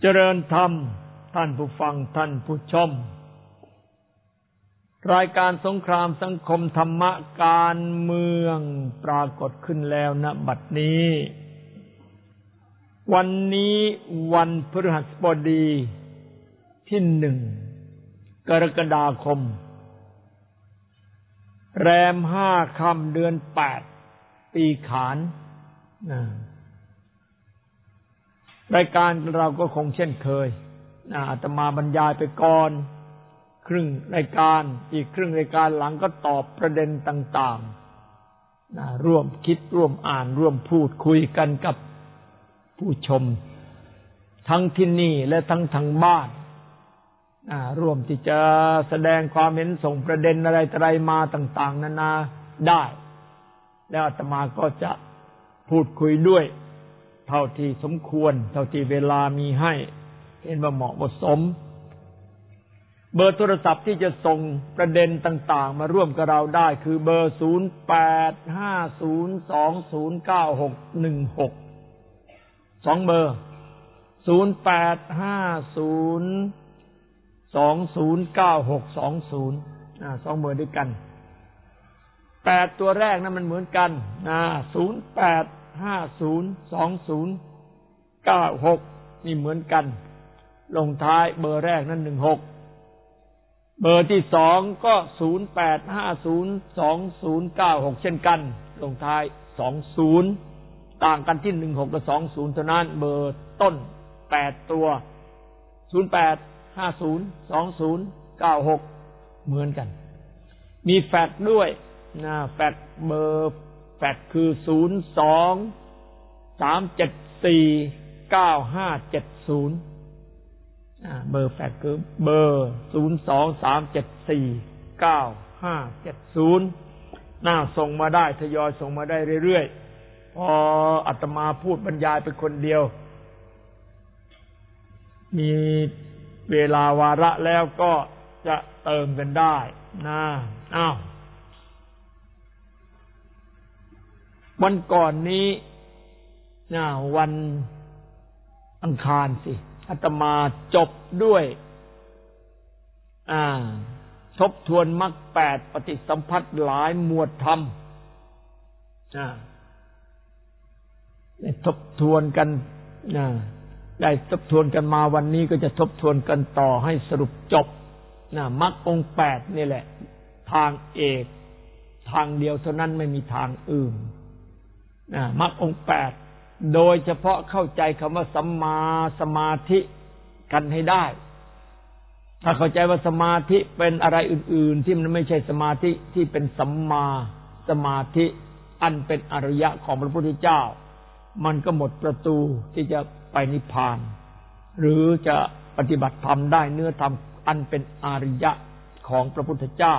เจริญธรรมท่านผู้ฟังท่านผู้ชมรายการสงครามสังคมธรรมะการเมืองปรากฏขึ้นแล้วณบัดนี้วันนี้วันพฤหัสบดีที่1 กรกฎาคมแรม5 ค่ำเดือน8ปีขานรายการเราก็คงเช่นเคยอาตมาบรรยายไปก่อนครึ่งรายการอีกครึ่งรายการหลังก็ตอบประเด็นต่างๆร่วมคิดร่วมอ่านร่วมพูดคุยกันกับผู้ชมทั้งที่นี่และทั้งทางบ้านร่วมที่จะแสดงความเห็นส่งประเด็นอะไรมาต่างๆนานาได้แล้วอาตมาก็จะพูดคุยด้วยเท่าที่สมควรเท่าที่เวลามีให้เห็นว่าเหมาะสมเบอร์โทรศัพท์ที่จะส่งประเด็นต่างๆมาร่วมกับเราได้คือเบอร์0850209616 2เบอร์0850209620 2เบอร์ด้วยกัน8ตัวแรกนั้นมันเหมือนกัน08502096นี่เหมือนกันลงท้ายเบอร์แรกนั้น16เบอร์ที่2ก็08502096เช่นกันลงท้าย20ต่างกันที่16กับ20เท่านั้นเบอร์ต้น8ตัว08502096เหมือนกันมีแฟกซ์ด้วยแฟกซ์เบอร์แฟกซ์คือ02-374-9570เบอร์แฟกซ์คือเบอร์02-374-9570ส่งมาได้ทยอยส่งมาได้เรื่อยๆพออาตมาพูดบรรยายไปคนเดียวมีเวลาวาระแล้วก็จะเติมกันได้วันก่อนนี้วันอังคารสิอาตมาจบด้วยทบทวนมรรค8ปฏิสัมภัทหลายหมวดธรรมได้ทบทวนกันได้ทบทวนกันมาวันนี้ก็จะทบทวนกันต่อให้สรุปจบมรรคองค์8นี่แหละทางเอกทางเดียวเท่านั้นไม่มีทางอื่นมรรคองค์8โดยเฉพาะเข้าใจคำว่าสัมมาสมาธิกันให้ได้ถ้าเข้าใจว่าสมาธิเป็นอะไรอื่นๆที่มันไม่ใช่สมาธิที่เป็นสัมมาสมาธิอันเป็นอริยะของพระพุทธเจ้ามันก็หมดประตูที่จะไปนิพพานหรือจะปฏิบัติธรรมได้เนื้อธรรมอันเป็นอริยะของพระพุทธเจ้า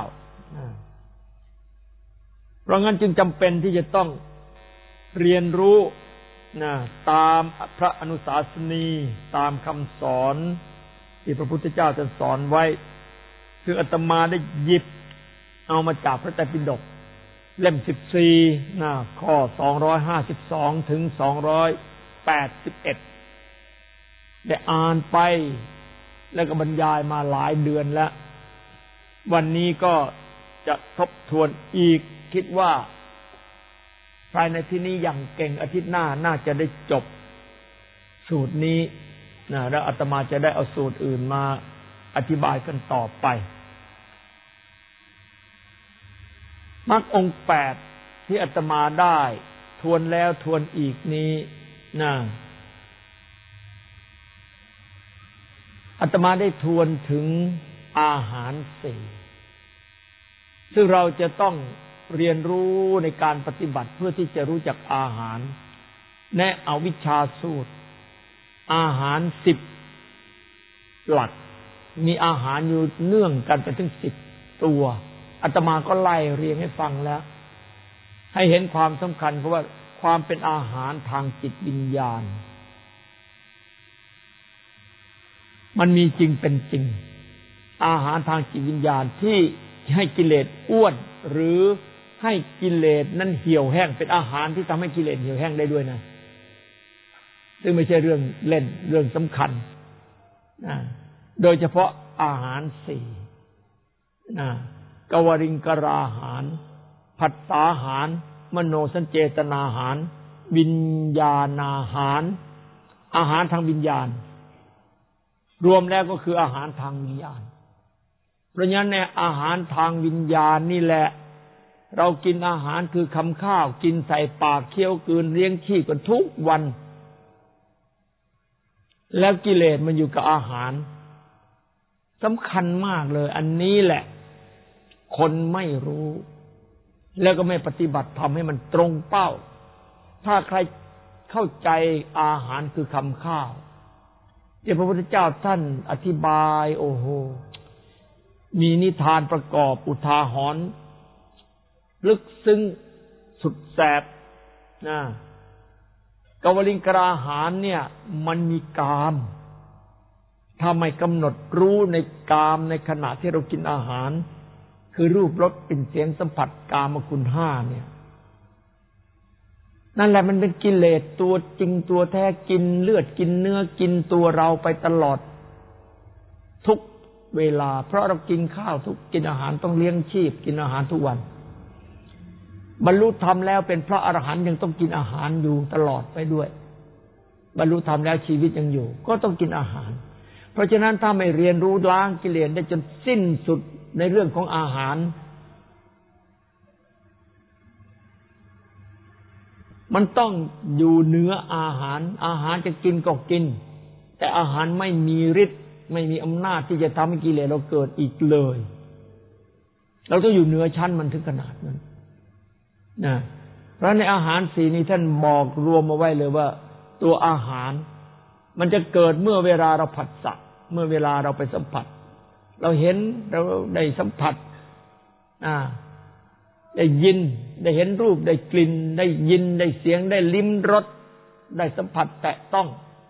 เพราะงั้นจึงจำเป็นที่จะต้องเรียนรู้ตามพระอนุสาสนีตามคำสอนที่พระพุทธเจ้าจะสอนไว้คืออาตมาได้หยิบเอามาจากพระไตรปิฎกเล่ม14ข้อ252ถึง281ได้อ่านไปแล้วก็บรรยายมาหลายเดือนแล้ววันนี้ก็จะทบทวนอีกคิดว่าภายในที่นี้อย่างเก่งอาทิตย์หน้าน่าจะได้จบสูตรนี้แล้วอาตมาจะได้เอาสูตรอื่นมาอธิบายกันต่อไปมรรคองค์8ที่อาตมาได้ทวนแล้วทวนอีกนี้อาตมาได้ทวนถึงอาหาร4ซึ่งเราจะต้องเรียนรู้ในการปฏิบัติเพื่อที่จะรู้จักอาหารแนะเอาวิชาสูตรอาหาร10หลักมีอาหารอยู่เนื่องกันไปถึง10ตัวอาตมาก็ไล่เรียงให้ฟังแล้วให้เห็นความสำคัญเพราะว่าความเป็นอาหารทางจิตวิญญาณมันมีจริงเป็นจริงอาหารทางจิตวิญญาณที่ให้กิเลสอ้วนหรือให้กิเลสนั้นเหี่ยวแห้งเป็นอาหารที่ทำให้กิเลสเหี่ยวแห้งได้ด้วยนะซึ่งไม่ใช่เรื่องเล่นเรื่องสำคัญโดยเฉพาะอาหารสี่กวริงกราหารผัสสาหารมโนสัญเจตนาหารวิญญาณอาหารอาหารทางวิญญาณรวมแล้วก็คืออาหารทางวิญญาณเพราะฉะนั้นในอาหารทางวิญญาณนี่แหละเรากินอาหารคือคำข้าวกินใส่ปากเคี้ยวกลืนเลี้ยงขี้กันทุกวันแล้วกิเลสมันอยู่กับอาหารสำคัญมากเลยอันนี้แหละคนไม่รู้แล้วก็ไม่ปฏิบัติทำให้มันตรงเป้าถ้าใครเข้าใจอาหารคือคำข้าวที่พระพุทธเจ้าท่านอธิบายโอ้โหมีนิทานประกอบอุทาหรณ์ลึกซึ้งสุดแสบกวลิงกราหารเนี่ยมันมีกามถ้าไม่กำหนดรู้ในกามในขณะที่เรากินอาหารคือรูปรสกลิ่นเสียงสัมผัสกามคุณห้าเนี่ยนั่นแหละมันเป็นกิเลสตัวจริงตัวแท้กินเลือดกินเนื้อกินตัวเราไปตลอดทุกเวลาเพราะเรากินข้าวกินอาหารต้องเลี้ยงชีพกินอาหารทุกวันบรรลุธรรมแล้วเป็นพระอรหันต์ยังต้องกินอาหารอยู่ตลอดไปด้วยบรรลุธรรมแล้วชีวิตยังอยู่ก็ต้องกินอาหารเพราะฉะนั้นถ้าไม่เรียนรู้ล้างกิเลสได้จนสิ้นสุดในเรื่องของอาหารมันต้องอยู่เหนืออาหารอาหารจะกินก็กินแต่อาหารไม่มีฤทธิ์ไม่มีอำนาจที่จะทำให้กิเลสเราเกิดอีกเลยเราต้องอยู่เหนือชั้นมันถึงขนาดนั้นเพราะในอาหารสี่นี้ท่านบอกรวมมาไว้เลยว่าตัวอาหารมันจะเกิดเมื่อเวลาเราผัสสะเมื่อเวลาเราไปสัมผัสเราเห็นเราได้สัมผัสได้ยินได้เห็นรูปได้กลิ่นได้ยินได้เสียงได้ลิ้มรสได้สัมผัสแตะต้อง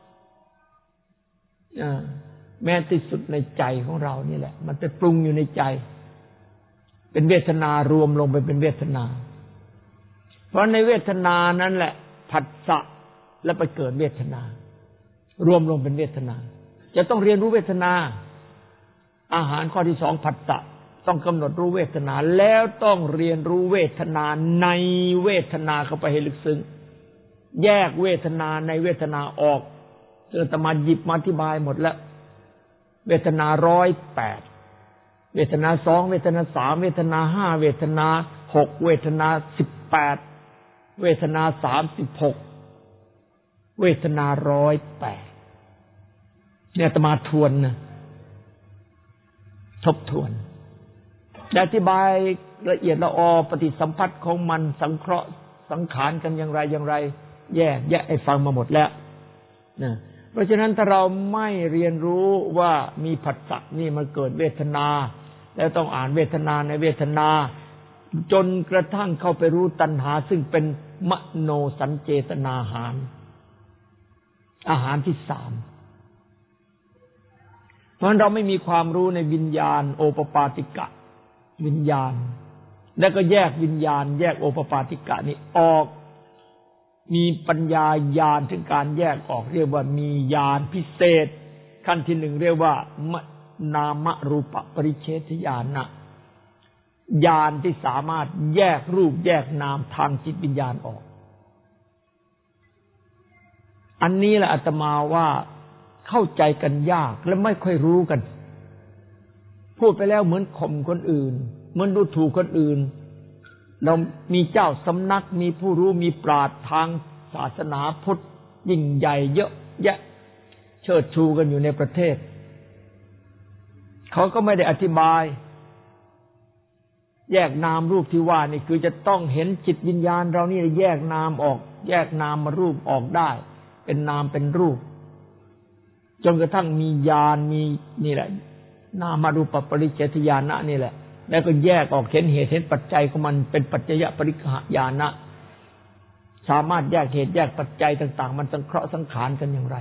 แม้ที่สุดในใจของเรานี่แหละมันไปปรุงอยู่ในใจเป็นเวทนารวมลงไปเป็นเวทนาเพราะในเวทนานั้นแหละผัสสะและไปเกิดเวทนารวมลงเป็นเวทนาจะต้องเรียนรู้เวทนาอาหารข้อที่สองผัสสะต้องกำหนดรู้เวทนาแล้วต้องเรียนรู้เวทนาในเวทนาเข้าไปให้ลึกซึ้งแยกเวทนาในเวทนาออกซึ่งอาตมาหยิบมาอธิบายหมดแล้วเวทนา108เวทนา2เวทนา3เวทนา5เวทนา6เวทนา18เวทนา36เวทนา108เนี่ยอาตมาทวนนะทบทวนอธิบายละเอียดละออปฏิสัมพัทธ์ของมันสังเคราะห์สังขารกันอย่างไรแยกให้ฟังมาหมดแล้วนะเพราะฉะนั้นถ้าเราไม่เรียนรู้ว่ามีผัสสะนี่มันเกิดเวทนาแล้วต้องอ่านเวทนาในเวทนาจนกระทั่งเข้าไปรู้ตัณหาซึ่งเป็นมโนสัญเจตนาอาหารที่สามเพราะฉะนั้นเราไม่มีความรู้ในวิญญาณโอปปาติกะวิญญาณแล้วก็แยกวิญญาณแยกโอปปาติกะนี่ออกมีปัญญาญาณถึงการแยกออกเรียกว่ามีญาณพิเศษขั้นที่หนึ่งเรียกว่านามรูปปริเฉทญาณญาณที่สามารถแยกรูปแยกนามทางจิตวิญญาณออกอันนี้แหละอาตมาว่าเข้าใจกันยากและไม่ค่อยรู้กันพูดไปแล้วเหมือนข่มคนอื่นเหมือนดูถูกคนอื่นเรามีเจ้าสำนักมีผู้รู้มีปราชญ์ทางศาสนาพุทธยิ่งใหญ่เยอะแยะเชิดชูกันอยู่ในประเทศเขาก็ไม่ได้อธิบายแยกนามรูปที่ว่านี่คือจะต้องเห็นจิตวิญญาณเรานี่แยกนามออกแยกนามมารูปออกได้เป็นนามเป็นรูปจนกระทั่งมีญาณมีนี่แหละนามารูปปริเฉทญาณะนี่แหละแล้วก็แยกออกเห็นเหตุเห็นปัจจัยของมันเป็นปัจจยปริฆญาณะสามารถแยกเหตุแยกปัจจัยต่างๆมันสังเคราะห์สังขารกันอย่างไร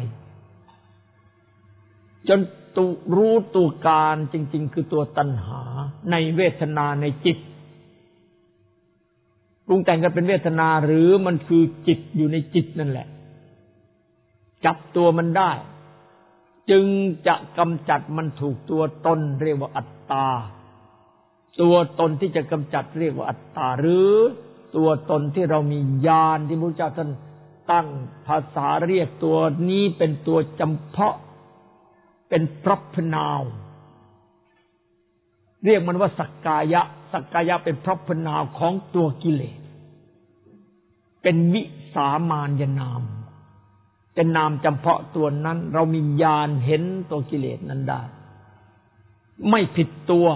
จนรู้ตัวการจริงๆคือตัวตัณหาในเวทนาในจิตปรุงแต่งกันเป็นเวทนาหรือมันคือจิตอยู่ในจิตนั่นแหละจับตัวมันได้จึงจะกำจัดมันถูกตัวตนเรียกว่าอัตตาตัวตนที่จะกำจัดเรียกว่าอัตตาหรือตัวตนที่เรามีญาณที่พระพุทธเจ้าท่านตั้งภาษาเรียกตัวนี้เป็นตัวจำเพาะเป็นพรรพนาวเรียกมันว่าสักกายะสักกายะเป็นพรรพนาวของตัวกิเลสเป็นวิสามานนามเป็นนามจำเพาะตัวนั้นเรามีญาณเห็นตัวกิเลสนั้นได้ไม่ผิดตัว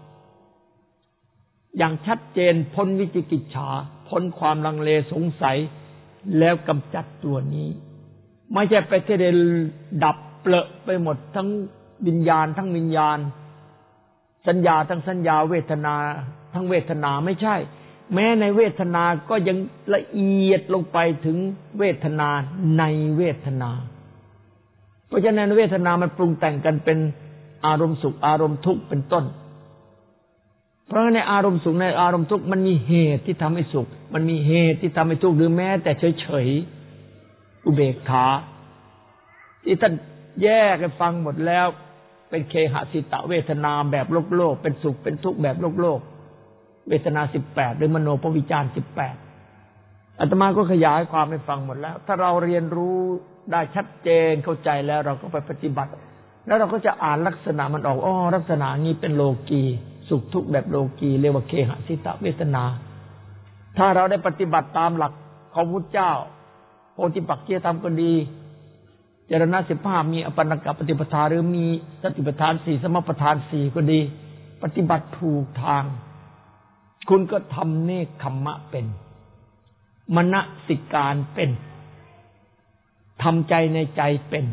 อย่างชัดเจนพ้นวิจิกิจฉาพ้นความลังเลสงสัยแล้วกำจัดตัวนี้ไม่ใช่ไปเทเดดับเปลอะไปหมดทั้งวิญญาณทั้งวิญญาณสัญญาทั้งสัญญาเวทนาทั้งเวทนาไม่ใช่แม้ในเวทนาก็ยังละเอียดลงไปถึงเวทนาในเวทนาเพราะฉะนั้นเวทนามันปรุงแต่งกันเป็นอารมณ์สุขอารมณ์ทุกข์เป็นต้นเพราะในอารมณ์สุขในอารมณ์ทุกข์มันมีเหตุที่ทำให้สุขมันมีเหตุที่ทำให้ทุกข์หรือแม้แต่เฉยๆอุเบกขาที่ท่านแยกให้ฟังหมดแล้วเป็นเคหสิตเวทนาแบบโลกเป็นสุขเป็นทุกข์แบบโลกเวทนา18หรือมโนภวิจาร18อาตมาก็ขยายความให้ฟังหมดแล้วถ้าเราเรียนรู้ได้ชัดเจนเข้าใจแล้วเราก็ไปปฏิบัติแล้วเราก็จะอ่านลักษณะมันออกลักษณะนี้เป็นโลกีสุขทุกข์แบบโลกีเรียกว่าเคหสิตเวทนาถ้าเราได้ปฏิบัติตามหลักของพุทธเจ้าโพธิปักขิยธรรมก็ดีจรณะ15มีอปันนกปฏิปทาหรือมีสติปัฏฐาน4สมปัฏฐาน4ก็ดีปฏิบัติถูกทางคุณก็ทำเนกขัมมะเป็นมนสิการเป็นทำใจในใจเป็น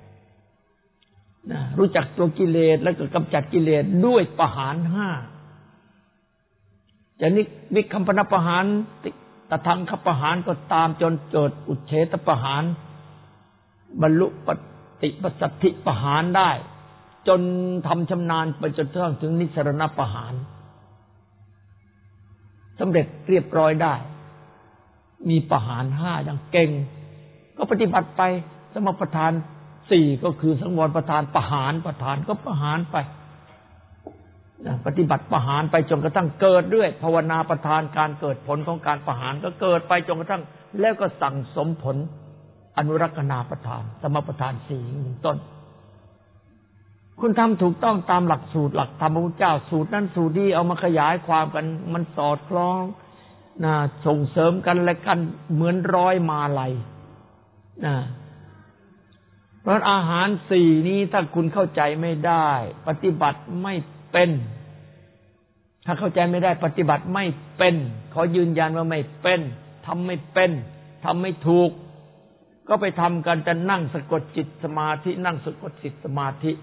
รู้จักตัวกิเลสแล้วก็กำจัดกิเลสด้วยปหาร5จะนิคัมปนปหารตทังคปหารก็ตามจนเกิดอุเฉทปหารบรรลุปฏิปสัทธิปหารได้จนทำชำนาญไปจนถึงนิสรณปหารสำเร็จเรียบร้อยได้มีปหาร5อย่างเก่งก็ปฏิบัติไปสมปัฏฐาน4ก็คือสังวรประธานปหารประธานก็ปหารไปปฏิบัติปหารไปจนกระทั่งเกิดด้วยภาวนาประธานการเกิดผลของการปหารก็เกิดไปจนกระทั่งแล้วก็สั่งสมผลอนุรักษณาประธานสมประธาน4เป็นต้นคุณทำถูกต้องตามหลักสูตรหลักธรรมพระพุทธเจ้าสูตรนั้นสูตรนี้เอามาขยายความกันมันสอดคล้องส่งเสริมกันและกันเหมือนร้อยมาลัยเพราะอาหาร4นี้ถ้าคุณเข้าใจไม่ได้ปฏิบัติไม่เป็นถ้าเข้าใจไม่ได้ปฏิบัติไม่เป็นขอยืนยันว่าไม่เป็นทำไม่เป็นทำไม่ถูกก็ไปทำกันจะนั่งสะกดจิตสมาธินั่งสะกดจิตสมาธิ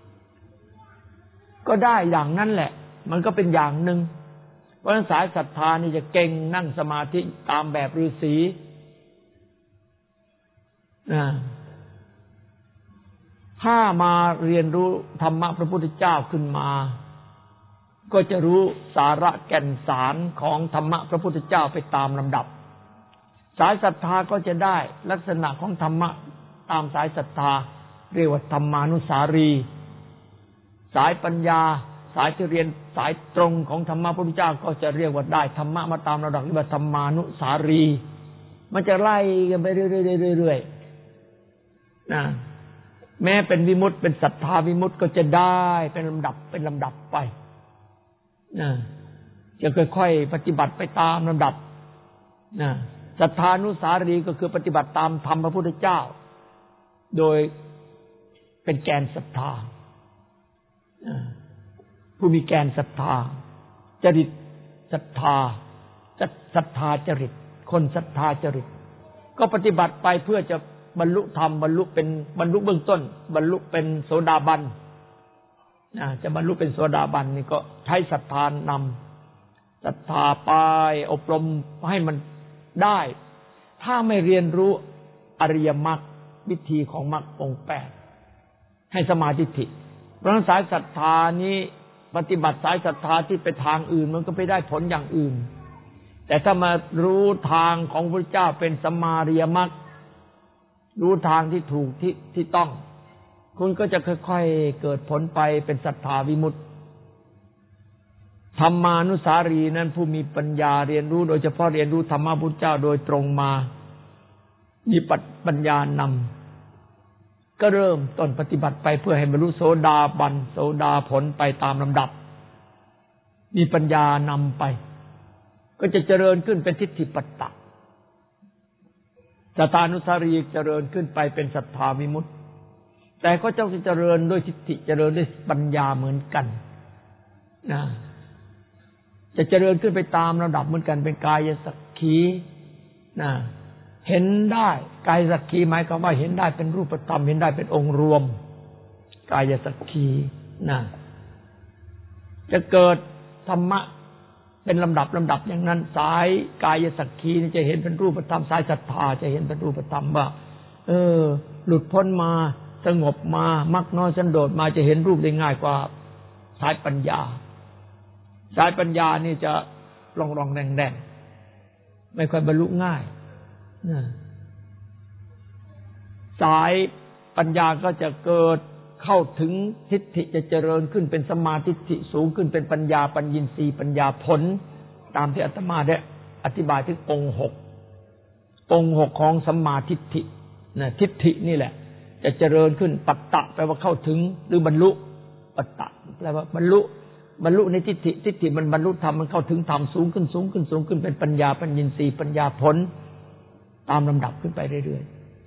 ก็ได้อย่างนั้นแหละมันก็เป็นอย่างหนึ่งเพราะฉะนั้นสายศรัทธานี่จะเก่งนั่งสมาธิตามแบบฤาษีถ้ามาเรียนรู้ธรรมะพระพุทธเจ้าขึ้นมาก็จะรู้สาระแก่นสารของธรรมะพระพุทธเจ้าไปตามลำดับสายศรัทธาก็จะได้ลักษณะของธรรมะตามสายศรัทธาเรียกว่าธรรมานุสารีสายปัญญาสายที่เรียนสายตรงของธรรมะพระพุทธเจ้าก็จะเรียกว่าได้ธรรมะมาตามระดับเรียกว่าธรรมานุสารีมันจะไล่กันไปเรื่อยแม้เป็นวิมุตติเป็นศรัทธาวิมุตติก็จะได้เป็นลำดับไปจะค่อยๆปฏิบัติไปตามลำดับศรัทธานุสารีก็คือปฏิบัติตามธรรมพระพุทธเจ้าโดยเป็นแกนศรัทธาผู้มีแกนศรัทธาจริตศรัทธาศรัทธาจริตคนศรัทธาจริตก็ปฏิบัติไปเพื่อจะบรรลุธรรมบรรลุเบื้องต้นบรรลุเป็นโสดาบันจะบรรลุเป็นโสดาบันนี่ก็ใช้ศรัทธานำศรัทธาไปอบรมให้มันได้ถ้าไม่เรียนรู้อริยมรรควิธีของมรรคองค์8ให้สมาธิิเพราะฉะนั้นสายศรัทธานี้ปฏิบัติสายศรัทธาที่ไปทางอื่นมันก็ไปได้ผลอย่างอื่นแต่ถ้ามารู้ทางของพระพุทธเจ้าเป็นสัมมาอริยมรรครู้ทางที่ถูกที่ต้องคุณก็จะค่อยๆเกิดผลไปเป็นศรัทธาวิมุตติธรรมานุสารีนั้นผู้มีปัญญาเรียนรู้โดยเฉพาะเรียนรู้ธรรมะพุทธเจ้าโดยตรงมามีปัญญานำก็เริ่มต้นปฏิบัติไปเพื่อให้บรรลุโสดาบันโสดาผลไปตามลำดับมีปัญญานำไปก็จะเจริญขึ้นเป็นทิฏฐิปัตตะศรัทธานุสารีเจริญขึ้นไปเป็นศรัทธาวิมุตติแต่ก็จะเจริญด้วยทิฏฐิเจริญด้วยปัญญาเหมือนกันนะจะเจริญขึ้นไปตามระดับเหมือนกันเป็นกายสักขีนะเห็นได้กายสักขีหมายความว่าเห็นได้เป็นรูปธรรมเห็นได้เป็นองค์รวมกายสักขีนะจะเกิดธรรมะเป็นลำดับอย่างนั้นสายกายสักขีจะเห็นเป็นรูปธรรมสายศรัทธาจะเห็นเป็นรูปธรรมว่าหลุดพ้นมาสงบมามักน้อยสันโดษมาจะเห็นรูปได้ง่ายกว่าสายปัญญาสายปัญญานี่จะรองแดงไม่ค่อยบรรลุง่ายสายปัญญาก็จะเกิดเข้าถึงทิฏฐิจะเจริญขึ้นเป็นสัมมาทิฏฐิสูงขึ้นเป็นปัญญาปัญญินทรีย์ปัญญาผลตามที่อาตมาได้อธิบายถึงองค์6ของสัมมาทิฏฐิทิฏฐินี่แหละจะเจริญขึ้นปัตตะแปลว่าเข้าถึงหรือบรรลุปัตตะแปลว่าบรรลุในทิฏฐิมันบรรลุธรรมมันเข้าถึงธรรมสูงขึ้นเป็นปัญญาปัญญินทรีย์ปัญญาผลตามลำดับขึ้นไปเรื่อย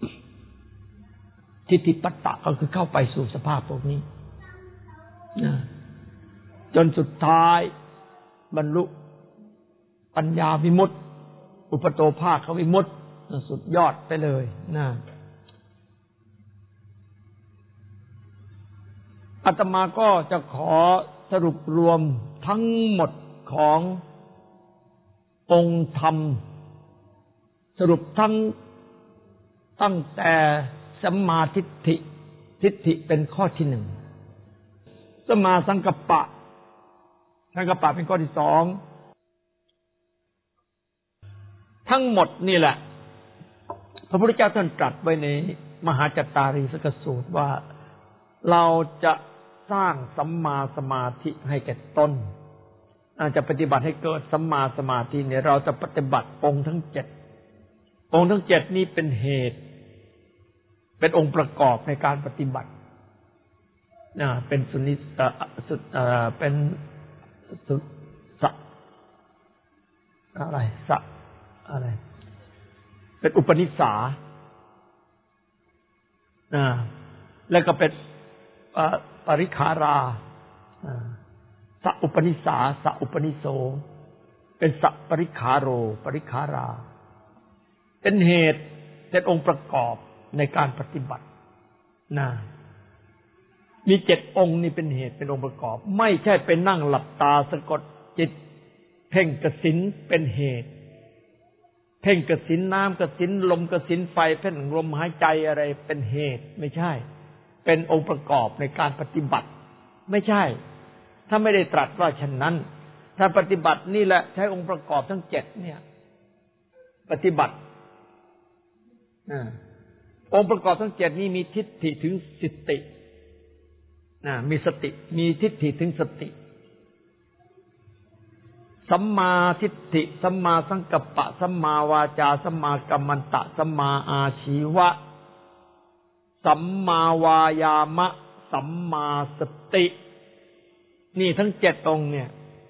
ๆทิฏฐิปัตตะก็คือเข้าไปสู่สภาพพวกนี้จนสุดท้ายบรรลุปัญญาวิมุตติอุปโตภาควิมุตติสุดยอดไปเลยนะอาตมาก็จะขอสรุปรวมทั้งหมดขององค์ธรรมสรุปตั้งแต่สัมมาทิฏฐิเป็นข้อที่1สัมมาสังกัปปะเป็นข้อที่2ทั้งหมดนี่แหละพระพุทธเจ้าท่านตรัสไว้ในมหาจัตตารีสกสูตรว่าเราจะสร้างสัมมาสมาธิให้แก่ตนจะปฏิบัติให้เกิดสัมมาสมาธิเนี่ยเราจะปฏิบัติองค์ทั้ง7นี้เป็นเหตุเป็นองค์ประกอบในการปฏิบัติเป็นเป็นเป็นอุปนิสสาแล้วก็เป็นปริขาราสัอุปนิสสาสัอุปนิโสเป็นสัปริขาโรปริขาราเป็นเหตุเป็นองค์ประกอบในการปฏิบัติมี7องค์นี่เป็นเหตุเป็นองค์ประกอบไม่ใช่ไปนั่งหลับตาสะกดจิตเพ่งกสิณเป็นเหตุเพ่งกสิณน้ำกสิณลมกสิณไฟเพ่งลมหายใจอะไรเป็นเหตุไม่ใช่เป็นองค์ประกอบในการปฏิบัติไม่ใช่ถ้าไม่ได้ตรัสว่าฉะนั้นถ้าปฏิบัตินี่แหละใช้องค์ประกอบทั้ง7เนี่ยปฏิบัติองค์ประกอบทั้ง7นี้มีทิฏฐิถึงสติมีสติมีทิฏฐิถึงสติสัมมาทิฏฐิสัมมาสังกัปปะสัมมาวาจาสัมมากัมมันตะสัมมาอาชีวะสัมมาวายามะสัมมาสตินี่ทั้ง7องค์เนี่ย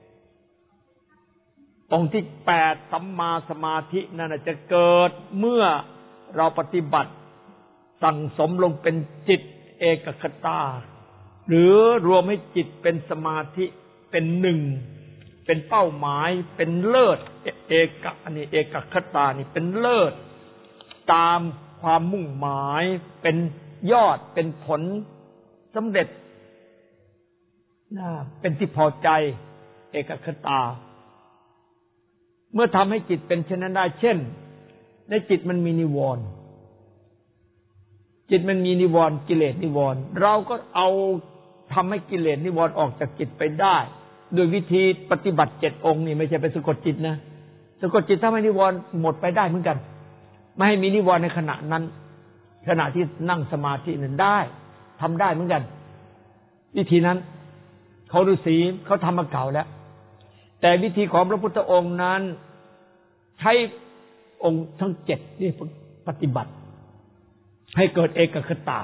องค์ที่8สัมมาสมาธินั่นจะเกิดเมื่อเราปฏิบัติสั่งสมลงเป็นจิตเอกคตาหรือรวมให้จิตเป็นสมาธิเป็นหนึ่งเป็นเป้าหมายเป็นเลิศเอกคตานี่เป็นเลิศตามความมุ่งหมายเป็นยอดเป็นผลสำเร็จเป็นที่พอใจเอกคตาเมื่อทำให้จิตเป็นเช่นนั้นได้เช่นในจิตมันมีนิวรณ์จิตมันมีนิวรณ์กิเลสนิวรณ์เราก็เอาทำให้กิเลสนิวรณ์ออกจากจิตไปได้โดยวิธีปฏิบัติ7องค์นี่ไม่ใช่ไปสะกดจิตนะสะกดจิตถ้าไม่นิวรณ์หมดไปได้เหมือนกันไม่ให้มีนิวรณ์ในขณะนั้นขณะที่นั่งสมาธินั้นได้ทำได้เหมือนกันวิธีนั้นเขาฤาษีเขาทำมาเก่าแล้วแต่วิธีของพระพุทธองค์นั้นใช้องค์ทั้ง7นี่ปฏิบัติให้เกิดเอกคตา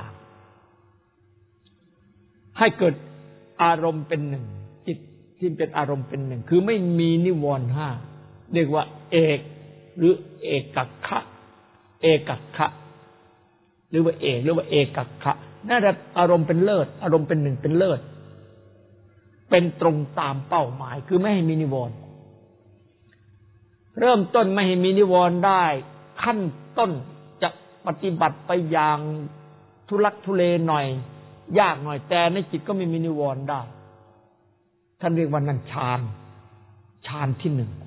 ให้เกิดอารมณ์เป็นหนึ่งจิตที่เป็นอารมณ์เป็นหนึ่งคือไม่มีนิวรณ์5เรียกว่าเอกหรือเอกัคคะเอกัคคะหรือว่าเอกหรือว่าเอกัคคะนั่นแหละอารมณ์เป็นเลิศอารมณ์เป็นหนึ่งเป็นเลิศเป็นตรงตามเป้าหมายคือไม่ให้มีนิวรณ์เริ่มต้นไม่ให้มีนิวรณ์ได้ขั้นต้นจะปฏิบัติไปอย่างทุลักทุเลหน่อยยากหน่อยแต่ในจิตก็ไม่มีนิวรณ์ได้ท่านเรียกว่านั่นฌานที่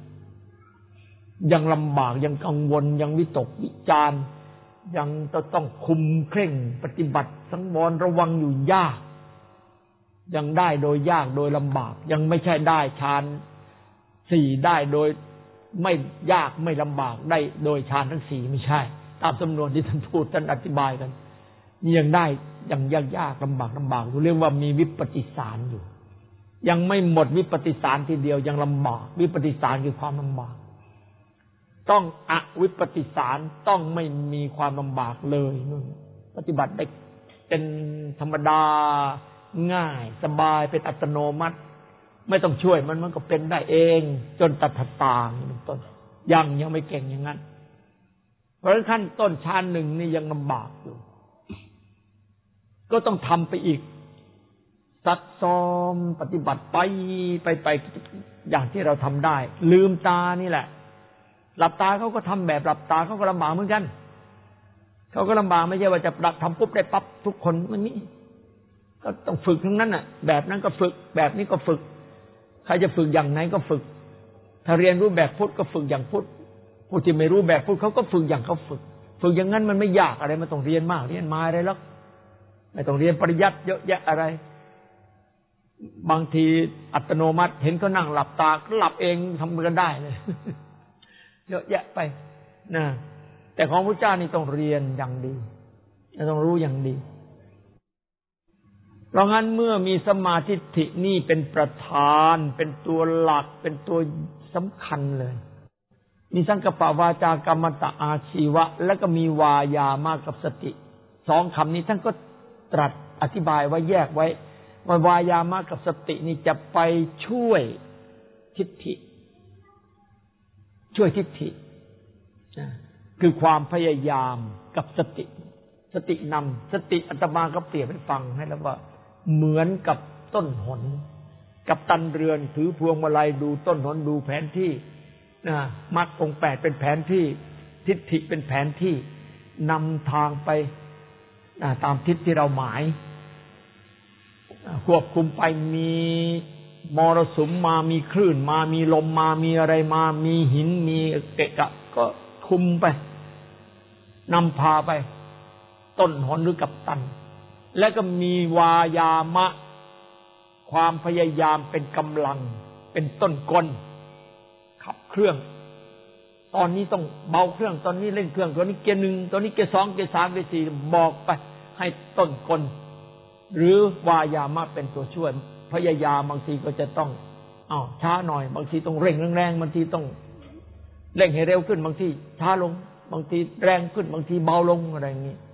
1ยังลำบากยังกังวลยังวิตกวิจารยังต้องคุมเคร่งปฏิบัติสังวรระวังอยู่ยากยังได้โดยยากโดยลำบากยังไม่ใช่ได้ฌาน4ได้โดยไม่ยากไม่ลำบากได้โดยฌานทั้ง4ไม่ใช่ตามจำนวนที่ท่านพูดท่านอธิบายกันยังได้ยังยากลำบากอยู่เรียกว่ามีวิปฏิสารอยู่ยังไม่หมดวิปฏิสารทีเดียวยังลำบากวิปฏิสารคือความลำบากต้องอวิปฏิสารต้องไม่มีความลำบากเลยนู่นปฏิบัติได้เป็นธรรมดาง่ายสบายเป็นอัตโนมัติไม่ต้องช่วยมันก็เป็นได้เองจนตัดตางเป็นต้นยังไม่เก่งอย่างนั้นเพราะฉะนั้นขั้นต้นฌาน1นี่ยังลำบากอยู่ก็ต้องทำไปอีกซักซ้อมปฏิบัติไปอย่างที่เราทำได้ลืมตานี่แหละหลับตาเขาก็ทำแบบหลับตาเขาก็ลำบากเหมือนกันเขาก็ลำบากไม่ใช่ว่าจะทำปุ๊บได้ปั๊บทุกคนมันนี่ก็ต้องฝึกทั้งนั้นน่ะแบบนั้นก็ฝึกแบบนี้ก็ฝึกใครจะฝึกอย่างไหนก็ฝึกถ้าเรียนรู้แบบพุทธก็ฝึกอย่างพุทธผู้ที่ไม่รู้แบบพุทธเขาก็ฝึกอย่างเขาฝึกอย่างนั้นมันไม่ยากอะไรไม่ต้องเรียนมากเรียนมาอะไรหรอกไม่ต้องเรียนปริยัติเยอะแยะอะไรบางทีอัตโนมัติเห็นเขานั่งหลับตาก็หลับเองทำกันได้เลยเยอะแยะไปนะแต่ของพระเจ้านี่ต้องเรียนอย่างดีต้องรู้อย่างดีเพราะงั้นเมื่อมีสมาธินี่เป็นประธานเป็นตัวหลักเป็นตัวสำคัญเลยมีสังกัปปะวาจากัมมันตะอาชีวะแล้วก็มีวายามะกับสติ2คำนี้ท่านก็ตรัสอธิบายไว้แยกไว้ว่าวายามะกับสตินี่จะไปช่วยทิฏฐิคือความพยายามกับสตินำสติอาตมาก็เปรียบให้ฟังให้แล้วว่าเหมือนกับต้นหนกับตันเรือนถือพวงมาลัยดูต้นหนดูแผนที่มรรคองค์8เป็นแผนที่ทิฏฐิเป็นแผนที่นำทางไปตามทิศที่เราหมายควบคุมไปมีมรสุมมามีคลื่นมามีลมมามีอะไรมามีหินมีเกะกะก็คุมไปนำพาไปต้นหนหรือกัปตันแล้วก็มีวายามะความพยายามเป็นกำลังเป็นต้นกลขับเครื่องตอนนี้ต้องเบาเครื่องตอนนี้เร่งเครื่องตอนนี้เกียร์1ตอนนี้เกียร์2เกียร์3เกียร์4บอกไปให้ต้นกลหรือวายามะเป็นตัวช่วยพยายามบางทีก็จะต้องช้าหน่อยบางทีต้องเร่งแรงๆบางทีต้องเร่งให้เร็วขึ้นบางทีช้าลงบางทีแรงขึ้นบางทีเบาลงอะไรอย่างนี้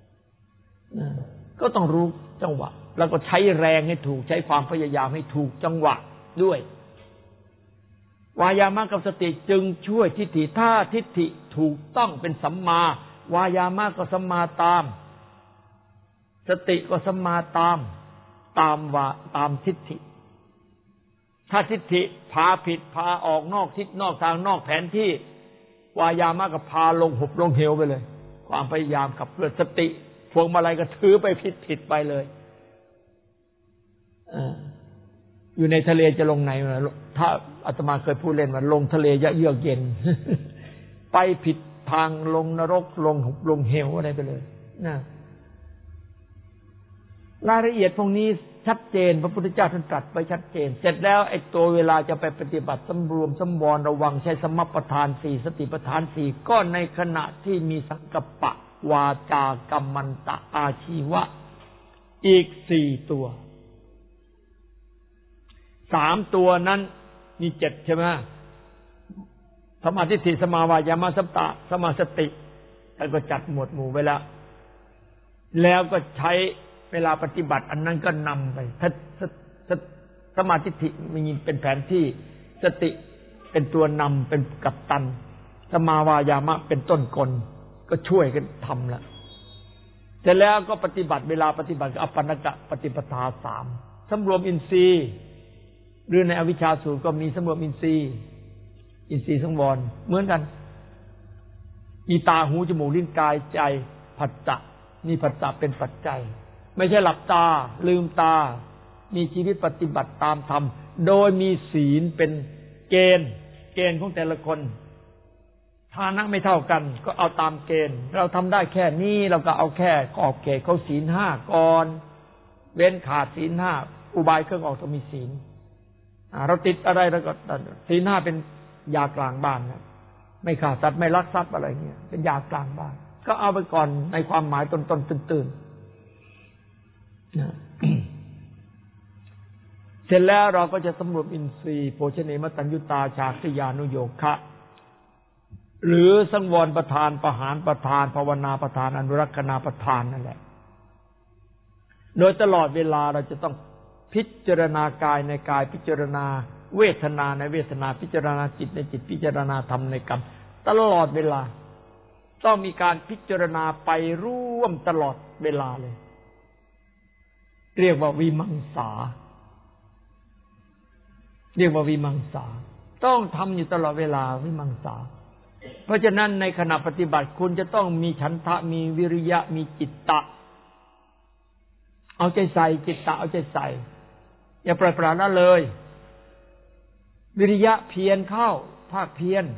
ก็ต้องรู้จังหวะแล้วก็ใช้แรงให้ถูกใช้ความพยายามให้ถูกจังหวะด้วยวายามะกับสติจึงช่วยทิฏฐิถ้าทิฏฐิถูกต้องเป็นสัมมาวายามะก็สัมมาตามสติก็สัมมาตามทิฏฐิถ้าทิฏฐิพาผิดพาออกนอกทิศนอกทางนอกแผนที่วายามะก็พาลงหุบลงเหวไปเลยความพยายามขับเคลื่อนสติพวงมาลัยก็ถือไปผิดไปเลยอยู่ในทะเลจะลงไหนถ้าอาตมาเคยพูดเล่นว่าลงทะเลเยือกเย็น ไปผิดทางลงนรกลงหุบลงเหวอะไรไปเลยนะรายละเอียดพวกนี้ชัดเจนพระพุทธเจ้าท่านตรัสไว้ชัดเจนเสร็จแล้วไอ้ตัวเวลาจะไปปฏิบัติสำรวมสำวรระวังใช้สมปัฏฐาน4สติปัฏฐาน4ก็ในขณะที่มีสังกัปปะวาจากัมมันตะอาชีวะอีก4 ตัว3 ตัวนั้นมี7ใช่ไหมสัมมาทิฏฐิสัมมาวายามะสัมมาสติท่านก็จัดหมวดหมู่ไว้แล้วก็ใช้เวลาปฏิบัติอันนั้นก็นำไปถ้าสัมมาทิฏฐิมีเป็นแผนที่สติเป็นตัวนำเป็นกัปตันสัมมาวายามะเป็นต้นกลก็ช่วยกันทำละเสร็จแล้วก็ปฏิบัติเวลาปฏิบัติอัปปนกะปฏิปทา3สำรวมอินทรีย์หรือในอวิชชาสูตรก็มีสำรวมอินทรีย์สังวรเหมือนกันมีตาหูจมูกลิ้นกายใจผัสสะมีผัสสะเป็นปัจจัยไม่ใช่หลับตาลืมตามีชีวิตปฏิบัติตามธรรมโดยมีศีลเป็นเกณฑ์ของแต่ละคนฐานะไม่เท่ากันก็เอาตามเกณฑ์เราทำได้แค่นี้เราก็เอาแค่ขอบเขตเขาศีล5ก่อนเว้นขาดศีล5อุบายเครื่องออกต้องมีศีลเราติดอะไรเราก็ศีล5เป็นยากลางบ้านนะไม่ฆ่าสัตว์ไม่ลักทรัพย์อะไรเงี้ยเป็นยากลางบ้านก็เอาไปก่อนในความหมายต้นตื่นเสร็จแล้วเราก็จะสำรวมอินทรีย์โภชเนมตัญญุตาชาคยานุโยคะหรือสังวรประธานประหารประธานภาวนาประธานอนุรักษณาประธานนั่นแหละโดยตลอดเวลาเราจะต้องพิจารณากายในกายพิจารณาเวทนาในเวทนาพิจารณาจิตในจิตพิจารณาธรรมในกรรมตลอดเวลาต้องมีการพิจารณาไปร่วมตลอดเวลาเลยเรียกว่าวิมังสาต้องทำอยู่ตลอดเวลาวิมังสาเพราะฉะนั้นในขณะปฏิบัติคุณจะต้องมีฉันทะมีวิริยะมีจิตตะเอาใจใส่จิตตะเอาใจใส่อย่าปล่อยปละละเลยวิริยะเพียรเข้าภาคเพียร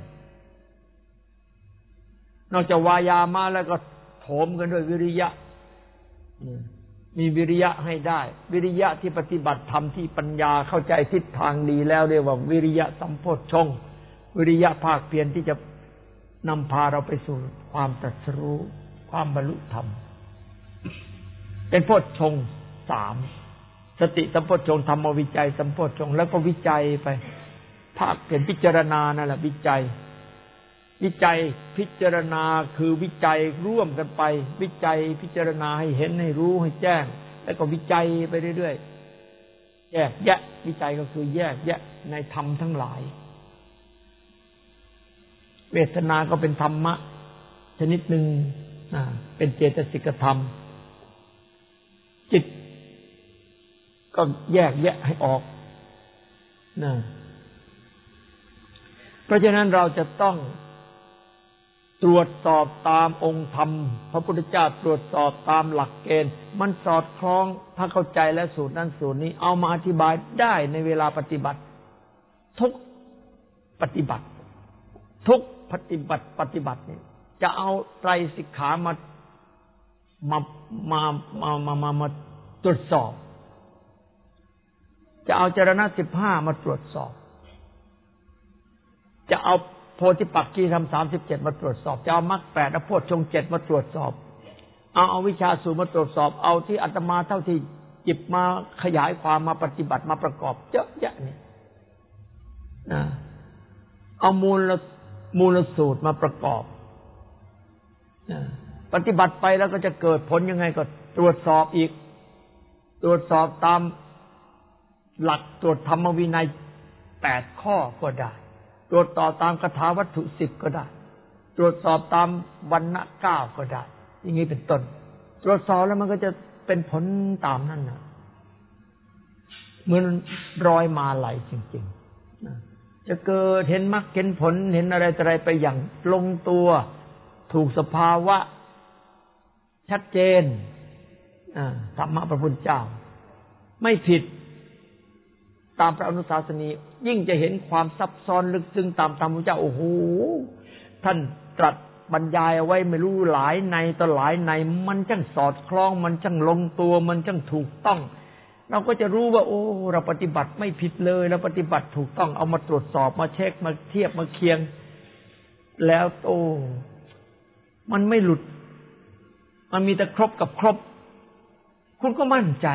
นอกจากวายามะแล้วก็โถมกันด้วยวิริยะมีวิริยะให้ได้วิริยะที่ปฏิบัติธรรมที่ปัญญาเข้าใจทิศทางดีแล้วเรียกว่าวิริยะสัมโพชฌงค์วิริยะภาคเพียรที่จะนำพาเราไปสู่ความตรัสรู้ความบรรลุธรรมเป็นโพชฌงค์3สติสัมโพชฌงค์ธรรมวิจัยสัมโพชฌงค์แล้วก็วิจัยไปภาคเพียรพิจารณานั่นแหละวิจัยพิจารณาคือวิจัยร่วมกันไปวิจัยพิจารณาให้เห็นให้รู้ให้แจ้งแล้วก็วิจัยไปเรื่อยๆแยกแยะวิจัยก็คือแยกแยะในธรรมทั้งหลายเวทนาก็เป็นธรรมะชนิดหนึ่งเป็นเจตสิกธรรมจิตก็แยกแยะให้ออกเพราะฉะนั้นเราจะต้องตรวจสอบตามองค์ธรรมพระพุทธเจ้าตรวจสอบตามหลักเกณฑ์มันสอดคล้องถ้าเข้าใจและสูตรนั้นสูตรนี้เอามาอธิบายได้ในเวลาปฏิบัติทุกปฏิบัติเนี่ยจะเอาไตรสิกขามาตรวจสอบจะเอาจรณะ15มาตรวจสอบจะเอาโพธิปักขีธรรม37มาตรวจสอบจะเอามรรค8และโพชฌงค์7มาตรวจสอบเอาวิชาสูตรมาตรวจสอบเอาที่อาตมาเท่าที่จิบมาขยายความมาปฏิบัติมาประกอบเยอะแยะนี่เอามูลสูตรมาประกอบปฏิบัติไปแล้วก็จะเกิดผลยังไงก็ตรวจสอบอีกตรวจสอบตามหลักตรวจธรรมวินัย8ข้อก็ได้ตรวจสอบตามคาถาวัตถุ10ก็ได้ตรวจสอบตามวรรณะ9ก็ได้อย่างนี้เป็นต้นตรวจสอบแล้วมันก็จะเป็นผลตามนั้นนะเหมือนรอยมาลัยจริงๆจะเกิดเห็นมรรคเห็นผลเห็นอะไรไปอย่างลงตัวถูกสภาวะชัดเจนธรรมะพระพุทธเจ้าไม่ผิดตามพระอนุสาสนียิ่งจะเห็นความซับซ้อนลึกซึ้งตามธรรมพระพุทธเจ้าโอ้โหท่านตรัสบรรยายเอาไว้ไม่รู้หลายในต่อหลายในมันช่างสอดคล้องมันช่างลงตัวมันช่างถูกต้องเราก็จะรู้ว่าโอ้เราปฏิบัติไม่ผิดเลยเราปฏิบัติถูกต้องเอามาตรวจสอบมาเช็คมาเทียบมาเคียงแล้วโอ้มันไม่หลุดมันมีแต่ครบกับครบคุณก็มั่นใจ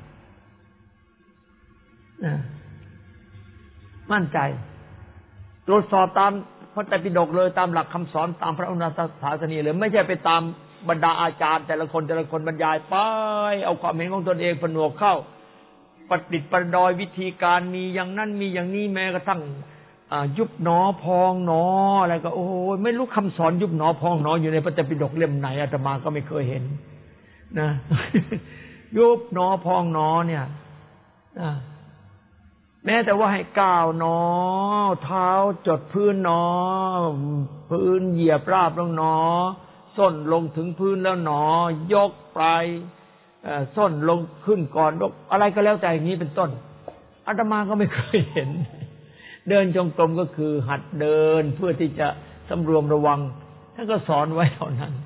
มั่นใจตรวจสอบตามพระไตรปิฎกเลยตามหลักคำสอนตามพระอนุสาสนีเลยไม่ใช่ไปตามบรรดาอาจารย์แต่ละคนบรรยายไปเอาความเห็นของตนเองผนวกเข้าประดิษฐ์ประดอยวิธีการมีอย่างนั้นมีอย่างนี้แม้กระทั่งยุบหนอพองหนออะไรก็โอ้ยไม่รู้คำสอนยุบหนอพองหนออยู่ในพระไตรปิฎกเล่มไหนอาตมาก็ไม่เคยเห็นนะยุบหนอพองหนอเนี่ยแม้แต่ว่าให้ก้าวหนอเท้าจดพื้นหนอพื้นเหยียบราบลงหนอส้นลงถึงพื้นแล้วหนอยกปลายส้นลงขึ้นก่อนยกอะไรก็แล้วแต่อย่างนี้เป็นต้นอาตมาก็ไม่เคยเห็นเดินจงกรมก็คือหัดเดินเพื่อที่จะสำรวมระวังท่านก็สอนไว้เท่านั้น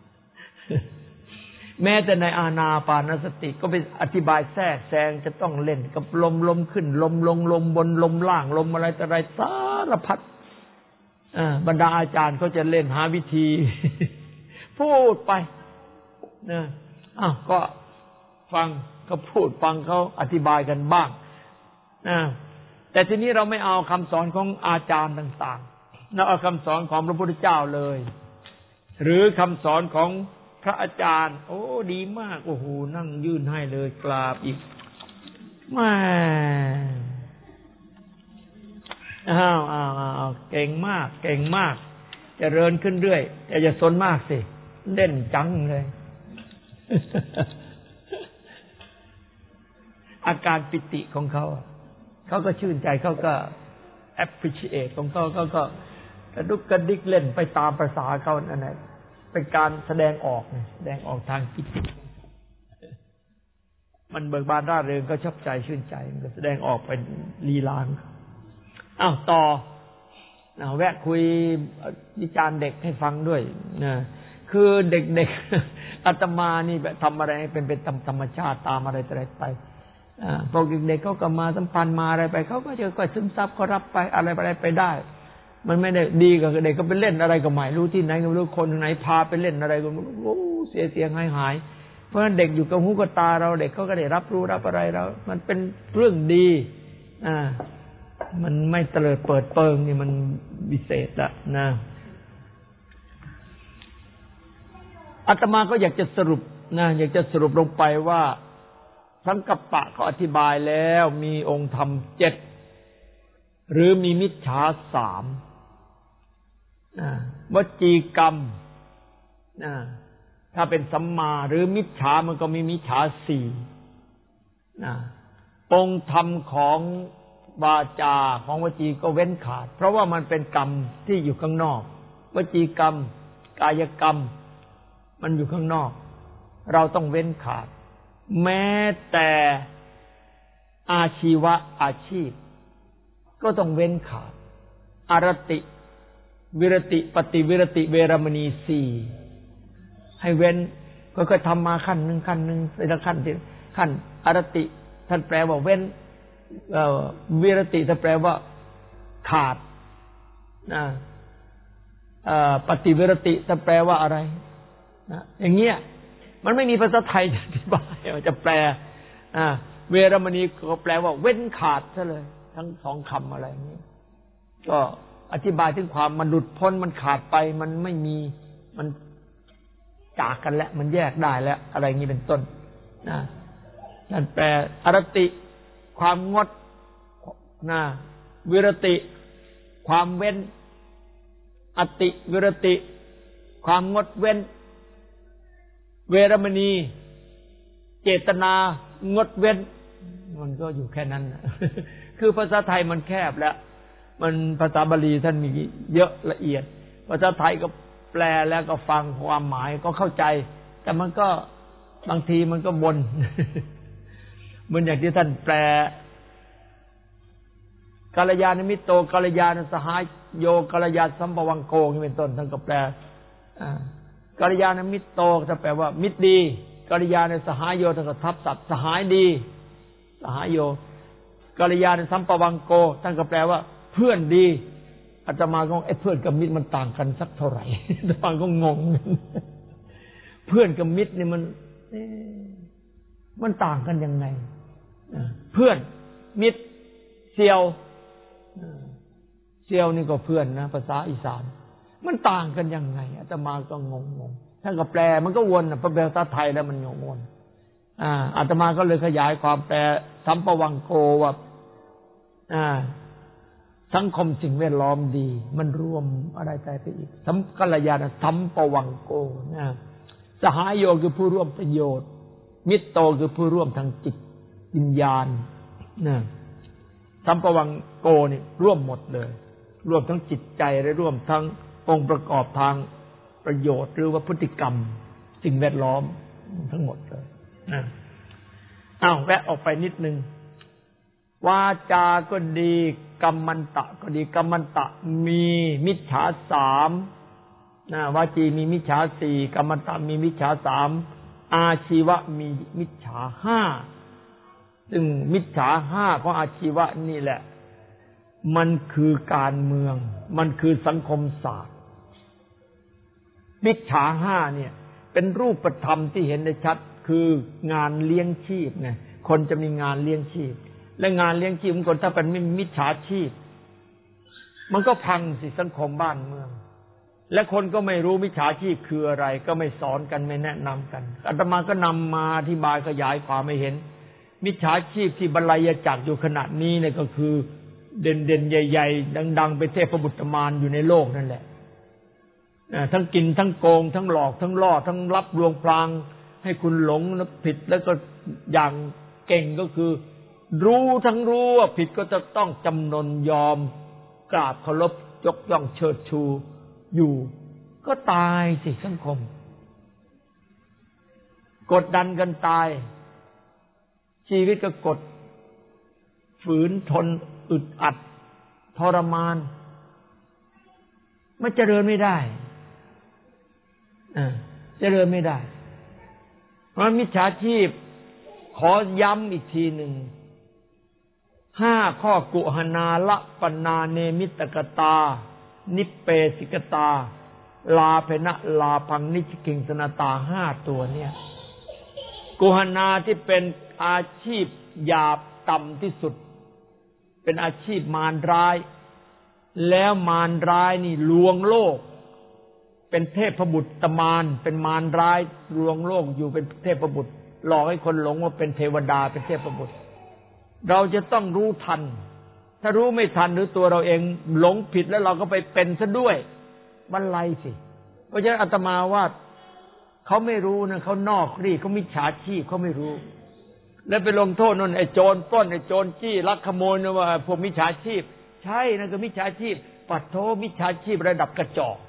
แม้แต่ในอานาปานสติก็ไปอธิบายแทรกแซงจะต้องเล่นกับลมขึ้นลมลงลมบนลมล่างลมอะไรต่ออะไรสารพัดบรรดาอาจารย์เขาจะเล่นหาวิธีพูดไปนะก็ฟังก็พูดฟังเขาอธิบายกันบ้างนะแต่ทีนี้เราไม่เอาคำสอนของอาจารย์ต่างๆเราเอาคำสอนของพระพุทธเจ้าเลยหรือคำสอนของพระอาจารย์โอ้ดีมากโอ้โหนั่งยื่นให้เลยกราบอีกแม่เก่งมากเก่งมากเจริญขึ้นเรื่อยแต่อย่าสนมากสิเด่นจังเลย อาการปิติของเขาก็ชื่นใจเขาก็ appreciate ของเขาก็กระดุกกระดิกเล่นไปตามภาษาเขานั่นแหละเป็นการแสดงออกทางปิติมันเบิกบานร่าเริงก็ชอบใจชื่นใจมันก็แสดงออกเป็นลีลาต่อแวะคุยวิจารณ์เด็กให้ฟังด้วยนะคือเด็กๆอาตมานี่ทำอะไรเป็นธรรมชาติตามอะไรไปพวกเด็กๆเขาก็มาสัมพันธ์มาอะไรไปเขาก็จะค่อยซึมซับก็รับไปอะไรไปได้มันไม่ได้ดีกับเด็กก็ไปเล่นอะไรก็ไม่รู้ที่ไหนก็ไม่รู้คนไหนพาไปเล่นอะไรก็ไม่รู้เสียงหายเพราะฉะนั้นเด็กอยู่กับหูกับตาเราเด็กเขาก็ได้รับรู้รับอะไรเรามันเป็นเรื่องดีมันไม่เตลิดเปิดเปิงนี่มันวิเศษละนะอาตมาก็อยากจะสรุปลงไปว่าสังกัปปะเขาอธิบายแล้วมีองค์ธรรม7หรือมีมิจฉา3วจีกรรมถ้าเป็นสัมมาหรือมิจฉามันก็มีมิจฉา4องค์ธรรมของวาจาของวจีก็เว้นขาดเพราะว่ามันเป็นกรรมที่อยู่ข้างนอกวจีกรรมกายกรรมมันอยู่ข้างนอกเราต้องเว้นขาดแม้แต่อาชีวะอาชีพก็ต้องเว้นขาดอรติวิรติปฏิวิรติเวรมณี4ให้เว้นก็ทำมาขั้นหนึ่งเป็นขั้นอรติท่านแปลว่าเว้นวิรติท่านแปลว่าขาดปฏิวิรติท่านแปลว่าอะไรอย่างเงี้ยมันไม่มีภาษาไทยอธิบายจะแปลเวรมณีก็แปลว่าเว้นขาดซะเลยทั้งสองคำอะไรอย่างนี้ก็อธิบายถึงความมันหลุดพ้นมันขาดไปมันไม่มีมันจากกันแล้วมันแยกได้แล้วอะไรอย่างนี้เป็นต้นนั่นแปลอรติความงดวิรติความเว้นอติวิรติความงดเว้นเวรมณีเจตนางดเว้นมันก็อยู่แค่นั้นคือภาษาไทยมันแคบแล้วมันภาษาบาลีท่านมีเยอะละเอียดภาษาไทยก็แปลแล้วก็ฟังความหมายก็เข้าใจแต่มันก็บางทีมันก็บนเหมือนอย่างที่ท่านแปลกัลยาณมิตรโตกัลยาณสหายโยกัลยาณสัมปวังโกนี่เป็นต้นท่านก็แปลกัลยาณมิตรโตจะแปลว่ามิตรดีกัลยาณสหายโยท่านก็ทับศัพท์สหายดีสหายโยกัลยาณสัมปวังโกท่านก็แปลว่าเพื่อนดีอาตมาก็เพื่อนกับมิตรมันต่างกันสักเท่าไหร่อาตมาก็งงเพื่อนกับมิตรนี่มันมันต่างกันยังไงเพื่อนมิตรเซียวเซียวนี่ก็เพื่อนนะภาษาอีสานมันต่างกันยังไงอาตมาก็งงท่านก็แปลมันก็วนพระภาษาไทยแล้วมันงงอาตมาก็เลยขยายความแปลสัมปวังโกว่าสังคมสิ่งแวดล้อมดีมันรวมอะไรไปอีกสัมกัลยาณสัมปวังโกนะสหายโยคือผู้ร่วมประโยชน์มิตรโตคือผู้ร่วมทางจิตวิญญาณนะสัมปวังโกนี่ร่วมหมดเลยร่วมทั้งจิตใจและร่วมทั้งองค์ประกอบทางประโยชน์หรือว่าพฤติกรรมสิ่งแวดล้อมทั้งหมดเลยแวะออกไปนิดนึงวาจาก็ดีกัมมันตะก็ดีกัมมันตะมีมิจฉา3วาจีมีมิจฉา4กัมมันตะมีมิจฉา3อาชีวะมีมิจฉา5ซึ่งมิจฉา5ของอาชีวะนี่แหละมันคือการเมืองมันคือสังคมศาสตร์มิจฉา5เนี่ยเป็นรูปธรรมที่เห็นได้ชัดคืองานเลี้ยงชีพไงคนจะมีงานเลี้ยงชีพและงานเลี้ยงชีพของคนถ้าเป็นมิจฉาชีพมันก็พังสิสังคมบ้านเมืองและคนก็ไม่รู้มิจฉาชีพคืออะไรก็ไม่สอนกันไม่แนะนำกันอาตมาก็นำมาอธิบายขยายความให้เห็นมิจฉาชีพที่บรรลัยจักรอยู่ขณะนี้เนี่ยก็คือเด่นๆใหญ่ๆดังๆเป็นเทพบุตรมารอยู่ในโลกนั่นแหละทั้งกินทั้งโกงทั้งหลอกทั้งล่อทั้งรับลวงพรางให้คุณหลงและผิดแล้วก็อย่างเก่งก็คือรู้ทั้งรู้ว่าผิดก็จะต้องจำนนยอมกราบเคารพยกย่องเชิดชูอยู่ก็ตายสิสังคมกดดันกันตายชีวิตก็กดฝืนทนอึดอัดทรมานมันเจริญไม่ได้เจริญไม่ได้เพราะมิจฉาชีพขอย้ำอีกทีหนึ่ง5ข้อกุหนาละปนาเนมิตกตานิเปสิกตาลาเพนะลาพังนิชกิงสนตา5ตัวเนี่ยกุหนาที่เป็นอาชีพหยาบต่ำที่สุดเป็นอาชีพมารร้ายแล้วมารร้ายนี่ลวงโลกเป็นเทพบุตรมารเป็นมารร้ายลวงโลกอยู่เป็นเทพบุตรหลอกให้คนหลงว่าเป็นเทวดาเป็นเทพบุตรเราจะต้องรู้ทันถ้ารู้ไม่ทันหรือตัวเราเองหลงผิดแล้วเราก็ไปเป็นซะด้วยมันไรสิเพราะฉะนั้นอาตมาว่าเขาไม่รู้นะเขานอกรีเขามิจฉาชีพเขาไม่รู้แล้วไปลงโทษนั่นไอ้โจรปล้นไอ้โจรจี้ลักขโมยนะว่าพวกมิจฉาชีพใช่นั่นก็มิจฉาชีพปัดโทมิจฉาชีพระดับกระจอก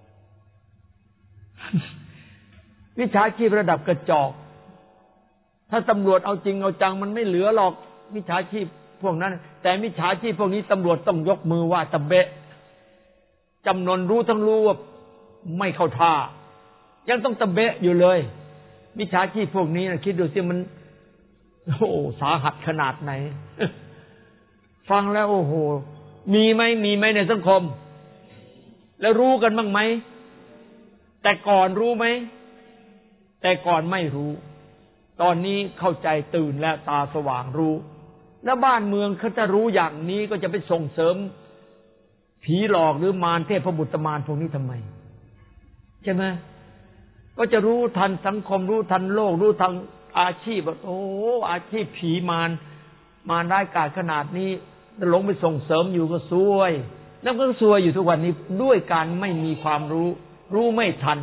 มิจฉาชีพระดับกระจอกถ้าตำรวจเอาจริงเอาจังมันไม่เหลือหรอกมิจฉาชีพพวกนั้นแต่มิจฉาชีพพวกนี้ตำรวจต้องยกมือว่าตะเบะจำนวนรู้ทั้งรู้ว่าไม่เข้าท่ายังต้องตะเบะอยู่เลยมิจฉาชีพพวกนี้นะคิดดูสิมันสาหัสขนาดไหนฟังแล้วโอ้โหมีไหมในสังคมแล้วรู้กันบ้างไหมแต่ก่อนรู้ไหมแต่ก่อนไม่รู้ตอนนี้เข้าใจตื่นและตาสว่างรู้แล้วบ้านเมืองเขาจะรู้อย่างนี้ก็จะไปส่งเสริมผีหลอกหรือมารเทพบุตรมารพวกนี้ทำไมใช่ไหมก็จะรู้ทันสังคมรู้ทันโลกรู้ทันอาชีพโอ้อาชีพผีมารร้ายกาจขนาดนี้หลงไปส่งเสริมอยู่ก็ซวยแล้วก็ซวยอยู่ทุกวันนี้ด้วยการไม่มีความรู้ไม่ทัน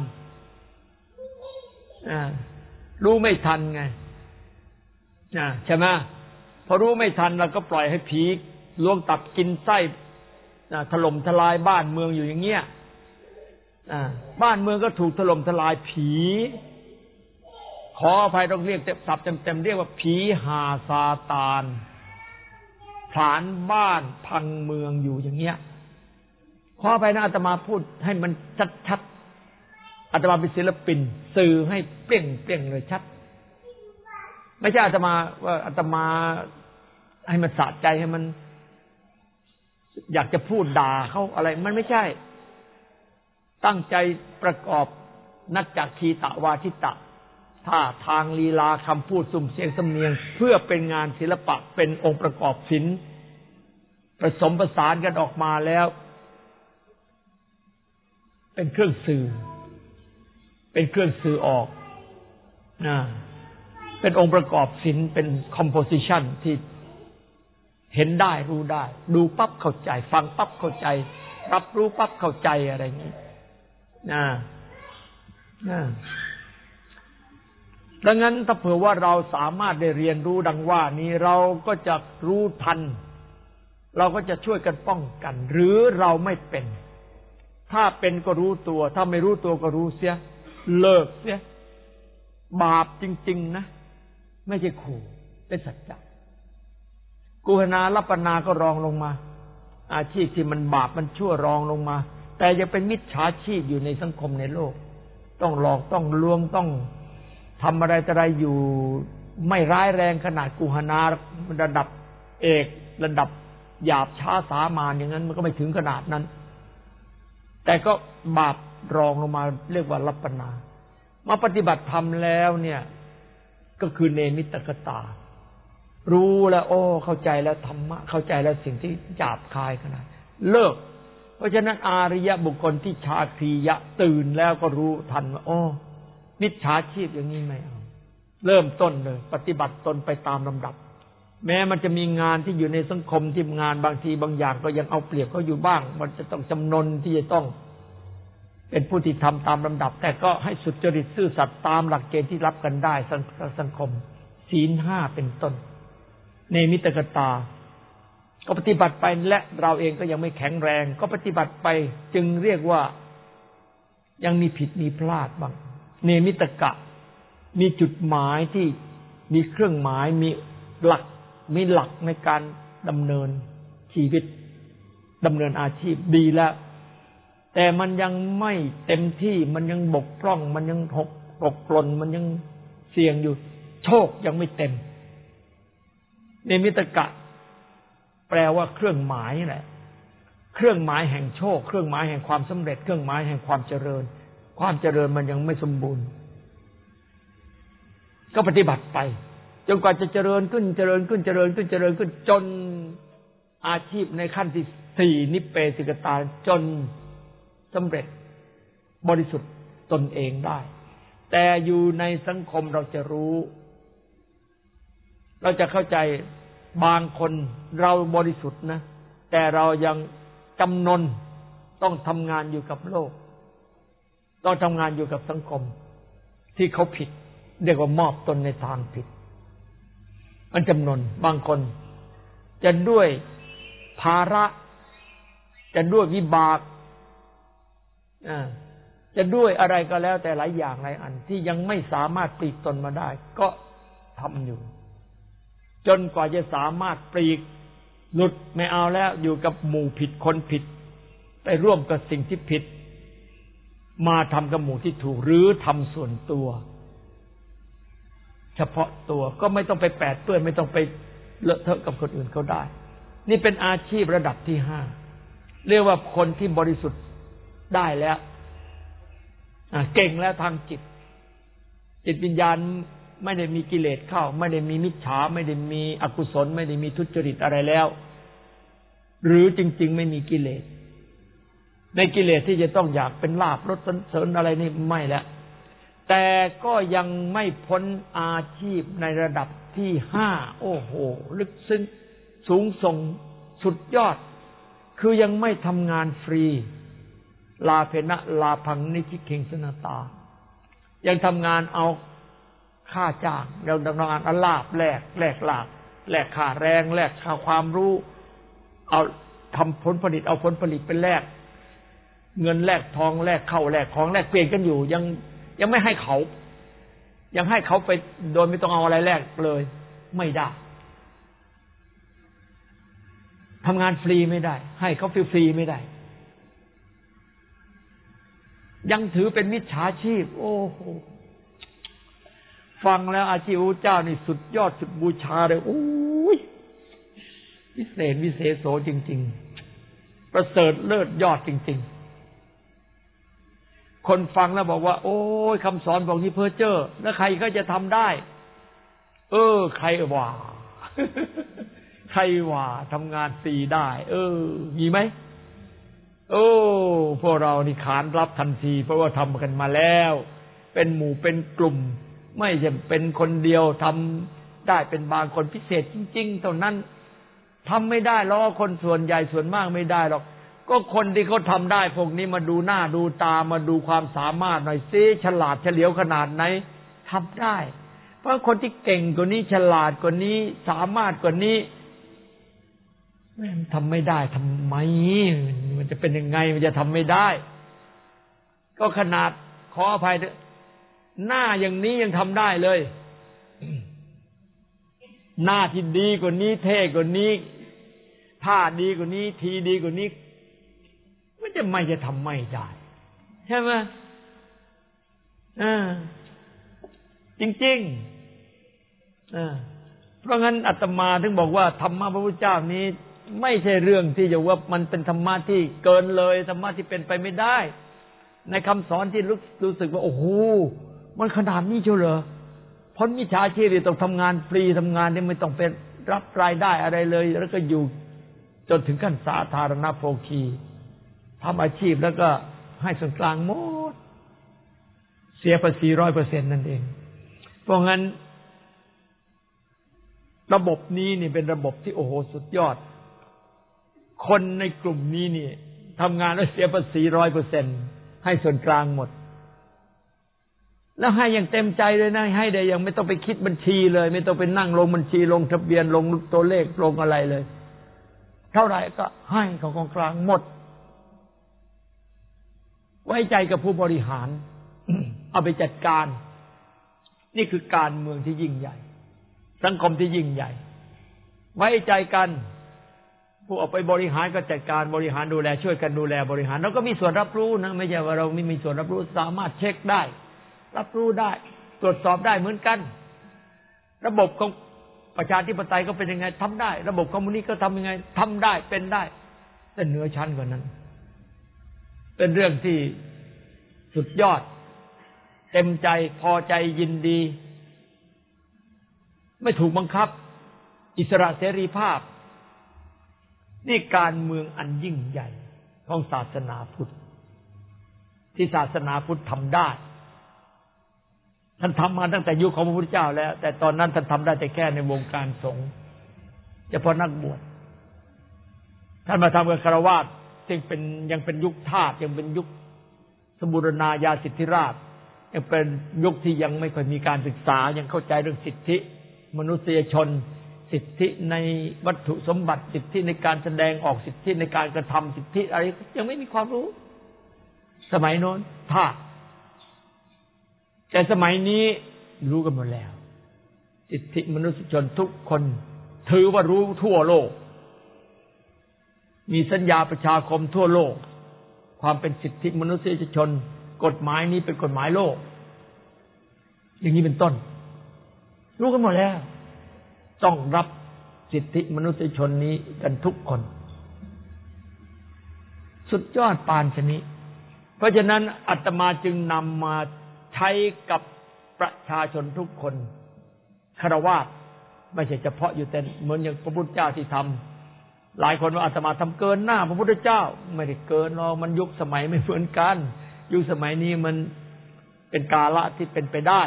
รู้ไม่ทันไงใช่ไหมพอรู้ไม่ทันเราก็ปล่อยให้ผีล้วงตับกินไส้ถล่มทลายบ้านเมืองอยู่อย่างเงี้ยบ้านเมืองก็ถูกถล่มทลายผีขออภัยต้องเรียกศัพท์เต็มๆเรียกว่าผีหาซาตานผลาญบ้านพังเมืองอยู่อย่างเงี้ยขออภัยนะอาตมาพูดให้มันชัดๆอาตมาเป็นศิลปินสื่อให้เปรี้ยงเลยชัดไม่ใช่อาตมาว่าอาตมาให้มันสะใจให้มันอยากจะพูดด่าเขาอะไรมันไม่ใช่ตั้งใจประกอบนัจจคีตวาทิตะท่าทางลีลาคำพูดสุ่มเสียงสำเนียงเพื่อเป็นงานศิลปะเป็นองค์ประกอบศิลป์ผสมผสานกันออกมาแล้วเป็นเครื่องสื่อออกนะเป็นองค์ประกอบศิลป์เป็น composition ที่เห็นได้รู้ได้ดูปั๊บเข้าใจฟังปั๊บเข้าใจรับรู้ปั๊บเข้าใจอะไรอย่างนี้นะดังนั้นถ้าเผื่อว่าเราสามารถได้เรียนรู้ดังว่านี้เราก็จะรู้ทันเราก็จะช่วยกันป้องกันหรือเราไม่เป็นถ้าเป็นก็รู้ตัวถ้าไม่รู้ตัวก็รู้เสียเลิกเสียบาปจริงๆนะไม่ใช่ขู่เป็นสัจจะกุหนารัปนาก็รองลงมาอาชีพที่มันบาปมันชั่วรองลงมาแต่ยังเป็นมิจฉาชีพอยู่ในสังคมในโลกต้องหลอกต้องลวงต้องทำอะไรแต่อะไรอยู่ไม่ร้ายแรงขนาดกุหนาระดับเอกระดับหยาบช้าสามัญอย่างนั้นมันก็ไม่ถึงขนาดนั้นแต่ก็บาปรองลงมาเรียกว่ารัปนามาปฏิบัติธรรมแล้วเนี่ยก็คือเนมิตกตารู้แล้วโอ้เข้าใจแล้วธรรมะเข้าใจแล้วสิ่งที่หยาบคายขนาดเลิกเพราะฉะนั้นอาริยบุคคลที่ชาครียะตื่นแล้วก็รู้ทันว่าโอ้มิจฉาชีพอย่างนี้ไม่เอาเริ่มต้นเลยปฏิบัติตนไปตามลำดับแม้มันจะมีงานที่อยู่ในสังคมที่งานบางทีบางอย่างก็ยังเอาเปรียบเขาอยู่บ้างมันจะต้องจำนนที่จะต้องเป็นผู้ที่ทำตามลำดับแต่ก็ให้สุจริตซื่อสัตย์ตามหลักเกณฑ์ที่รับกันได้สังคมศีล 5เป็นต้นเนมิตกตาก็ปฏิบัติไปและเราเองก็ยังไม่แข็งแรงก็ปฏิบัติไปจึงเรียกว่ายังมีผิดมีพลาดบ้างเนมิตกะมีจุดหมายที่มีเครื่องหมายมีหลักในการดำเนินชีวิตดำเนินอาชีพดีแล้วแต่มันยังไม่เต็มที่มันยังบกพร่องมันยังหกหล่นมันยังเสี่ยงอยู่โชคยังไม่เต็มเนมิตกะแปลว่าเครื่องหมายแหละเครื่องหมายแห่งโชคเครื่องหมายแห่งความสำเร็จเครื่องหมายแห่งความเจริญมันยังไม่สมบูรณ์ก็ปฏิบัติไปจนกว่าจะเจริญขึ้นจนอาชีพในขั้นที่ 4นิพเพสิกตาจนสำเร็จบริสุทธิ์ตนเองได้แต่อยู่ในสังคมเราจะรู้เราจะเข้าใจบางคนเราบริสุทธิ์นะแต่เรายังจำนนต้องทำงานอยู่กับโลกต้องทำงานอยู่กับสังคมที่เขาผิดเรียกว่ามอบตนในทางผิดมันจำนนบางคนจะด้วยภาระจะด้วยวิบากจะด้วยอะไรก็แล้วแต่หลายอย่างหลายอันที่ยังไม่สามารถปลีกตนมาได้ก็ทำอยู่จนกว่าจะสามารถปลีกหลุดไม่เอาแล้วอยู่กับหมู่ผิดคนผิดไปร่วมกับสิ่งที่ผิดมาทำกับหมู่ที่ถูกหรือทำส่วนตัวเฉพาะตัวก็ไม่ต้องไปแปดเปื้อนไม่ต้องไปเลอะเทอะกับคนอื่นเขาได้นี่เป็นอาชีพระดับที่ 5เรียกว่าคนที่บริสุทธิ์ได้แล้วเก่งแล้วทางจิตวิญญาณไม่ได้มีกิเลสเข้าไม่ได้มีมิจฉาไม่ได้มีอกุศลไม่ได้มีทุจริตอะไรแล้วหรือจริงๆไม่มีกิเลสในกิเลสที่จะต้องอยากเป็นลาภยศสรรเสริญอะไรนี่ไม่แล้วแต่ก็ยังไม่พ้นอาชีพในระดับที่ 5โอ้โหลึกซึ้งสูงส่งสุดยอดคือยังไม่ทำงานฟรีลาเพนะลาพังนิชิคิงสนาตายังทำงานเอาค่าจ้างยังทำงานเอาลาภแลกลาภแลกค่าแรงแลกค่าความรู้เอาทำผลผลิตเอาผลผลิตเป็นแลกเงินแลกทองแลกเข้าแลกของแลกเปลี่ยนกันอยู่ยังไม่ให้เขายังให้เขาไปโดยไม่ต้องเอาอะไรแลกเลยไม่ได้ทำงานฟรีไม่ได้ให้เขาฟรีไม่ได้ยังถือเป็นมิจฉาชีพโอ้โหฟังแล้วอาชีพพระเจ้านี่สุดยอดสุดบูชาเลยโอ้ยวิเศษวิเศษโสจริงๆประเสริฐเลิศยอดจริงๆคนฟังแล้วบอกว่าโอ้ยคำสอนบอกนี้เพ้อเจ้อแล้วใครก็จะทำได้ใครว่า ใครว่าทำงานฟรีได้มีไหมพวกเรานี่ขานรับทันทีเพราะว่าทำกันมาแล้วเป็นหมู่เป็นกลุ่มไม่ใช่เป็นคนเดียวทำได้เป็นบางคนพิเศษจริงๆเท่านั้นทำไม่ได้หรอกคนส่วนใหญ่ส่วนมากไม่ได้หรอกก็คนที่เขาทำได้พวกนี้มาดูหน้าดูตามาดูความสามารถหน่อยซิฉลาดเฉลียวขนาดไหนทำได้เพราะคนที่เก่งกว่านี้ฉลาดกว่านี้สามารถกว่านี้ทำไม่ได้ทำไมมันจะเป็นยังไงมันจะทำไม่ได้ก็ขนาดขออภัยเถอะหน้าอย่างนี้ยังทำได้เลยหน้าที่ดีกว่านี้เท่กว่านี้ท่าดีกว่านี้ทีดีกว่านี้มันจะไม่จะทำไม่ได้ใช่ไหมจริงๆเพราะงั้นอาตมาถึงบอกว่าธรรมะพระพุทธเจ้านี้ไม่ใช่เรื่องที่จะว่ามันเป็นธรรมะที่เกินเลยธรรมะที่เป็นไปไม่ได้ในคำสอนที่รู้สึกว่าโอ้โหมันขนาดนี้เชียวเหรอพ้นมิจฉาชีพต้องทำงานฟรีทำงานนี่ไม่ต้องเป็นรับรายได้อะไรเลยแล้วก็อยู่จนถึงขั้นสาธารณโภคีทำอาชีพแล้วก็ให้ส่วนกลางหมดเสียภาษี 100% นั่นเองเพราะงั้นระบบนี้นี่เป็นระบบที่โอ้โหสุดยอดคนในกลุ่มนี้นี่ทำงานแล้วเสียภาษี 100% ให้ส่วนกลางหมดแล้วให้อย่างเต็มใจเลยนะให้ได้ยังไม่ต้องไปคิดบัญชีเลยไม่ต้องไปนั่งลงบัญชีลงทะเบียนลงตัวเลขลงอะไรเลยเท่าไหร่ก็ให้ของกองกลางหมดไว้ใจกับผู้บริหาร เอาไปจัดการนี่คือการเมืองที่ยิ่งใหญ่สังคมที่ยิ่งใหญ่ไว้ใจกันผู้เอาไปบริหารก็จัดการบริหารดูแลช่วยกันดูแลบริหารแล้วก็มีส่วนรับรู้นะไม่ใช่ว่าเราไม่มีส่วนรับรู้สามารถเช็คได้รับรู้ได้ตรวจสอบได้เหมือนกันระบบของประชาธิปไตยก็เป็นยังไงทำได้ระบบคอมมิวนิสต์ก็ทำยังไงทำได้เป็นได้แต่เหนือชั้นกว่านั้นเป็นเรื่องที่สุดยอดเต็มใจพอใจยินดีไม่ถูกบังคับอิสระเสรีภาพนี่การเมืองอันยิ่งใหญ่ของศาสนาพุทธที่ศาสนาพุทธทำได้ท่านทำมาตั้งแต่ยุคของพระพุทธเจ้าแล้วแต่ตอนนั้นท่านทำได้แต่แค่ในวงการสงฆ์เฉพาะนักบวชท่านมาทำกับฆราวาสซึ่งเป็นยังเป็นยุคทาสยังเป็นยุคสมบูรณาญาสิทธิราชยังเป็นยุคที่ยังไม่ค่อยมีการศึกษายังเข้าใจเรื่องสิทธิมนุษยชนสิทธิในวัตถุสมบัติสิทธิในการแสดงออกสิทธิในการกระทำสิทธิอะไรยังไม่มีความรู้สมัยโน้นทาสแต่สมัยนี้รู้กันหมดแล้วสิทธิมนุษยชนทุกคนถือว่ารู้ทั่วโลกมีสัญญาประชาคมทั่วโลกความเป็นสิทธิมนุษยชนกฎหมายนี้เป็นกฎหมายโลกอย่างนี้เป็นต้นรู้กันหมดแล้วต้องรับสิทธิมนุษยชนนี้กันทุกคนสุดยอดปานชนิดเพราะฉะนั้นอาตมาจึงนำมาใช้กับประชาชนทุกคนฆราวาสไม่ใช่เฉพาะอยู่แต่เหมือนอย่างพระพุทธเจ้าที่ทำหลายคนว่าอาตมาทำเกินหน้าพระพุทธเจ้าไม่ได้เกินหรอกมันยุคสมัยไม่เหมือนกันยุคสมัยนี้มันเป็นกาลที่เป็นไปได้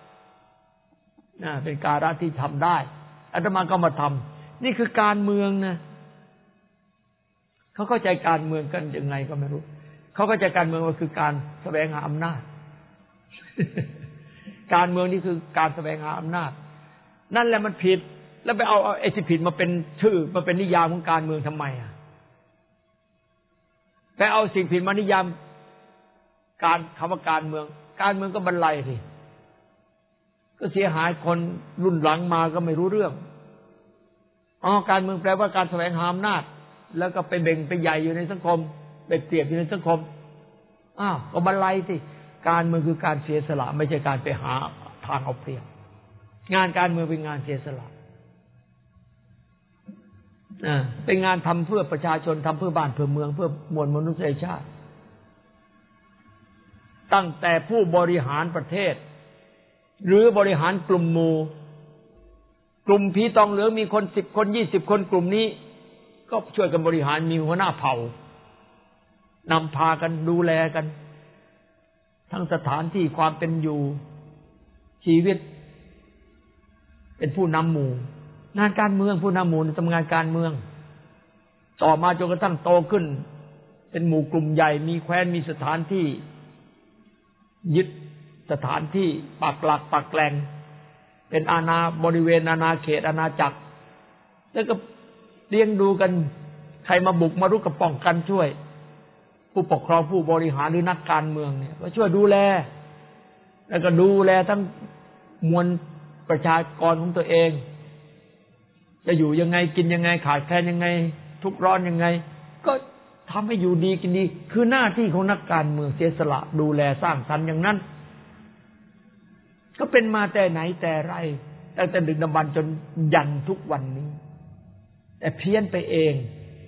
เป็นกาลที่ทำได้อาตมาก็มาทำนี่คือการเมืองนะเขาเข้าใจการเมืองกันยังไงก็ไม่รู้เขาเข้าใจการเมืองว่าคือการแสวงหาอำนาจ การเมืองนี่คือการแสวงหาอำนาจนั่นแหละมันผิดแล้วไปเอาไอ้ที่ผิดมาเป็นชื่อมาเป็นนิยามของการเมืองทำไมไปเอาสิ่งผิดมานิยามการคำว่าการเมืองก็บรรลัยสิก็เสียหายคนรุ่นหลังมาก็ไม่รู้เรื่องการเมืองแปลว่าการแสวงหาอำนาจแล้วก็ไปเบ่งไปใหญ่อยู่ในสังคมไปเปรียบอยู่ในสังคมก็บรรลัยสิการเมืองคือการเสียสละไม่ใช่การไปหาทางเอาเปรียบงานการเมืองเป็นงานเสียสละเป็นงานทำเพื่อประชาชนทำเพื่อบ้านเพื่อเมืองเพื่อมวลมนุษยชาติตั้งแต่ผู้บริหารประเทศหรือบริหารกลุ่มหมู่กลุ่มผีตองเหลืองมีคน10 คน20 คนกลุ่มนี้ก็ช่วยกันบริหารมีหัวหน้าเผ่านำพากันดูแลกันทั้งสถานที่ความเป็นอยู่ชีวิตเป็นผู้นำหมู่งานการเมืองผู้นำหมู่ทำงานการเมืองต่อมาจนกระทั่งโตขึ้นเป็นหมู่กลุ่มใหญ่มีแคว้นมีสถานที่ยึดสถานที่ปักหลักปักแหล่งเป็นอาณาบริเวณอาณาเขตอาณาจักรแล้วก็เลี้ยงดูกันใครมาบุกมารุกก็ป้องกันช่วยผู้ปกครองผู้บริหารหรือนักการเมืองเนี่ยก็ช่วยดูแลแล้วก็ดูแลทั้งมวลประชากรของตัวเองจะอยู่ยังไงกินยังไงขาดแคลนยังไงทุกข์ร้อนยังไงก็ทำให้อยู่ดีกินดีคือหน้าที่ของนักการเมืองเสียสละดูแลสร้างสรรค์อย่างนั้นก็เป็นมาแต่ไหนแต่ไรตั้งแต่ดึกดำบรรพ์จนยันทุกวันนี้แต่เพี้ยนไปเอง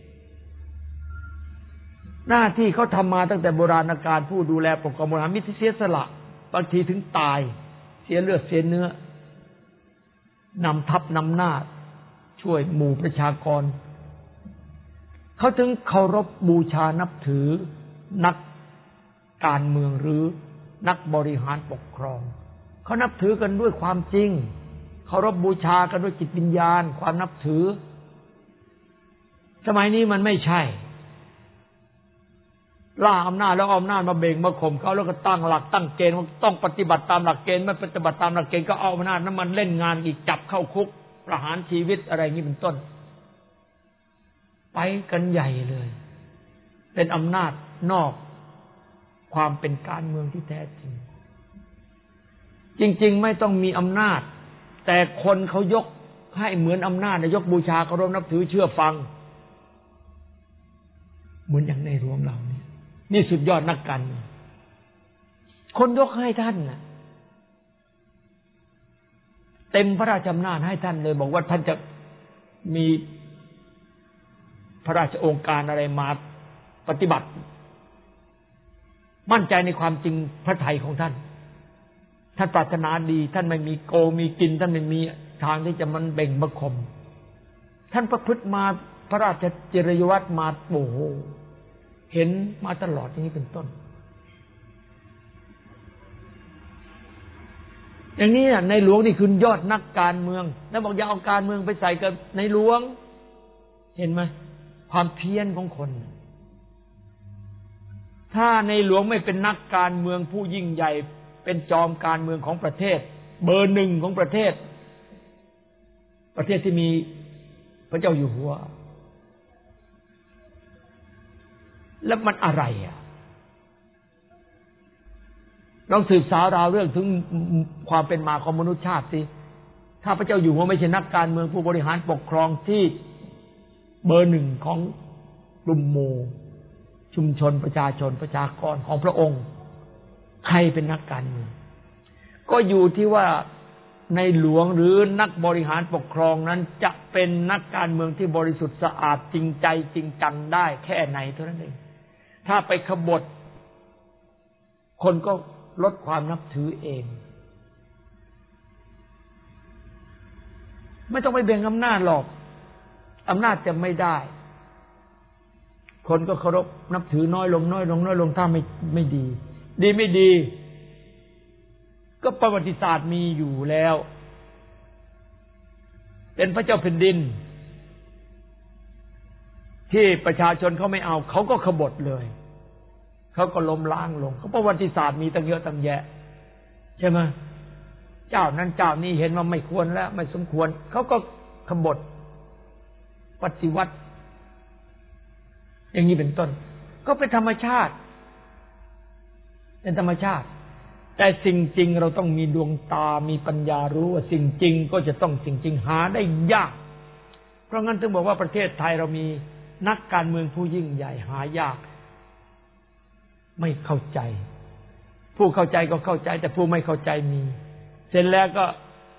หน้าที่เขาทำมาตั้งแต่โบราณกาลผู้ดูแลปกครองบริหารมิตรเสียสละบางทีถึงตายเสียเลือดเสียเนื้อนำทัพนำหน้าช่วยหมู่ประชากรเขาถึงเคารพบูชานับถือนักการเมืองหรือนักบริหารปกครองเขานับถือกันด้วยความจริงเคารพบูชากันด้วยจิตวิญญาณความนับถือสมัยนี้มันไม่ใช่ล่าอำนาจแล้วเอาอำนาจมาเบ่งมาข่มเขาแล้วก็ตั้งหลักตั้งเกณฑ์ว่าต้องปฏิบัติตามหลักเกณฑ์ไม่ปฏิบัติตามหลักเกณฑ์ก็เอาอำนาจนั้นมันเล่นงานอีกจับเข้าคุกประหารชีวิตอะไรอย่างนี้เป็นต้นไปกันใหญ่เลยเป็นอำนาจนอกความเป็นการเมืองที่แท้จริงจริงๆไม่ต้องมีอำนาจแต่คนเขายกให้เหมือนอำนาจยกบูชาเคารพนับถือเชื่อฟังเหมือนอย่างในหลวงเรานี่สุดยอดนักการเมืองคนยกให้ท่านน่ะเต็มพระราชอำนาจให้ท่านเลยบอกว่าท่านจะมีพระราชโองการอะไรมาปฏิบัติมั่นใจในความจริงพระทัยของท่านท่านปรารถนาดีท่านไม่มีโกมีกินท่านไม่มีทางที่จะมันเบ่งมาข่มท่านประพฤติมาพระราชจริยวัตรมาโอ้โหเห็นมาตลอดอย่างนี้เป็นต้นอย่างนี้ในหลวงนี่คือยอดนักการเมืองแล้วบอกอย่าเอาการเมืองไปใส่กับในหลวงเห็นไหมความเพี้ยนของคนถ้าในหลวงไม่เป็นนักการเมืองผู้ยิ่งใหญ่เป็นจอมการเมืองของประเทศเบอร์หนึ่งของประเทศที่มีพระเจ้าอยู่หัวแล้วมันอะไรลองสืบสาวราวเรื่องถึงความเป็นมาของมนุษยชาติสิถ้าพระเจ้าอยู่หัวไม่ใช่นักการเมืองผู้บริหารปกครองที่เบอร์หนึ่งของกลุ่มหมู่ชุมชนประชาชนประชากรของพระองค์ใครเป็นนักการเมืองก็อยู่ที่ว่าในหลวงหรือนักบริหารปกครองนั้นจะเป็นนักการเมืองที่บริสุทธิ์สะอาดจริงใจจริงจังได้แค่ไหนเท่านั้นเองถ้าไปขบฏคนก็ลดความนับถือเองไม่ต้องไปแบ่งอำนาจหรอกอำนาจจะไม่ได้คนก็เคารพนับถือน้อยลงถ้าไม่ดีไม่ดีก็ประวัติศาสตร์มีอยู่แล้วเป็นพระเจ้าแผ่นดินที่ประชาชนเขาไม่เอาเขาก็ขบฏเลยเขาก็ล้มล้างลงเขาประวัติศาสตร์มีตั้งเยอะตั้งแยะใช่ไหมเจ้านั้นเจ้านี้เห็นว่าไม่ควรแล้วไม่สมควรเขาก็ขบฏปฏิวัติอย่างนี้เป็นต้นก็เป็นธรรมชาติเป็นธรรมชาติแต่สิ่งจริงเราต้องมีดวงตามีปัญญารู้ว่าสิ่งจริงก็จะต้องสิ่งจริงหาได้ยากเพราะงั้นถึงบอกว่าประเทศไทยเรามีนักการเมืองผู้ยิ่งใหญ่หายากไม่เข้าใจผู้เข้าใจก็เข้าใจแต่ผู้ไม่เข้าใจมีเสร็จแล้วก็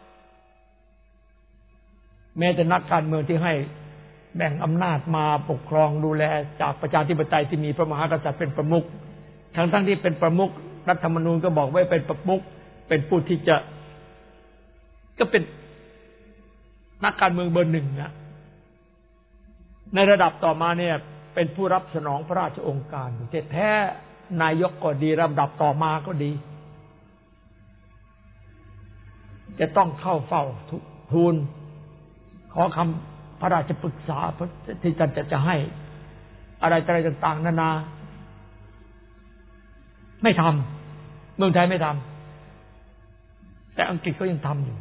แม้แต่นักการเมืองที่ให้แบ่งอำนาจมาปกครองดูแลจากประชาธิปไตยที่มีพระมหากษัตริย์เป็นประมุขทั้งที่เป็นประมุขรัฐธรรมนูญก็บอกไว้เป็นประมุขเป็นผู้ที่จะก็เป็นนักการเมืองเบอร์หนึ่งนะในระดับต่อมาเนี่ยเป็นผู้รับสนองพระราชโองการแท้ๆนายกก็ดีระดับต่อมาก็ดีจะต้องเข้าเฝ้าทูลขอคำพระราชปรึกษาที่ท่านจะให้อะไรต่างๆนานาไม่ทำเมืองไทยไม่ทำแต่อังกฤษก็ยังทำอยู่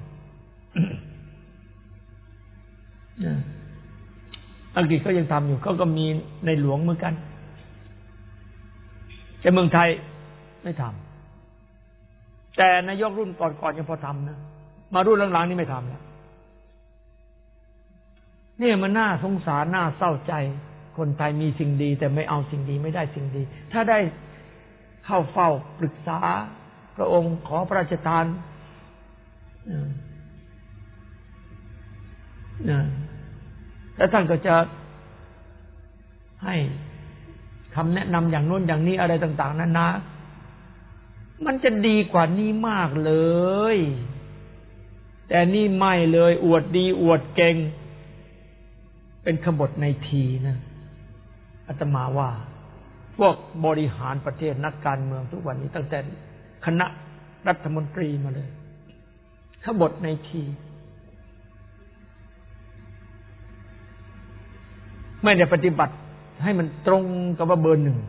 อังกฤษก็ยังทำอยู่เขาก็มีในหลวงเหมือนกันแต่เมืองไทยไม่ทำแต่นายกรุ่นก่อนๆยังพอทำนะมารุ่นหลังๆนี่ไม่ทำแล้วนี่มันน่าสงสารน่าเศร้าใจคนไทยมีสิ่งดีแต่ไม่เอาสิ่งดีไม่ได้สิ่งดีถ้าได้เข้าเฝ้าปรึกษาพระองค์ขอพระราชทานแล้วท่านก็จะให้คำแนะนำอย่างโน้นอย่างนี้อะไรต่างๆนั้นนะมันจะดีกว่านี้มากเลยแต่นี่ไม่เลยอวดดีอวดเก่งเป็นขบฏในทีนะอาตมาว่าพวกบริหารประเทศนักการเมืองทุกวันนี้ตั้งแต่คณะรัฐมนตรีมาเลยขบฏในทีไม่ได้ปฏิบัติให้มันตรงกับว่าเบอร์หนึ่ง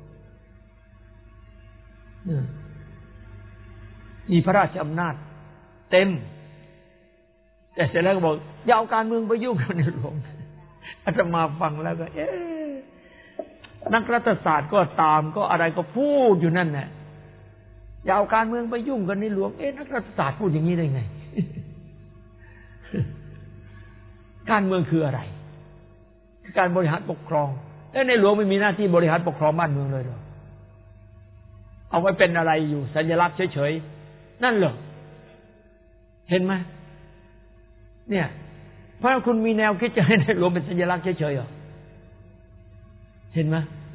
มีพระราชอำนาจเต็มแต่เสร็จแล้วก็บอกอย่าเอาการเมืองไปยุ่งกับในหลวงอาตมาฟังแล้วก็นักรัฐศาสตร์ก็ตามก็อะไรก็พูดอยู่นั่นแหละอย่าเอาการเมืองไปยุ่งกันในหลวงนักรัฐศาสตร์พูดอย่างนี้ได้ไง การเมืองคืออะไรการบริหารปกครองแล้วในหลวงไม่มีหน้าที่บริหารปกครองบ้านเมืองเลยหรอเอาไว้เป็นอะไรอยู่สัญลักษณ์เฉยๆนั่นเหรอเห็นไหมเนี่ยเพราะคุณมีแนวคิดจะให้ในหลวงเป็นสัญลักษณ์เฉยๆเหรอเห็นไหม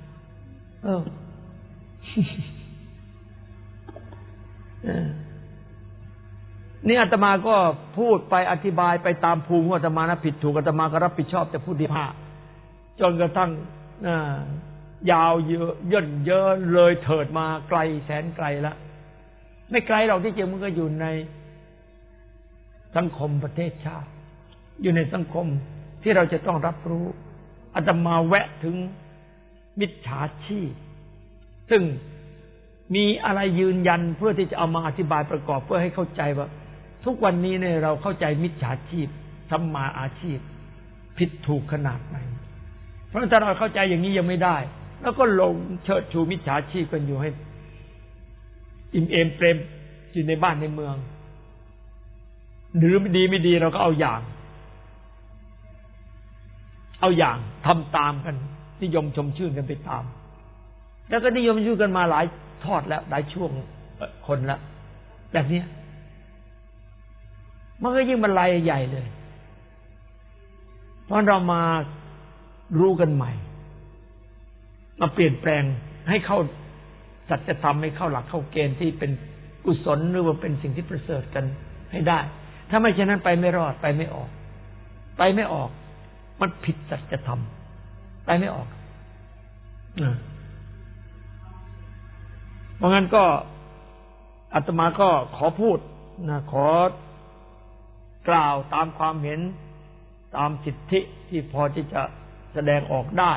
นี่อาตมาก็พูดไปอธิบายไปตามภูมิอาตมานะผิดถูกอาตมาก็รับผิดชอบแต่พูดดีมากจนกระทั่งยาวเยอะย่นเยอะเลยเถิดมาไกลแสนไกลแล้วไม่ไกลหรอกที่จริงมันก็อยู่ในสังคมประเทศชาติอยู่ในสังคมที่เราจะต้องรับรู้อาตมาแวะถึงมิจฉาชีพซึ่งมีอะไรยืนยันเพื่อที่จะเอามาอธิบายประกอบเพื่อให้เข้าใจว่าทุกวันนี้เนี่ยเราเข้าใจมิจฉาชีพสัมมาอาชีพผิดถูกขนาดไหนเพราะถ้าเราเข้าใจอย่างนี้ยังไม่ได้แล้วก็ลงเชิดชูมิจฉาชีพกันอยู่ให้อิ่มเอมเปรมอยู่ในบ้านในเมืองหรือไม่ดีเราก็เอาอย่างทำตามกันนิยมชมชื่นกันไปตามแล้วก็นิยมชื่นกันมาหลายทอดแล้วหลายช่วงคนแล้วแบบนี้มันก็ยิ่งบรรลัยใหญ่เลยเพราะเรามารู้กันใหม่มาเปลี่ยนแปลงให้เข้าสัจธรรมให้เข้าหลักเข้าเกณฑ์ที่เป็นกุศลหรือว่าเป็นสิ่งที่ประเสริฐกันให้ได้ถ้าไม่เช่นนั้นไปไม่รอดไปไม่ออกมันผิดสัจธรรมไปไม่ออกเพราะงั้นก็อาตมาก็ขอพูดนะขอกล่าวตามความเห็นตามสิทธิที่พอที่จะแสดงออกได้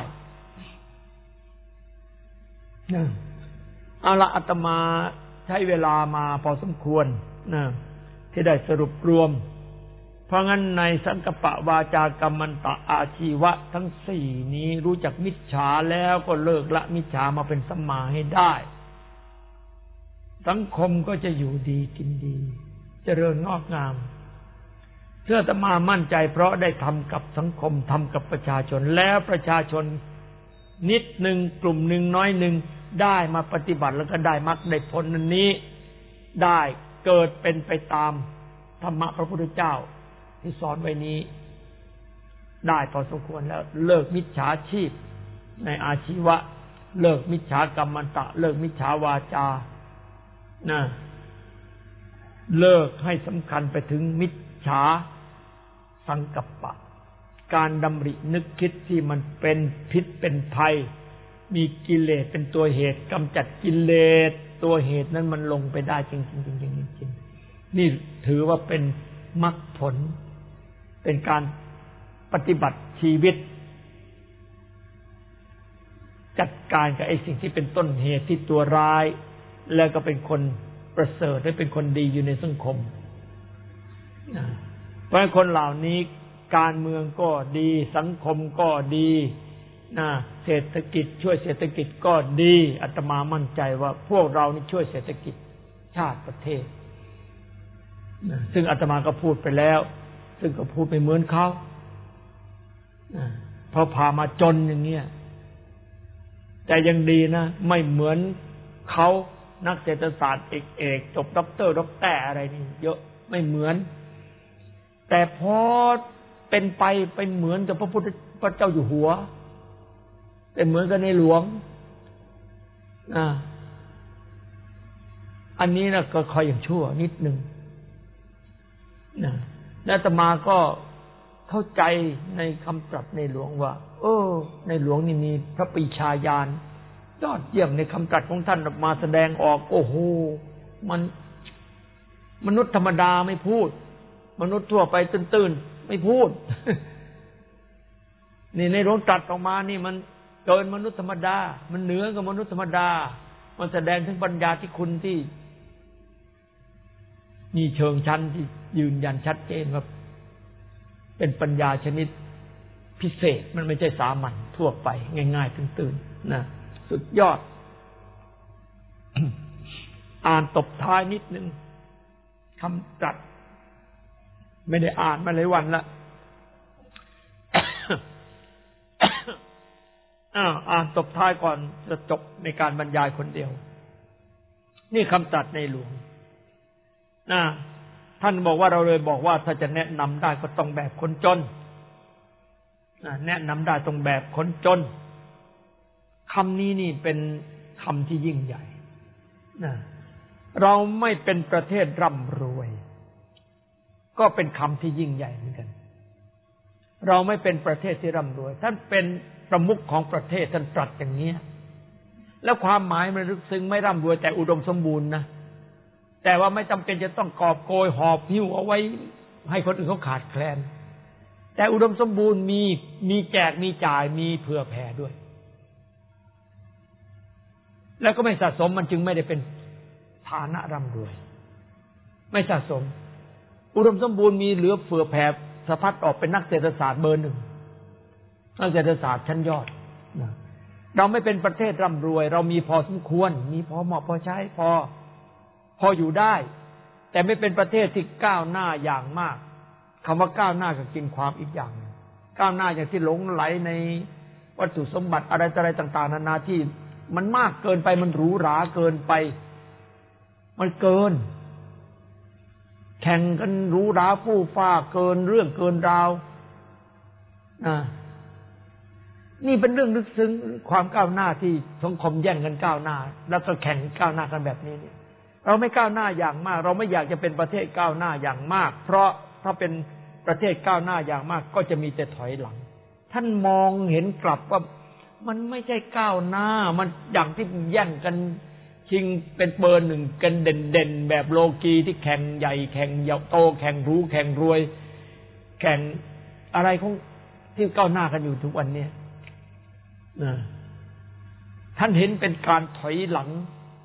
เอาละอาตมาใช้เวลามาพอสมควรนะที่ได้สรุปรวมเพราะงั้นในสังกัปปะวาจากัมมันตะอาชีวะทั้งสี่นี้รู้จักมิจฉาแล้วก็เลิกละมิจฉามาเป็นสัมมาให้ได้สังคมก็จะอยู่ดีกินดีเจริญงอกงามเชื่ออาตมามั่นใจเพราะได้ทำกับสังคมทำกับประชาชนแล้วประชาชนนิดหนึ่งกลุ่มหนึ่งน้อยหนึ่งได้มาปฏิบัติแล้วก็ได้มรรคได้ผลนั้นนี้ได้เกิดเป็นไปตามธรรมะพระพุทธเจ้าที่สอนไว้นี้ได้พอสมควรแล้วเลิกมิจฉาชีพในอาชีวะเลิกมิจฉากรรมันตะเลิกมิจฉาวาจานะเลิกให้สำคัญไปถึงมิจฉาสังกัปปะการดำรินึกคิดที่มันเป็นพิษเป็นภัยมีกิเลสเป็นตัวเหตุกำจัดกิเลสตัวเหตุนั้นมันลงไปได้จริงๆนี่ถือว่าเป็นมรรคผลเป็นการปฏิบัติชีวิตจัดการกับไอ้สิ่งที่เป็นต้นเหตุที่ตัวร้ายแล้วก็เป็นคนประเสริฐและเป็นคนดีอยู่ในสังคมเพราะคนเหล่านี้การเมืองก็ดีสังคมก็ดีเศรษฐกิจช่วยเศรษฐกิจก็ดีอาตมามั่นใจว่าพวกเรานี่ช่วยเศรษฐกิจชาติประเทศซึ่งอาตมาก็พูดไปแล้วซึ่งก็พูดไปเหมือนเขาพอพามาจนอย่างเงี้ยแต่ยังดีนะไม่เหมือนเขานักเศรษฐศาสตร์เอกจบด็อกเตอร์อะไรนี่เยอะไม่เหมือนแต่พอเป็นไปเหมือนกับพระเจ้าอยู่หัวเป็นเหมือนกับในหลวงอันนี้นะก็คอยอย่างชั่วนิดนึงและอาตมาก็เข้าใจในคำตรัสในหลวงว่าในหลวงนี่มีพระปรีชาญาณยอดเยี่ยมในคำตรัสของท่านออกมาแสดงออกโอ้โหมันมนุษย์ธรรมดาไม่พูดมนุษย์ทั่วไปตื้นๆไม่พูด นี่ในหลวงตรัสออกมานี่มันเกินมนุษย์ธรรมดามันเหนือกว่ามนุษย์ธรรมดามันแสดงถึงปัญญาที่คุณที่มีเชิงชั้นที่ยืนยันชัดเจนว่าเป็นปัญญาชนิดพิเศษมันไม่ใช่สามัญทั่วไปง่ายๆตื่นๆนะสุดยอด อ่านตบท้ายนิดนึงคำตรัสไม่ได้อ่านมาหลายวันละ อ่านตบท้ายก่อนจะจบในการบรรยายคนเดียวนี่คำตรัสในหลวงท่านบอกว่าเราเลยบอกว่าถ้าจะแนะนำได้ก็ต้องแบบคนจนแนะนำได้ต้องแบบคนจนคำนี้นี่เป็นคำที่ยิ่งใหญ่เราไม่เป็นประเทศร่ำรวยก็เป็นคำที่ยิ่งใหญ่เหมือนกันเราไม่เป็นประเทศที่ร่ำรวยท่านเป็นประมุขของประเทศท่านตรัสอย่างนี้แล้วความหมายมันลึกซึ้งไม่ร่ำรวยแต่อุดมสมบูรณ์นะแต่ว่าไม่จำเป็นจะต้องกอบโกยหอบหิ้วเอาไว้ให้คนอื่นเขาขาดแคลนแต่อุดมสมบูรณ์มีแจกมีจ่ายมีเผื่อแผ่ด้วยแล้วก็ไม่สะสมมันจึงไม่ได้เป็นฐานะร่ำรวยไม่สะสมอุดมสมบูรณ์มีเหลือเผื่อแผ่สะพัดออกเป็นนักเศรษฐศาสตร์เบอร์หนึ่งนักเศรษฐศาสตร์ชั้นยอดเราไม่เป็นประเทศร่ำรวยเรามีพอสมควรมีพอเหมาะพอใช้พออยู่ได้แต่ไม่เป็นประเทศที่ก้าวหน้าอย่างมากคำว่าก้าวหน้าก็กินความอีกอย่างก้าวหน้าอย่างที่หลงไหลในวัตถุสมบัติอะไรต่างๆนานาที่มันมากเกินไปมันหรูหราเกินไปมันเกินแข่งกันหรูหราฟู่ฟ้าเกินเรื่องเกินราวนี่เป็นเรื่องลึกซึ้งความก้าวหน้าที่สังคมแย่งกันก้าวหน้าแล้วก็แข่งก้าวหน้ากันแบบนี้เนี่ยเราไม่ก้าวหน้าอย่างมากเราไม่อยากจะเป็นประเทศก้าวหน้าอย่างมากเพราะถ้าเป็นประเทศก้าวหน้าอย่างมากก็จะมีแต่ถอยหลังท่านมองเห็นกลับว่ามันไม่ใช่ก้าวหน้ามันอย่างที่แย่งกันชิงเป็นเบอร์หนึ่งกันเด่นๆแบบโลกีที่แข่งใหญ่แข่งโตแข่งรู้แข่งรวยแข่งอะไรของที่ก้าวหน้ากันอยู่ทุกวันนี้ท่านเห็นเป็นการถอยหลัง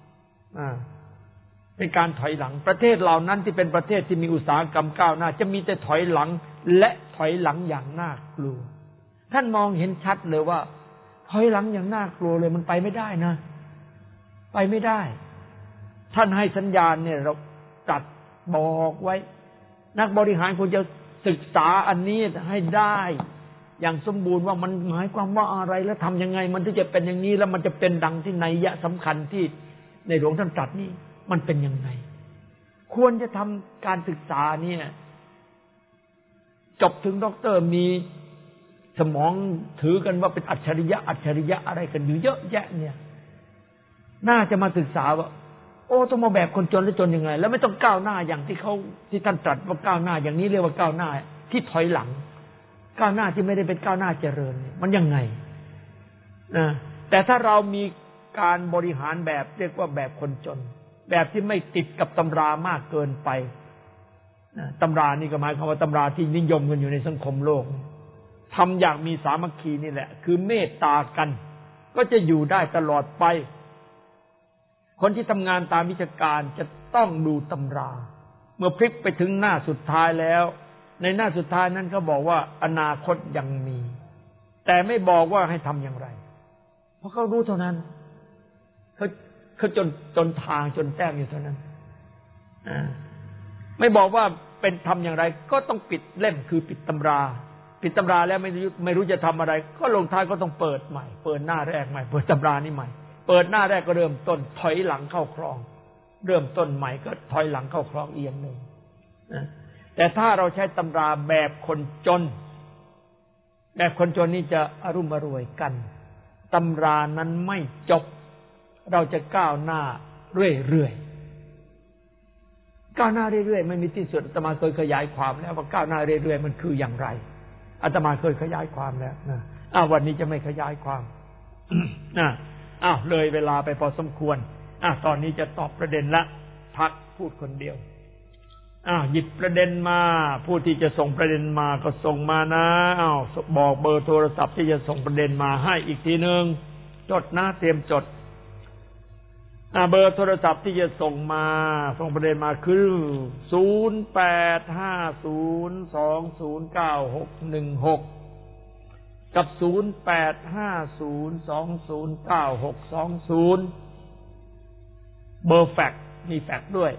เป็นการถอยหลังประเทศเหล่านั้นที่เป็นประเทศที่มีอุตสาหกรรมก้าวหน้าจะมีแต่ถอยหลังและถอยหลังอย่างน่ากลัวท่านมองเห็นชัดเลยว่าถอยหลังอย่างน่ากลัวเลยมันไปไม่ได้นะไปไม่ได้ท่านให้สัญญาณเนี่ยเราตัดบอกไว้นักบริหารควรจะศึกษาอันนี้ให้ได้อย่างสมบูรณ์ว่ามันหมายความว่าอะไรและทำยังไงมันถึงจะเป็นอย่างนี้แล้วมันจะเป็นดังที่นัยยะสำคัญที่ในหลวงท่านตรัสนี่มันเป็นยังไงควรจะทำการศึกษาเนี่ยจบถึงด็อกเตอร์มีสมองถือกันว่าเป็นอัจฉริยะอะไรกันอยู่เยอะแยะเนี่ยน่าจะมาศึกษาว่าต้องมาแบบคนจนแล้วจนยังไงแล้วไม่ต้องก้าวหน้าอย่างที่ท่านตรัสว่าก้าวหน้าอย่างนี้เรียกว่าก้าวหน้าที่ถอยหลังก้าวหน้าที่ไม่ได้เป็นก้าวหน้าเจริญมันยังไงนะแต่ถ้าเรามีการบริหารแบบเรียกว่าแบบคนจนแบบที่ไม่ติดกับตำรามากเกินไปตำรานี่ก็หมายความว่าตำราที่นิยมกันอยู่ในสังคมโลกทำอย่างมีสามัคคีนี่แหละคือเมตตากันก็จะอยู่ได้ตลอดไปคนที่ทำงานตามวิชาการจะต้องดูตำราเมื่อพลิกไปถึงหน้าสุดท้ายแล้วในหน้าสุดท้ายนั้นเขาบอกว่าอนาคตยังมีแต่ไม่บอกว่าให้ทำอย่างไรเพราะเขารู้เท่านั้นเขาจนทางจนแต้มอยู่เท่านั้นไม่บอกว่าเป็นทำอย่างไรก็ต้องปิดเล่มคือปิดตำราแล้วไม่รู้จะทำอะไรก็ลงท้ายก็ต้องเปิดใหม่เปิดหน้าแรกใหม่เปิดตำรานี้ใหม่เปิดหน้าแรกก็เริ่มต้นถอยหลังเข้าคลองเริ่มต้นใหม่ก็ถอยหลังเข้าคลองเอียงหนึ่งแต่ถ้าเราใช้ตำราแบบคนจนนี่จะอรุ่มอร่วยกันตำรานั้นไม่จบเราจะก้าวหน้าเรื่อยๆก้าวหน้าเรื่อยๆไม่มีที่สุดอาตมาเคยขยายความแล้วว่าก้าวหน้าเรื่อยๆมันคืออย่างไรอาตมาเคยขยายความแล้วนะวันนี้จะไม่ขยายความเลยเวลาไปพอสมควรตอนนี้จะตอบประเด็นละพักพูดคนเดียวหยิบประเด็นมาผู้ที่จะส่งประเด็นมาก็ส่งมานะบอกเบอร์โทรศัพท์ที่จะส่งประเด็นมาให้อีกทีนึงจดนะเตรียมจดเบอร์โทรศัพท์ที่จะส่งประเด็นมาคือ0850209616กับ0850209620เบอร์แฟกซ์มีแฟกซ์ด้วย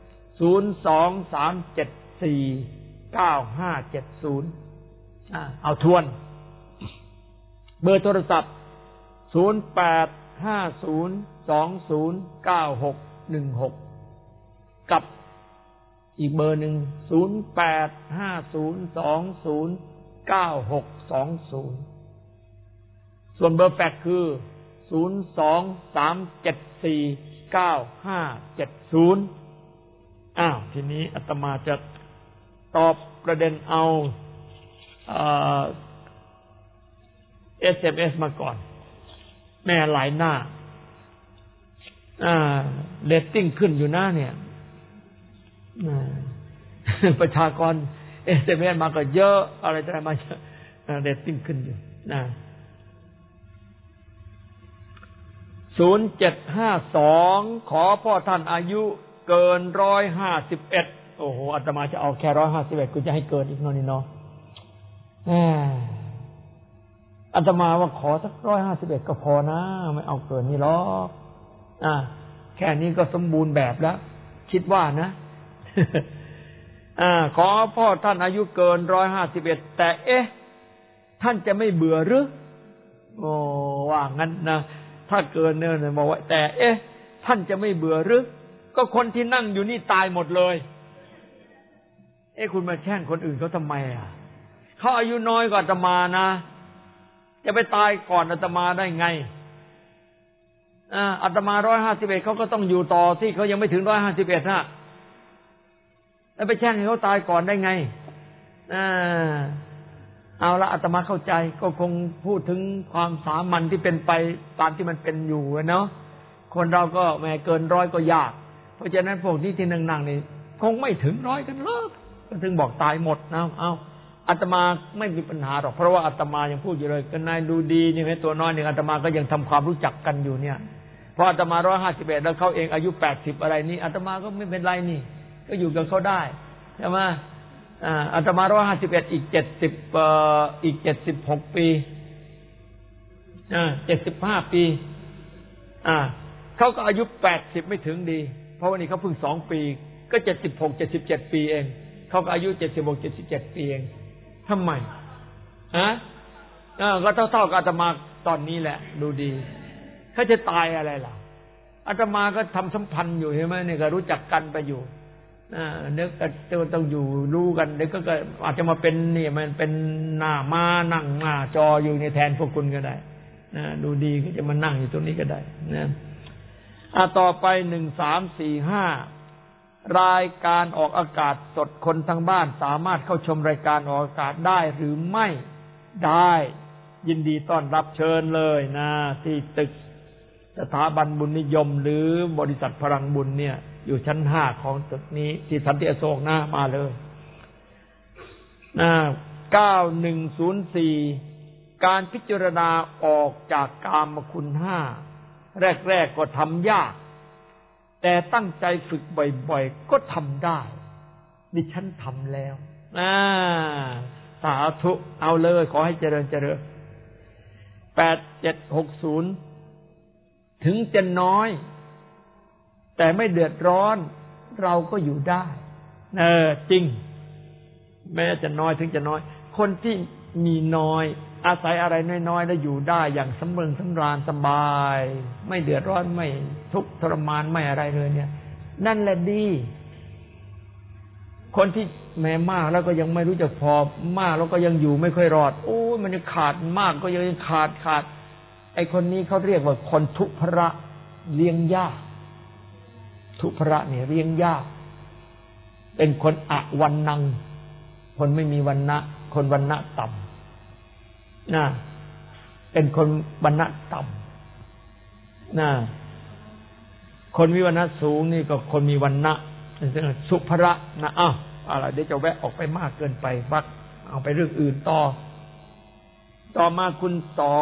023749570เอาทวนเบอร์โทรศัพท์0850209616กับอีกเบอร์หนึ่ง0850209620ส่วนเบอร์แฟกซ์คือ023749570ทีนี้อาตมาจะตอบประเด็นเอาSMS มาก่อนแม่หลายหน้าเรตติ้งขึ้นอยู่หน้าเนี่ยประชากร SMS มาก็เยอะอะไรจะมาเรตติ้งขึ้นอยู่0752ขอพ่อท่านอายุเกิน151โอ้โหอาตมาจะเอาแค่151กูจะให้เกินอีกนี่เนาะอาตมาว่าขอสัก151ก็พอนะไม่เอาเกินนี่หรอกแค่นี้ก็สมบูรณ์แบบแล้วคิดว่านะขอพ่อท่านอายุเกิน151แต่ท่านจะไม่เบื่อหรือโอ้ว่างั้นนะถ้าเกินเนี่ยบอกว่าแต่ท่านจะไม่เบื่อหรือก็คนที่นั่งอยู่นี่ตายหมดเลยคุณมาแช่งคนอื่นเขาทำไมเขาอายุน้อยกว่าอาตมานะจะไปตายก่อนอาตมาได้ไงอาตมา151เขาก็ต้องอยู่ต่อที่เขายังไม่ถึง151นะแล้วไปแช่งให้เขาตายก่อนได้ไงเอาละอาตมาเข้าใจก็คงพูดถึงความสามัญที่เป็นไปตามที่มันเป็นอยู่เนาะคนเราก็แม้เกิน100ก็ยากเพราะฉะนั้นพวกที่นั่งนี่คงไม่ถึง100กันหรอกก็ถึงบอกตายหมดนะอาตมาไม่มีปัญหาหรอกเพราะว่าอาตมายังพูดอยู่เลยก็นายดูดีนี่แม้ตัวน้อยนึงอาตมาก็ยังทำความรู้จักกันอยู่เนี่ยพออาตมา151แล้วเขาเองอายุ80อะไรนี่อาตมาก็ไม่เป็นไรนี่ก็อยู่กับเขาได้ใช่ไหมอาตมา151อีก76ปี75ปีเขาก็อายุ80ไม่ถึงดีเพราะวันนี้เขาเพิ่ง2ปีก็76 77ปีเองเขาก็อายุ76 77ปีเองทำไมก็เท่ากับอาตมาตอนนี้แหละดูดีเขาจะตายอะไรล่ะอาตมาก็ทำสัมพันธ์อยู่ใช่ไหมเนี่ยก็รู้จักกันไปอยู่เด็กก็ต้องอยู่รู้กันเด็กก็อาจจะมาเป็นนี่มันเป็นหน้ามานั่งหน้าจออยู่ในแทนพวกคุณก็ได้ดูดีก็จะมานั่งอยู่ตรงนี้ก็ได้นะต่อไป1345รายการออกอากาศสดคนทางบ้านสามารถเข้าชมรายการออกอากาศได้หรือไม่ได้ยินดีต้อนรับเชิญเลยนะที่ตึกสถาบันบุญนิยมหรือบริษัทพลังบุญเนี่ยอยู่ชั้น5ของตึกนี้ที่สันติอโศกนะมาเลย9104การพิจารณาออกจากกามคุณ5แรกๆก็ทำยากแต่ตั้งใจฝึกบ่อยๆก็ทำได้ดิฉันทำแล้วสาธุเอาเลยขอให้เจริญเจริญ8760ถึงจะน้อยแต่ไม่เดือดร้อนเราก็อยู่ได้จริงแม้จะน้อยถึงจะน้อยคนที่มีน้อยอาศัยอะไรน้อยๆแล้วอยู่ได้อย่างสำเริงสำราญสบายไม่เดือดร้อนไม่ทุกข์ทรมานไม่อะไรเลยเนี่ยนั่นแหละดีคนที่แม้มากแล้วก็ยังไม่รู้จักพอมากแล้วก็ยังอยู่ไม่ค่อยรอดโอ้ยมันขาดมากก็ยังขาดไอ้คนนี้เขาเรียกว่าคนทุพระเลี้ยงยากทุพระเนี่ยเลี้ยงยากเป็นคนอวันนังคนไม่มีวรรณะคนวรรณะต่ำเป็นคนวรรณะต่ำคนมีวรรณะสูงนี่ก็คนมีวรรณะสุภระนะอะไรเดี๋ยวจะแวะออกไปมากเกินไปบักเอาไปเรื่องอื่นต่อมาคุณ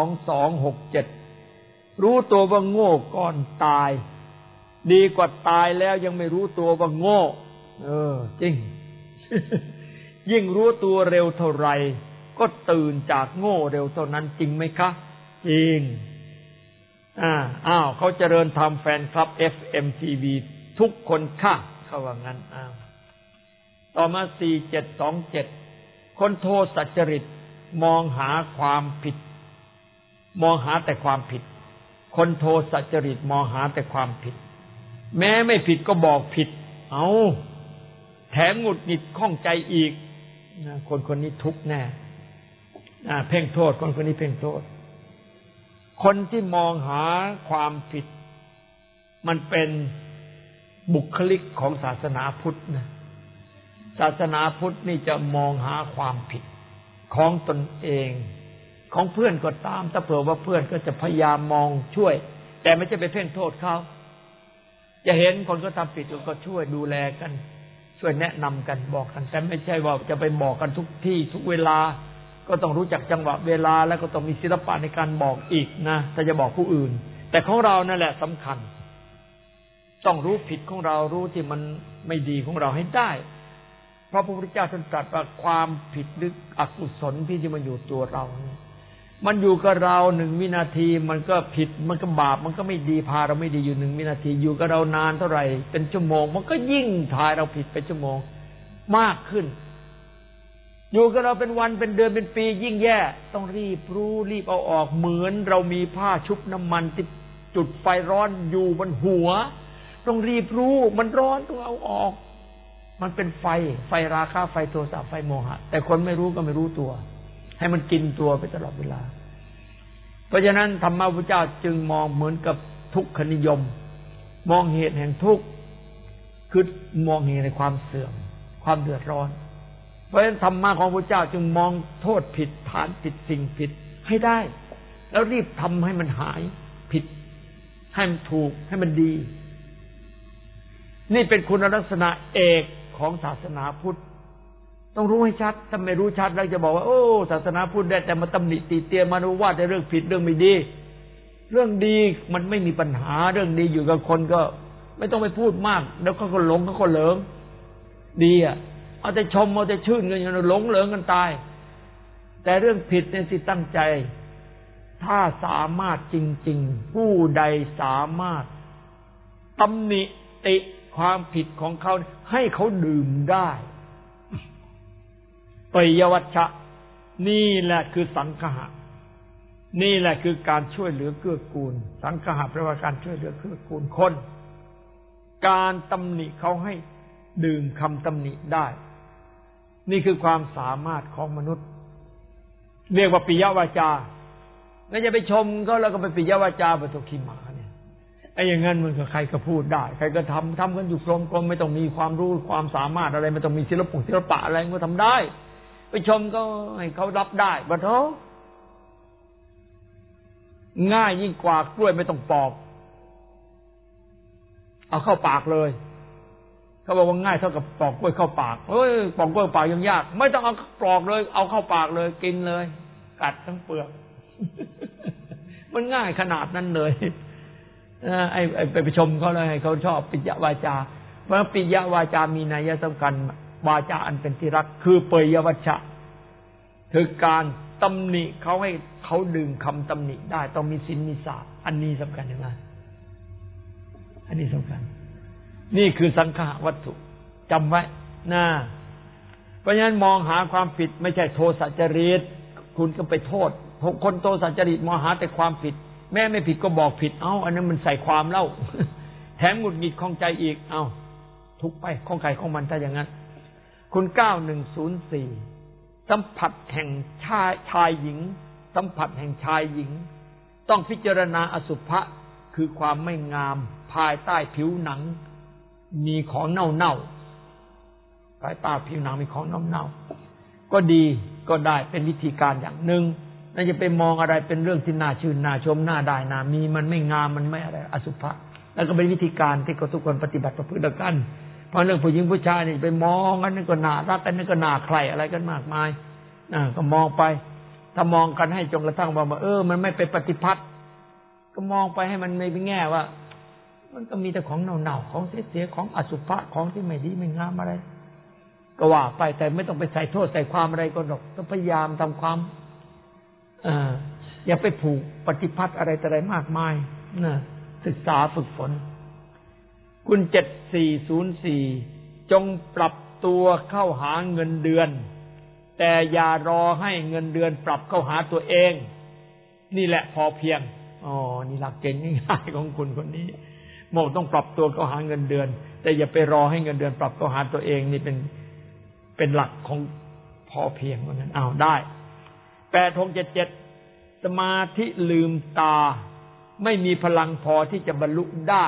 2267รู้ตัวว่าโง่ก่อนตายดีกว่าตายแล้วยังไม่รู้ตัวว่าโง่จริง ยิ่งรู้ตัวเร็วเท่าไรก็ตื่นจากโง่เร็วเท่านั้นจริงไหมคะจริงเขาเจริญธรรมแฟนคลับ FMTV ทุกคนค่ะเขาว่างั้นต่อมา4727คนโทสัจจริตมองหาความผิดมองหาแต่ความผิดคนโทสัจจริตมองหาแต่ความผิดแม้ไม่ผิดก็บอกผิดแถมหงุดหงิดข้องใจอีกคนนี้ทุกข์แน่เพ่งโทษคนนี้เพ่งโทษคนที่มองหาความผิดมันเป็นบุคลิกของศาสนาพุทธนะศาสนาพุทธนี่จะมองหาความผิดของตนเองของเพื่อนก็ตามถ้าเผื่อว่าเพื่อนก็จะพยายามมองช่วยแต่ไม่ใช่ไปเพ่งโทษเขาจะเห็นคนก็ทำผิดก็ช่วยดูแลกันช่วยแนะนำกันบอกกันแต่ไม่ใช่ว่าจะไปบอกกันทุกที่ทุกเวลาก็ต้องรู้จักจังหวะเวลาแล้วก็ต้องมีศิลปะในการบอกอีกนะถ้าจะบอกผู้อื่นแต่ของเรานั่นแหละสำคัญต้องรู้ผิดของเรารู้ที่มันไม่ดีของเราให้ได้เพราะพระพุทธเจ้าท่านตรัสว่าความผิดหรืออกุศลที่มันอยู่ตัวเรามันอยู่กับเรา1 วินาทีมันก็ผิดมันก็บาปมันก็ไม่ดีพาเราไม่ดีอยู่1 วินาทีอยู่กับเรานานเท่าไหร่เป็นชั่วโมงมันก็ยิ่งพาเราผิดเป็นชั่วโมงมากขึ้นอยู่กับเราเป็นวันเป็นเดือนเป็นปียิ่งแย่ต้องรีบรู้รีบเอาออกเหมือนเรามีผ้าชุบน้ำมันที่จุดไฟร้อนอยู่บนหัวต้องรีบรู้มันร้อนต้องเอาออกมันเป็นไฟราคะไฟโทสะไฟโมหะแต่คนไม่รู้ก็ไม่รู้ตัวให้มันกินตัวไปตลอดเวลาเพราะฉะนั้นธรรมะพุทธเจ้าจึงมองเหมือนกับทุกขนิยมมองเหตุแห่งทุกข์คือมองเหตุในความเสื่อมความเดือดร้อนเพราะฉะนั้นธรรมะของพระเจ้าจึงมองโทษผิดฐานผิดสิ่งผิดให้ได้แล้วรีบทำให้มันหายผิดให้มันถูกให้มันดีนี่เป็นคุณลักษณะเอกของศาสนาพุทธต้องรู้ให้ชัดถ้าไม่รู้ชัดแล้วจะบอกว่าโอ้ศาสนาพุทธได้แต่มาตำหนิติเตียนมาว่าแต่เรื่องผิดเรื่องไม่ดีเรื่องดีมันไม่มีปัญหาเรื่องดีอยู่กับคนก็ไม่ต้องไปพูดมากแล้วเขาก็หลงเขาก็เหลิงดีเอาแต่ชมเอาแต่ชื่นกันอย่างหลงเหลิงกันตายแต่เรื่องผิดเนี่ยสิตั้งใจถ้าสามารถจริงๆผู้ใดสามารถตำหนิติความผิดของเขาให้เขาดื่มได้ปริยวัชชะนี่แหละคือสังฆะนี่แหละคือการช่วยเหลือเกื้อกูลสังฆะแปลว่าการช่วยเหลือเกื้อกูลคนการตำหนิเขาให้ดื่มคำตำหนิได้นี่คือความสามารถของมนุษย์เรียกว่าปิยวาจาไม่จะไปชมเขาแล้วก็ไปปิยวาจาปทุคิมาเนี่ยไอ้อย่างนั้นมันก็ใครก็พูดได้ใครก็ทำกันอยู่กลมๆไม่ต้องมีความรู้ความสามารถอะไรไม่ต้องมีศิลปะอะไรก็ทำได้ไปชมก็ให้เขารับได้บัดเถอะง่ายยิ่งกว่ากล้วยไม่ต้องปอกเอาเข้าปากเลยเขาบอกว่าง่ายเท่ากับปอกกล้วยเข้าปากเฮ้ยปอกกล้วยปากยังยากไม่ต้องเอาปอกเลยเอาเข้าปากเลยกินเลยกัดทั้งเปลือก มันง่ายขนาดนั้นเลยไอ้ไปชมเขาเลยให้เขาชอบปิยวาจาเพราะปิยวาจามีนัยสำคัญวาจาอันเป็นที่รักคือเปยวัชชะคือการตำหนิเขาให้เขาดึงคำตำหนิได้ต้องมีศีลมีศาสตร์อันนี้สำคัญอย่างไรอันนี้สำคัญนี่คือสังฆวัตถุจำไว้นะเพราะฉะนั้นมองหาความผิดไม่ใช่โทสะจริตคุณก็ไปโทษคนโทสะจริตมองหาแต่ความผิดแม่ไม่ผิดก็บอกผิดอันนั้นมันใส่ความเล่าแถมหงุดหงิดข้องใจอีกทุกไปข้องใครของมันถ้าอย่างนั้นคุณ9104สัมผัสแห่งชายหญิงสัมผัสแห่งชายหญิงต้องพิจารณาอสุภะคือความไม่งามภายใต้ผิวหนังมีของเน่าๆภายใต้ผิวหนังมีของเน่าๆก็ดีก็ได้เป็นวิธีการอย่างหนึ่งน่าจะไปมองอะไรเป็นเรื่องที่น่าชื่นน่าชมน่าได้น่ามีมันไม่งามมันไม่อะไรอสุภะแล้วก็เป็นวิธีการที่ทุกคนปฏิบัติประพฤติกันเพราะเรื่องผู้หญิงผู้ชายนี่ไปมองกันนั่นก็น่ารักกันนั่นก็น่าใคร่อะไรกันมากมายก็มองไปถ้ามองกันให้จนกระทั่งว่ามันไม่เป็นปฏิพัทธ์ก็มองไปให้มันไม่เป็นแง่ว่ามันก็มีแต่ของเน่าๆของเสียๆของอสุภะของที่ไม่ดีไม่งามอะไรก็ว่าไปแต่ไม่ต้องไปใส่โทษใส่ความอะไรก็หรอกต้องพยายามทำความอย่าไปผูกปฏิพัทธ์อะไรแต่อะไรมากมายนะศึกษาฝึกฝนคุณ7404จงปรับตัวเข้าหาเงินเดือนแต่อย่ารอให้เงินเดือนปรับเข้าหาตัวเองนี่แหละพอเพียงนี่หลักเก่งง่ายๆของคุณคนนี้บอกต้องปรับตัวเข้าหาเงินเดือนแต่อย่าไปรอให้เงินเดือนปรับเข้าหาตัวเองนี่เป็นหลักของพอเพียงว่างั้นได้8677สมาธิลืมตาไม่มีพลังพอที่จะบรรลุได้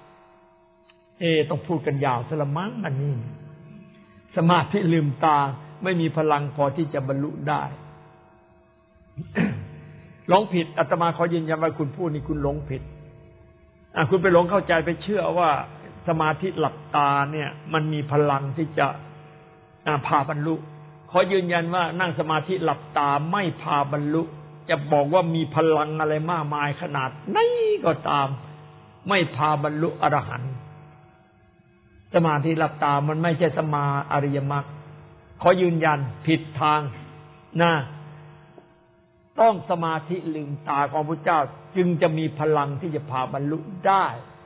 ต้องพูดกันยาวซะละมั้งอันนี้สมาธิลืมตาไม่มีพลังพอที่จะบรรลุได้ หลงผิดอาตมาขอยืนยันว่าคุณพูดนี่คุณหลงผิดคุณไปหลงเข้าใจไปเชื่อว่าสมาธิหลับตาเนี่ยมันมีพลังที่จะพาบรรลุขอยืนยันว่านั่งสมาธิหลับตาไม่พาบรรลุจะบอกว่ามีพลังอะไรมากมายขนาดไหนก็ตามไม่พาบรรลุอรหันต์สมาธิหลับตามันไม่ใช่สมาอริยมรรคขอยืนยันผิดทางนะต้องสมาธิลืมตาของพระเจ้าจึงจะมีพลังที่จะพาบรรลุได้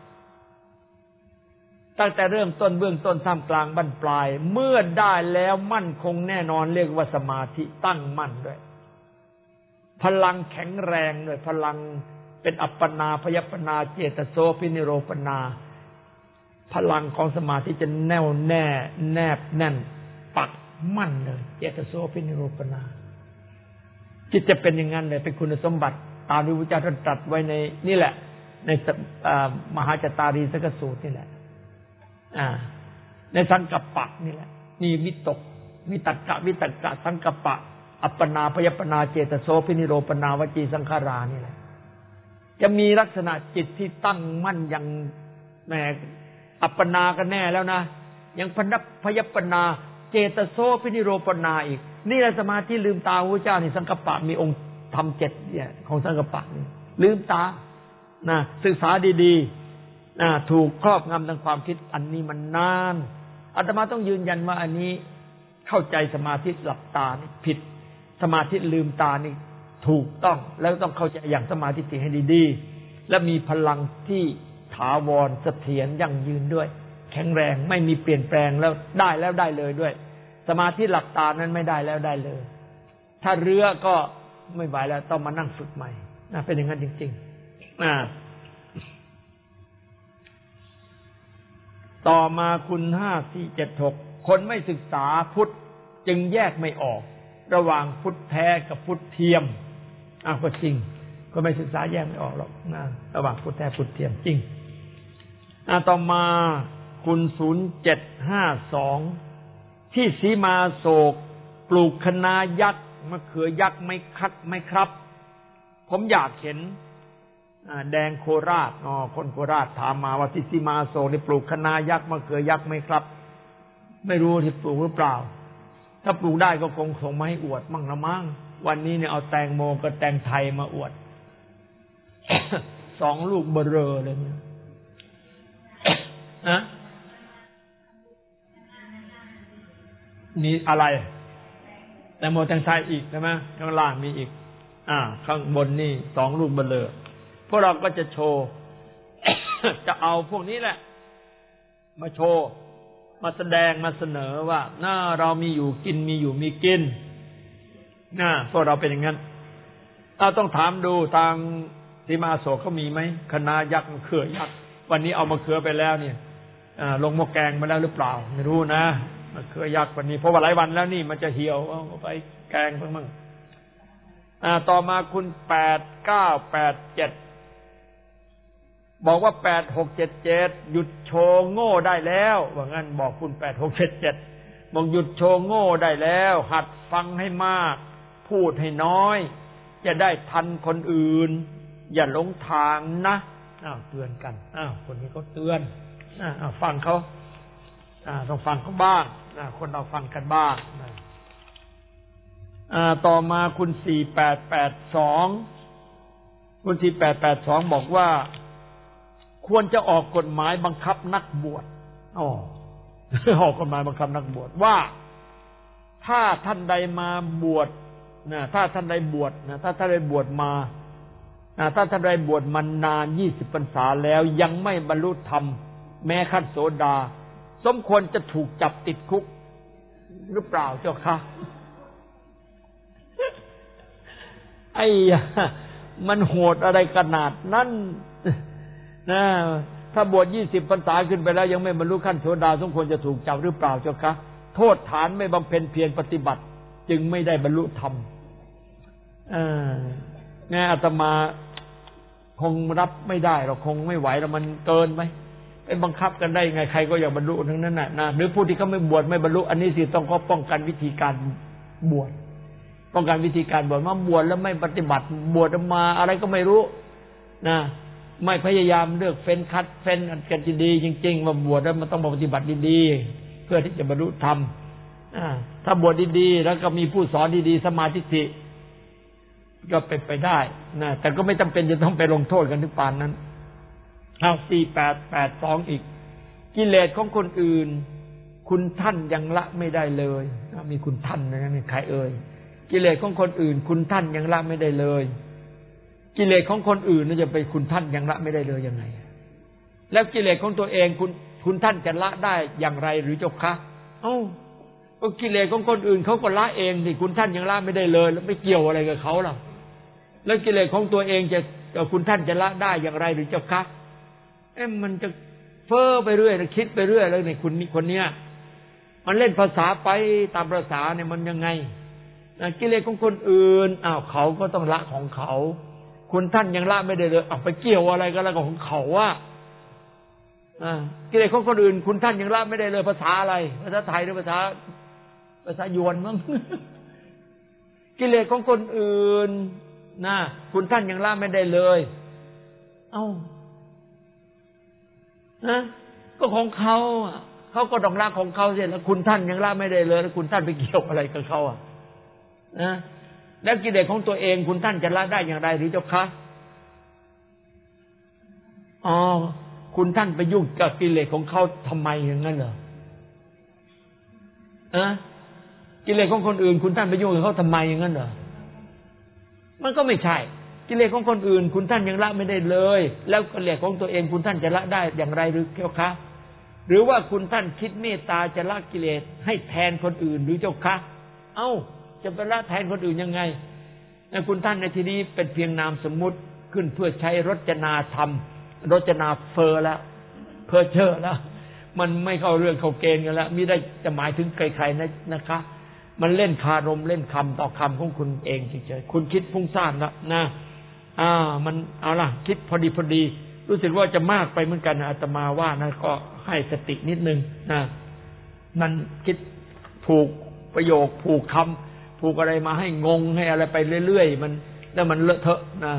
ตั้งแต่เริ่มต้นเบื้องต้นท่ามกลางบั้นปลายเมื่อได้แล้วมั่นคงแน่นอนเรียกว่าสมาธิตั้งมั่นด้วยพลังแข็งแรงด้วยพลังเป็นอัปปนาพยัปปนาเจตโสพินิโรปนาพลังของสมาธิจะแน่วแน่แนบแน่นปักมั่นเลยเจตโสพินิโรปนาจิตจะเป็นอย่างนั้นเลยเป็นคุณสมบัติตามที่พระเจ้าท่านตรัสไว้ในนี่แหละในมหาจตารีสักสูตรนี่แหละในสังกัปปะนี่แหละนี่วิตกวิตกะสังกัปปะอัปปนาพยัปปนาเจตโสพินิโรปนาวจีสังขารานี่แหละจะมีลักษณะจิตที่ตั้งมั่นอย่างแหมอัปปนาก็แน่แล้วนะยังพยัปปนาเจตโสพินิโรปนาอีกนี่แหละสมาธิลืมตาพระเจ้านี่สังกัปปะมีองค์ธรรม7เนี่ยของสังกัปปะนี่ลืมตาศึกษาดีๆถูกครอบงำทางความคิดอันนี้มันนานอาตมาต้องยืนยันว่าอันนี้เข้าใจสมาธิหลับตานี่ผิดสมาธิลืมตานี่ถูกต้องแล้วต้องเข้าใจอย่างสมาธิให้ดีๆและมีพลังที่ถาวรเสถียรยั่งยืนด้วยแข็งแรงไม่มีเปลี่ยนแปลงแล้วได้เลยด้วยสมาธิหลับตานั้นไม่ได้แล้วได้เลยถ้าเรือก็ไม่ไหวแล้วต้องมานั่งฝึกใหม่เป็นอย่างนั้นจริงๆต่อมาคุณ5476คนไม่ศึกษาพุทธจึงแยกไม่ออกระหว่างพุทธแท้กับพุทธเทียมก็จริงก็ไม่ศึกษาแยกไม่ออกหรอกระหว่างพุทธแท้พุทธเทียมจริงต่อมาคุณ0752ที่สีมาโศกปลูกคะน้ายักษ์มะเขือยักษ์ไม่ครับผมอยากเห็นแดงโคราชคนโคราชถามมาว่าที่สีมาโศกได้ปลูกคะน้ายักษ์มะเขือยักษ์ไหมครับไม่รู้ที่ปลูกหรือเปล่าถ้าปลูกได้ก็คงส่งมาให้อวดมั่งละมั้งวันนี้เนี่ยเอาแตงโมกับแตงไทยมาอวด 2 ลูกเบอเรอเลยเนี่ยนี่อะไรแตงโมแตงไทยอีกใช่ไหมข้างล่างมีอีกข้างบนนี่2 ลูกเบอเรอพวกเราก็จะโชว์ จะเอาพวกนี้แหละมาโชว์มาแสดงมาเสนอว่าเรามีอยู่กินมีอยู่มีกินพวกเราเป็นอย่างนั้นต้องถามดูทางสีมาโศกเขามีไหมคะน้ายักษ์มะเขือยักษ์วันนี้เอามะเขือไปแล้วเนี่ยลงหม้อแกงมาแล้วหรือเปล่าไม่รู้นะมะเขือยักษ์วันนี้เพราะว่าหลายวันแล้วนี่มันจะเหี่ยวเอาไปแกงมั่งต่อมาคุณ8987บอกว่า8677หยุดโชว์โง่ได้แล้วว่างั้นบอกคุณ8677บอกหยุดโชว์โง่ได้แล้วหัดฟังให้มากพูดให้น้อยจะได้ทันคนอื่นอย่าหลงทางนะเตือนกันคนนี้เขาเตือนฟังเขาต้องฟังเขาบ้างคนเราฟังกันบ้างต่อมาคุณ4882คุณ4882บอกว่าควรจะออกกฎหมายบังคับนักบวชออกกฎหมายบังคับนักบวชว่าถ้าท่านใดมาบวชถ้าท่านใดบวชถ้าท่านใดบวชมาถ้าท่านใดบวชมานาน20 พรรษาแล้วยังไม่บรรลุธรรมแม้ขั้นโสดาสมควรจะถูกจับติดคุกหรือเปล่าเจ้าคะมันโหดอะไรขนาดนั้นถ้าบวช20 พรรษาขึ้นไปแล้วยังไม่บรรลุขั้นโสดาสมควรจะถูกจับหรือเปล่าเจ้าคะโทษฐานไม่บำเพ็ญเพียรปฏิบัติจึงไม่ได้บรรลุธรรมอาตมาคงรับไม่ได้หรอกคงไม่ไหวแล้วมันเกินไหมไปบังคับกันได้ไงใครก็อยากบรรลุทั้งนั้นน่ะหรือผู้ที่เขาไม่บวชไม่บรรลุอันนี้สิต้องเขาป้องกันวิธีการบวชป้องกันวิธีการบวชมาบวชแล้วไม่ปฏิบัติบวชมาอะไรก็ไม่รู้ไม่พยายามเลือกเฟ้นคัดเฟ้นกันดีจริงๆว่าบวชแล้วมันต้องปฏิบัติดีๆเพื่อที่จะบรรลุธรรมถ้าบวชดีๆแล้วก็มีผู้สอนดีๆสมาธิก็เป็นไปได้แต่ก็ไม่จำเป็นจะต้องไปลงโทษกันถึงปานนั้น4882อีกกิเลสของคนอื่นคุณท่านยังละไม่ได้เลยมีคุณท่านนะนี่ใครเอ่ยกิเลสของคนอื่นคุณท่านยังละไม่ได้เลยกิเลสของคนอื่นนี่จะไปคุณท่านยังละไม่ได้เลยยังไงแล้วกิเลสของตัวเองคุณท่านจะละได้อย่างไรหรือเจ้าคะก็กิเลสของคนอื่นเขาก็ละเองสิคุณท่านยังละไม่ได้เลยแล้วไม่เกี่ยวอะไรกับเขาหรอกแล้วกิเลสของตัวเองจะคุณท่านจะละได้อย่างไรหรือเจ้าคะมันจะเฟ้อไปเรื่อยคิดไปเรื่อยแล้วเนี่ยคนเนี้ยมันเล่นภาษาไปตามภาษาเนี่ยมันยังไงกิเลสของคนอื่นเขาก็ต้องละของเขาคุณท่านยังละไม่ได้เลยไปเกี่ยวอะไรกันแล้วของเขาว่ากิเลสของคนอื่นคุณท่านยังละไม่ได้เลยภาษาอะไรภาษาไทยหรือภาษายวนมั้ง กิเลสของคนอื่นคุณท่านยังละไม่ได้เลยก็ของเขาก็ต้องละของเขาเสียแล้วคุณท่านยังละไม่ได้เลยแล้วคุณท่านไปเกี่ยวอะไรกับเขาแล้วกิเลสของตัวเองคุณท่านจะละได้อย่างไรหรือเจ้าคะคุณท่านไปยุ่งกับกิเลสของเขาทำไมอย่างนั้นเหรอกิเลสของคนอื่นคุณท่านไปยุ่งกับเขาทำไมอย่างนั้นเหรอมันก็ไม่ใช่กิเลสของคนอื่นคุณท่านยังละไม่ได้เลยแล้วกิเลสของตัวเองคุณท่านจะละได้อย่างไรหรือเจ้าคะหรือว่าคุณท่านคิดเมตตาจะละกิเลสให้แทนคนอื่นหรือเจ้าคะจะไปละแทนคนอื่นยังไงคุณท่านในที่นี้เป็นเพียงนามสมมุติขึ้นเพื่อใช้รจนาธรรมรจนาเฟอแล้วเพ้อเจ้อแล้วมันไม่เข้าเรื่องเข้าเกณฑ์กันแล้วมิได้จะหมายถึงใครๆนะคะมันเล่นคารมเล่นคำต่อคำของคุณเองเฉยๆคุณคิดฟุ้งซ่านแล้วนะมันเอาล่ะคิดพอดีรู้สึกว่าจะมากไปเหมือนกันอาตมาว่านะก็ให้สตินิดนึงนะมันคิดผูกประโยคผูกคำผูกอะไรมาให้งงให้อะไรไปเรื่อยๆมันแล้วมันเลอะเทอะนะ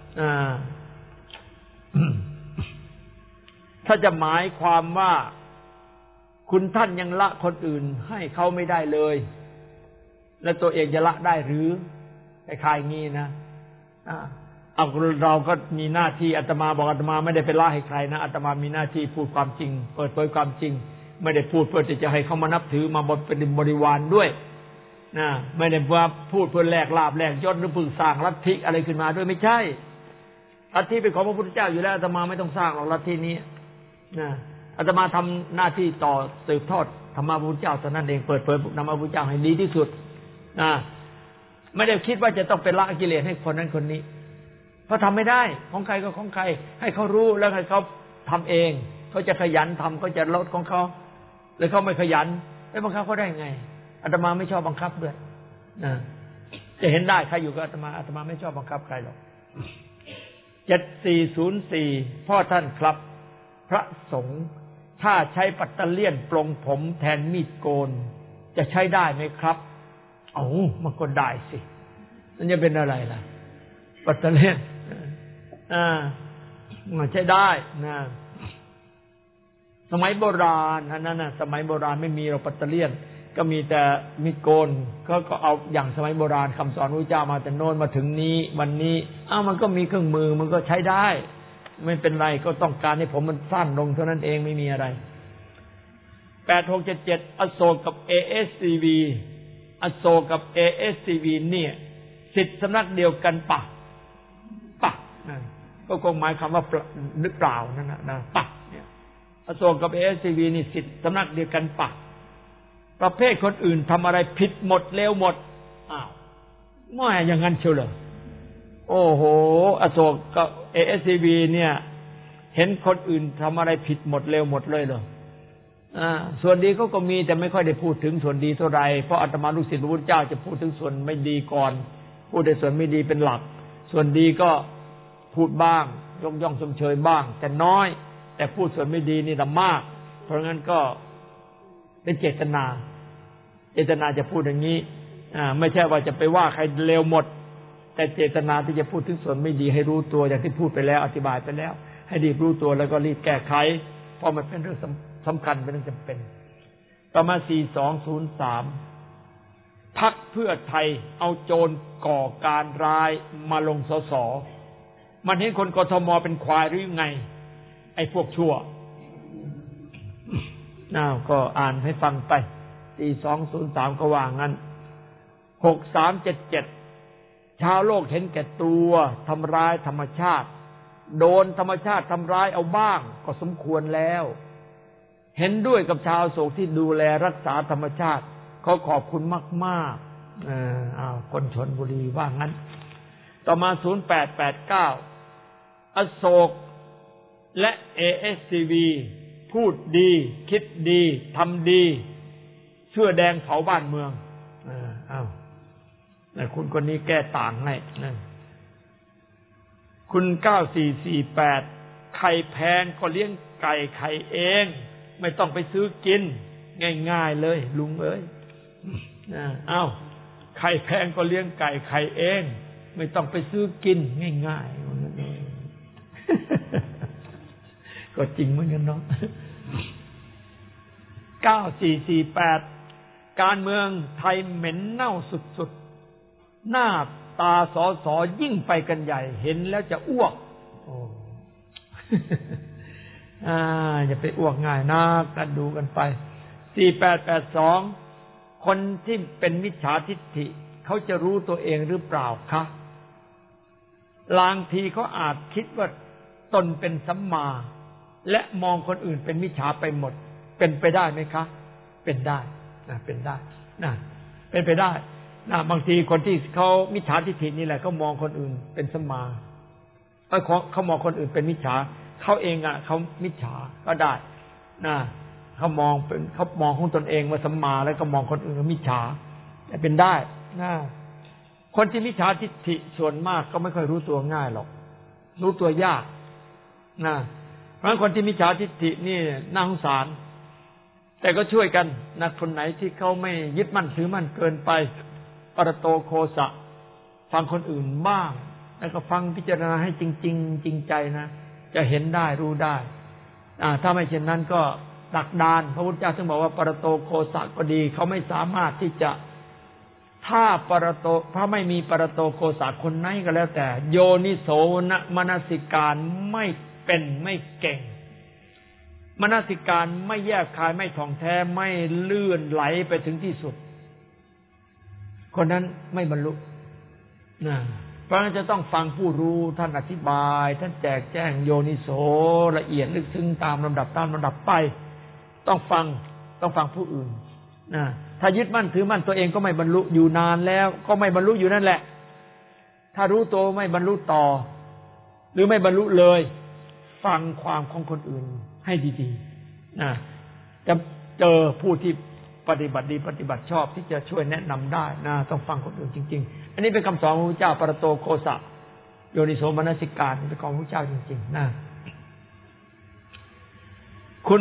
ถ้าจะหมายความว่าคุณท่านยังละคนอื่นให้เขาไม่ได้เลยแล้วตัวเองจะละได้หรือคล้ายๆงี้นะเอาเราก็มีหน้าที่อาตมาบอกอาตมาไม่ได้ไปละให้ใครนะอาตมามีหน้าที่พูดความจริงเปิดเผยความจริงไม่ได้พูดเพื่อที่จะให้เขามานับถือมาเป็นบริวารด้วยนะไม่ได้ว่าพูดเพื่อแลกลาภแลกยศหรือเพื่อสร้างลัทธิอะไรขึ้นมาด้วยไม่ใช่ลัทธิเป็นของพระพุทธเจ้าอยู่แล้วอาตมาไม่ต้องสร้างหรอกลัทธินี้นะอาตมาทำหน้าที่ต่อสืบทอดธรรมะพระพุทธเจ้าเท่านั้นเองเปิดเผยธรรมะพระพุทธเจ้าให้ดีที่สุดนะไม่ได้คิดว่าจะต้องเป็นละกิเลสให้คนนั้นคนนี้เพราะทำไม่ได้ของใครก็ของใครให้เขารู้แล้วให้เขาทำเองเขาจะขยันทำเขาจะลดของเขาหรือเขาไม่ขยันไปบังคับเขาได้ไงอาตมาไม่ชอบบังคับด้วยนะจะเห็นได้ใครอยู่กับอาตมาไม่ชอบบังคับใครหรอก7404พ่อท่านครับพระสงฆ์ถ้าใช้ปัตเตเลียนปลงผมแทนมีดโกนจะใช้ได้ไหมครับมันก็ได้สิมันจะเป็นอะไรล่ะปัตเตเลียนมันใช้ได้นะสมัยโบราณนั่นน่ะสมัยโบราณไม่มีเราปัตเตเลียนก็มีแต่มีดโกนก็เอาอย่างสมัยโบราณคำสอนพระพุทธเจ้ามาแต่โน้นมาถึงนี้วันนี้มันก็มีเครื่องมือมันก็ใช้ได้ไม่เป็นไรก็ต้องการให้ผมมันสั้นลงเท่านั้นเองไม่มีอะไร8677อโศกกับ ASCV อโศกกับ ASCV เนี่ยศิษย์สำนักเดียวกันปะก็คงหมายคำว่าหรือเปล่านั่นนะปะเนี่ยอโศกกับ ASCV นี่ศิษย์สำนักเดียวกันปะประเภทคนอื่นทำอะไรผิดหมดเลวหมดไม่อย่างนั้นเชียวเหรอโอ้โหอโศกกับ ASCV เนี่ยเห็นคนอื่นทำอะไรผิดหมดเลวหมดเลยเหรอส่วนดีเขาก็มีแต่ไม่ค่อยได้พูดถึงส่วนดีเท่าไหร่เพราะอาตมาลูกศิษย์พระพุทธเจ้าจะพูดถึงส่วนไม่ดีก่อนพูดแต่ส่วนไม่ดีเป็นหลักส่วนดีก็พูดบ้างยกย่องชมเชยบ้างแต่น้อยแต่พูดส่วนไม่ดีนี่ละมากเพราะงั้นก็เป็นเจตนาจะพูดอย่างนี้ไม่ใช่ว่าจะไปว่าใครเลวหมดแต่เจตนาที่จะพูดถึงส่วนไม่ดีให้รู้ตัวอย่างที่พูดไปแล้วอธิบายไปแล้วให้รีบรู้ตัวแล้วก็รีบแก้ไขเพราะมันเป็นเรื่องสำคัญเป็นเรื่องจำเป็นต่อมา4203พรรคเพื่อไทยเอาโจรก่อการร้ายมาลงสสมันเห็นคนกทมเป็นควายหรือยังไงไอ้พวกชั่วก็อ่านให้ฟังไป4203ก็ว่างั้น6377ชาวโลกเห็นแก่ตัวทำร้ายธรรมชาติโดนธรรมชาติทำร้ายเอาบ้างก็สมควรแล้วเห็นด้วยกับชาวโศกที่ดูแลรักษาธรรมชาติเขาขอบคุณมากๆคนชลบุรีว่างั้นต่อมา0889อโศกและ ASCV พูดดีคิดดีทำดีเสื้อแดงเผาบ้านเมืองคุณคนนี้แก้ต่างให้คุณ9448ไข่แพงก็เลี้ยงไก่ไข่เองไม่ต้องไปซื้อกินง่ายๆเลยลุงเอ้ยไข่แพงก็เลี้ยงไก่ไข่เองไม่ต้องไปซื้อกินง่ายๆก็จริงเหมือนกันเนาะ9448การเมืองไทยเหม็นเน่าสุดๆหน้าตาสอสอยิ่งไปกันใหญ่เห็นแล้วจะอ้วกอย่าไปอ้วกง่ายนะกันดูกันไป4882คนที่เป็นมิจฉาทิฏฐิเขาจะรู้ตัวเองหรือเปล่าคะบางทีเขาอาจคิดว่าตนเป็นสัมมาและมองคนอื่นเป็นมิจฉาไปหมดเป็นไปได้ไหมคะเป็นได้เป็นได้เป็นไปได้บางทีคนที่เขามิจฉาทิฏฐินี่แหละเขามองคนอื่นเป็นสัมมาเขามองคนอื่นเป็นมิจฉาเขาเองเขามิจฉาก็ได้เขามองของตนเองว่าสัมมาแล้วก็มองคนอื่นว่ามิจฉาเป็นได้คนที่มิจฉาทิฏฐิส่วนมากก็ไม่ค่อยรู้ตัวง่ายหรอกรู้ตัวยากนะเพราะคนที่มิจฉาทิฏฐินี่น่าสงสารแต่ก็ช่วยกันนะคนไหนที่เขาไม่ยึดมั่นถือมั่นเกินไปปรโตโคสะฟังคนอื่นบ้างแล้วก็ฟังพิจารณาให้จริงๆจริงใจนะจะเห็นได้รู้ได้ถ้าไม่เช่นนั้นก็หลักดานพระพุทธเจ้าจึงบอกว่าปรโตโคสะก็ดีเขาไม่สามารถที่จะถ้าไม่มีปรโตโคสะคนไหนก็แล้วแต่โยนิโสมนสิการไม่เป็นไม่เก่งมนสิการไม่แยกคายไม่ท่องแท้ไม่เลื่อนไหลไปถึงที่สุดคนนั้นไม่บรรลุนะเพราะฉะนั้นจะต้องฟังผู้รู้ท่านอธิบายท่านแจกแจงโยนิโสละเอียดลึกซึ้งตามลำดับไปต้องฟังผู้อื่นนะถ้ายึดมั่นถือมั่นตัวเองก็ไม่บรรลุอยู่นานแล้วก็ไม่บรรลุอยู่นั่นแหละถ้ารู้ตัวไม่บรรลุต่อหรือไม่บรรลุเลยฟังความของคนอื่นให้ดีๆนะจะเจอผู้ที่ปฏิบัติดีปฏิบัติชอบที่จะช่วยแนะนำได้นะต้องฟังคนอื่นจริงๆอันนี้เป็นคำสอนของพระพุทธเจ้าปรโตโคสะโยนิโสมนสิการเป็นของพระพุทธเจ้าจริงๆนะคุณ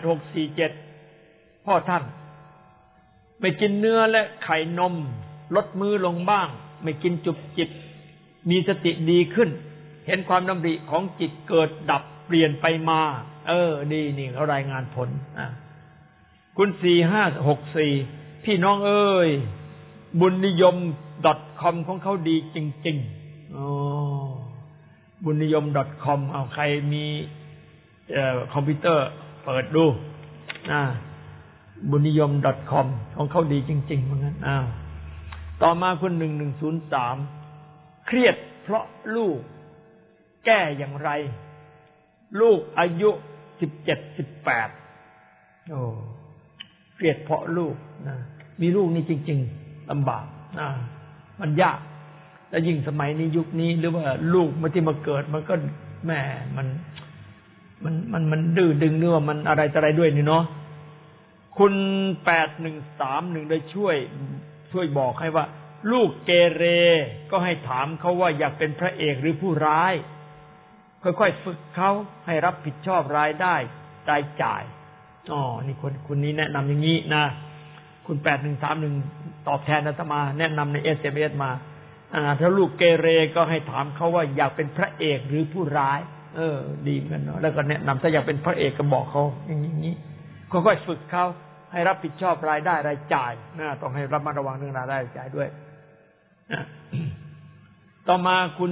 8647พ่อท่านไม่กินเนื้อและไข่นมลดมื้อลงบ้างไม่กินจุบจิบมีสติดีขึ้นเห็นความดำริของจิตเกิดดับเปลี่ยนไปมาดีนี่เขารายงานผลคุณ4564พี่น้องเอ้ยบุญนิยม .com ของเขาดีจริงๆบุญนิยม .com เอาใครมีคอมพิวเตอร์เปิดดูบุญนิยม .com ของเขาดีจริงๆเหมือนกันต่อมาคุณ1103เครียดเพราะลูกแก้อย่างไรลูกอายุ17-18เครียดเพราะลูกนะมีลูกนี่จริงๆลำบากมันยากและยิ่งสมัยนี้ยุคนี้หรือว่าลูกที่มาเกิดมันก็แม่มันดื้อดึงหรือว่ามันอะไรด้วยนี่เนาะคุณ8131ได้ช่วยบอกให้ว่าลูกเกเรก็ให้ถามเขาว่าอยากเป็นพระเอกหรือผู้ร้ายค่อยๆฝึกเขาให้รับผิดชอบรายได้รายจ่ายนี่คนนี้แนะนำอย่างนี้นะคุณ8131ตอบแทนอาตมาแนะนำใน SMS มาถ้าลูกเกเรก็ให้ถามเขาว่าอยากเป็นพระเอกหรือผู้ร้ายดีเหมือนกันเนาะแล้วก็แนะนำถ้าอยากเป็นพระเอกก็บอกเขาอย่างนี้ค่อยๆฝึกเขาให้รับผิดชอบรายได้รายจ่ายต้องให้ระมัดระวังเรื่องรายได้รายจ่ายด้วยต่อมาคุณ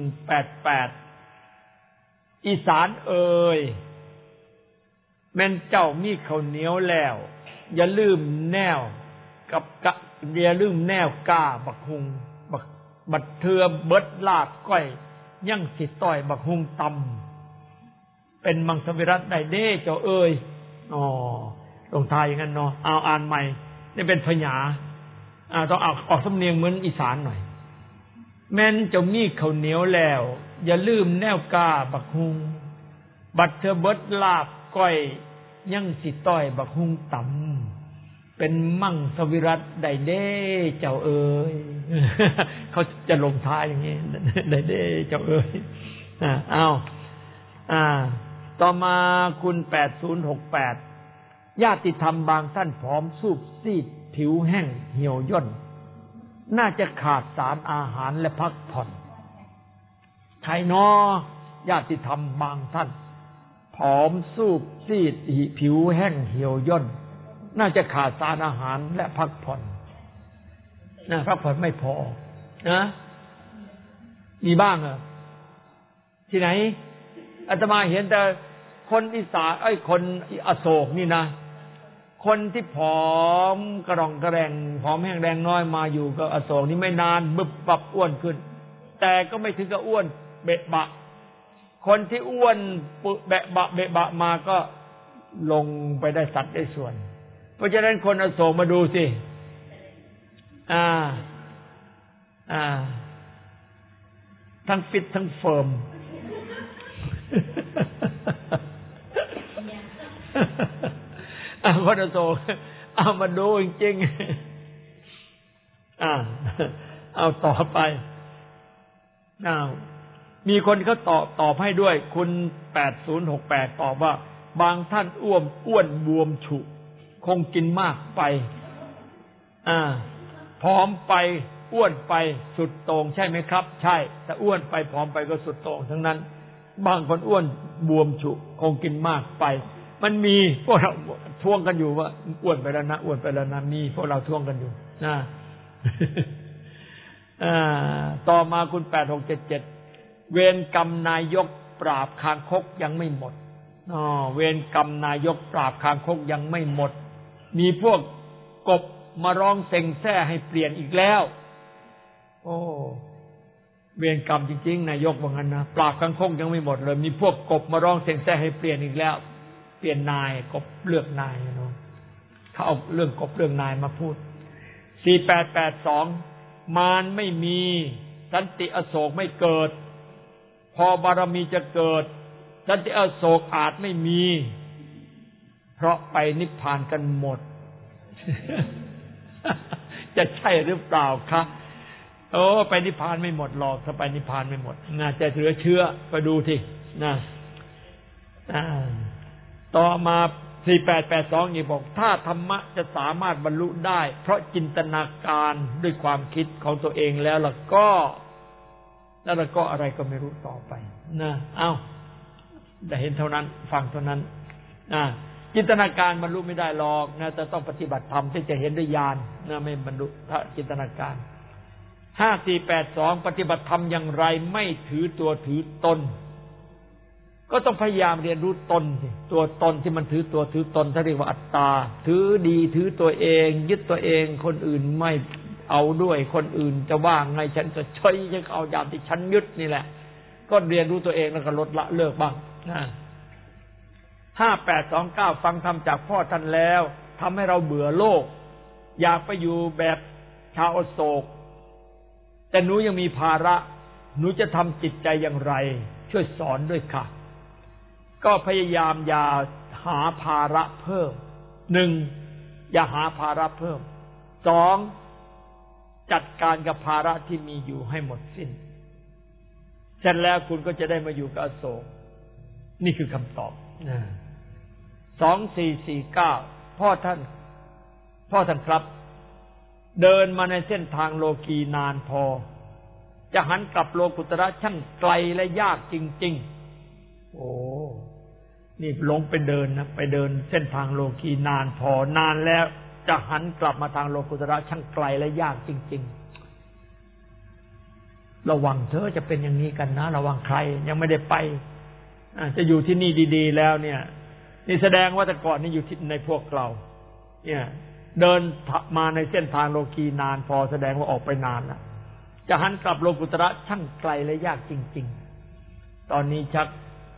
4188อีสานเอ่ยแม่นเจ้ามีข้าวเหนียวแล้วอย่าลืมแนวอย่าลืมแนวก้าบักฮุงบัดเทือเบิดลาบก้อยยังสิต้อยบักฮุงตำเป็นมังสวิรัติได้เด้เจ้าเอ่ยลงท้ายอย่างนั้นเนาะเอาอ่านใหม่นี่เป็นพญาต้องออกสำเนียงเหมือนอีสานหน่อยแม่นเจ้ามีข้าวเหนียวแล้วอย่าลืมแนวกาบักฮุงบัดเธอเบิดลาบก้อยยังสิต้อยบักฮุงต่ำเป็นมั่งสวิรัติได้เด้เจ้าเอ๋ยเขาจะลงท้ายอย่างนี้ได้เด้เจ้าเอ๋ยต่อมาคุณ8068ญาติธรรมบางท่านผอมสูบซีดผิวแห้งเหี่ยวย่นน่าจะขาดสารอาหารและพักผ่อนใครน้อญาติธรรมบางท่านผอมสูบซีดผิวแห้งเหี่ยวย่นน่าจะขาดสารอาหารและพักผ่อนพักผ่อนไม่พอนะมีบ้างที่ไหนอาตมาเห็นแต่คนอีสานคนอโศกนี่นะคนที่ผอมกระรองกระแรงผอมแห้งแรงน้อยมาอยู่กับอโศกนี่ไม่นานบึบปับอ้วนขึ้นแต่ก็ไม่ถึงกับอ้วนเบะบะคนที่อ้วนเบะบะมาก็ลงไปได้สัดได้ส่วนเพราะฉะนั้นคนอโศกมาดูสิทั้งฟิตทั้งเฟิร์มคนอโศกเอามาดูจริงๆเอาต่อไปมีคนเขาตอบให้ด้วยคุณ8068ตอบว่าบางท่านอ้วนบวมฉุคงกินมากไปผอมไปอ้วนไปสุดโต่งใช่ไหมครับใช่แต่อ้วนไปผอมไปก็สุดโต่งทั้งนั้นบางคนอ้วนบวมฉุคงกินมากไปมันมีพวกเราท่วงกันอยู่ว่าอ้วนไปแล้วนะอ้วนไปแล้วนะมีพวกเราท่วงกันอยู่นะต่อมาคุณ8677เวรกรรมนายกปราบคางคกยังไม่หมดเวรกรรมนายกปราบคางคกยังไม่หมดมีพวกกบมาร้องเซ็งแซ่ให้เปลี่ยนอีกแล้วโอ้เวรกรรมจริงๆนายกว่างั้นนะปราบคางคกยังไม่หมดเลยมีพวกกบมาร้องเซ็งแซ่ให้เปลี่ยนอีกแล้วเปลี่ยนนายกบเลือกนายเนาะเขาเอาเรื่องกบเรื่องนายมาพูด4882มารไม่มีสันติอโศกไม่เกิดพอบารมีจะเกิดสันติอโศกอาจไม่มีเพราะไปนิพพานกันหมด จะใช่หรือเปล่าคะโอ้ไปนิพพานไม่หมดหรอกถ้าไปนิพพานไม่หมดน่าจะเหลือเชื่อไปดูทีนะต่อมา4882อีกบอกถ้าธรรมะจะสามารถบรรลุได้เพราะจินตนาการด้วยความคิดของตัวเองแล้วล่ะก็อะไรก็ไม่รู้ต่อไปนะได้เห็นเท่านั้นฟังเท่านั้นจินตนาการบรรลุไม่ได้หรอกนะจะต้องปฏิบัติธรรมที่จะเห็นด้วยญาณนะไม่บรรลุถ้าจินตนาการ5482ปฏิบัติธรรมอย่างไรไม่ถือตัวถือตนก็ต้องพยายามเรียนรู้ตนสิตัวตนที่มันถือตัวถือตนเขาเรียกว่าอัตตาถือดีถือตัวเองยึดตัวเองคนอื่นไม่เอาด้วยคนอื่นจะว่าไงฉันก็ช่วยจะเอาอย่างที่ฉันยึดนี่แหละก็เรียนรู้ตัวเองแล้วก็ลดละเลิกบ้าง5829ฟังธรรมจากพ่อท่านแล้วทำให้เราเบื่อโลกอยากไปอยู่แบบชาวอโศกแต่หนูยังมีภาระหนูจะทำจิตใจอย่างไรช่วยสอนด้วยค่ะก็พยายามอย่าหาภาระเพิ่ม1อย่าหาภาระเพิ่ม2จัดการกับภาระที่มีอยู่ให้หมดสิ้นเสร็จแล้วคุณก็จะได้มาอยู่กับอโศกนี่คือคำตอบ2449พ่อท่านครับเดินมาในเส้นทางโลกีนานพอจะหันกลับโลกุตระช่างไกลและยากจริงๆโอ้นี่ลงไปเดินนะไปเดินเส้นทางโลกีนานพอนานแล้วจะหันกลับมาทางโลกุตระช่างไกลและยากจริงๆระวังเธอจะเป็นอย่างนี้กันนะระวังใครยังไม่ได้ไปจะอยู่ที่นี่ดีๆแล้วเนี่ยนี่แสดงว่าแต่ก่อนนี่อยู่ที่ในพวกเราเนี่ยเดินมาในเส้นทางโลกีนานพอแสดงว่าออกไปนานแล้วจะหันกลับโลกุตระช่างไกลและยากจริงๆตอนนี้ชั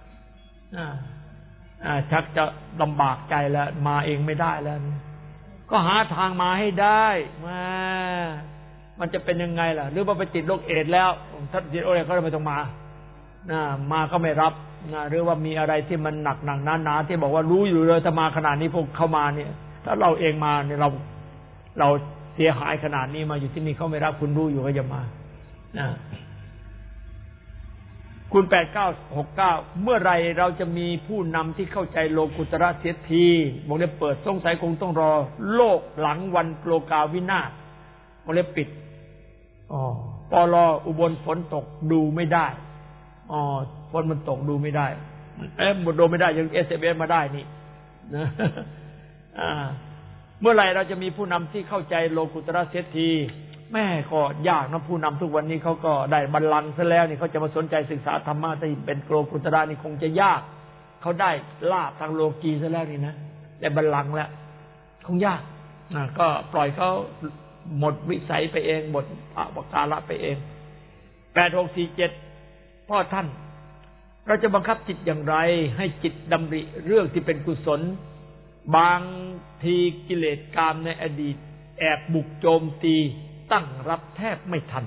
กจะลำบากใจแล้วมาเองไม่ได้แล้วก็หาทางมาให้ได้มันจะเป็นยังไงล่ะหรือว่าไปติดโรคเอดส์แล้วถ้าติดโรคเอดส์ก็ไม่ต้องมาก็ไม่รับหรือว่ามีอะไรที่มันหนักหนาที่บอกว่ารู้อยู่เลยถ้ามาขนาดนี้พวกเข้ามาเนี่ยถ้าเราเองมาเนี่ยเราเสียหายขนาดนี้มาอยู่ที่นี่เขาไม่รับคุณรู้อยู่ก็อย่ามาคุณ8969เมื่อไรเราจะมีผู้นำที่เข้าใจโลกุตระเสียทีบอกเลยเปิดสงสัยคงต้องรอโลกหลังวันโลกาวินาศบอกเลยปิดปลอุบลฝนตกดูไม่ได้ฝนมันตกดูไม่ได้หมดดูไม่ได้ยัง SMS มาได้นี่นะเมื่อไหร่เราจะมีผู้นำที่เข้าใจโลกุตระเสียทีแม่ก็ยากนะผู้นำทุกวันนี้เขาก็ได้บัลลังก์ซะแล้วนี่เขาจะมาสนใจศึกษาธรรมะที่เป็นโลกุตระนี่คงจะยากเขาได้ลาภทางโลกีซะแล้วนี่นะได้บัลลังก์แล้วคงยากก็ปล่อยเขาหมดวิสัยไปเองหมดอวกาละไปเอง8647พ่อท่านเราจะบังคับจิตอย่างไรให้จิตดำริเรื่องที่เป็นกุศลบางทีกิเลสกามในอดีตแอบบุกโจมตีตั้งรับแทบไม่ทัน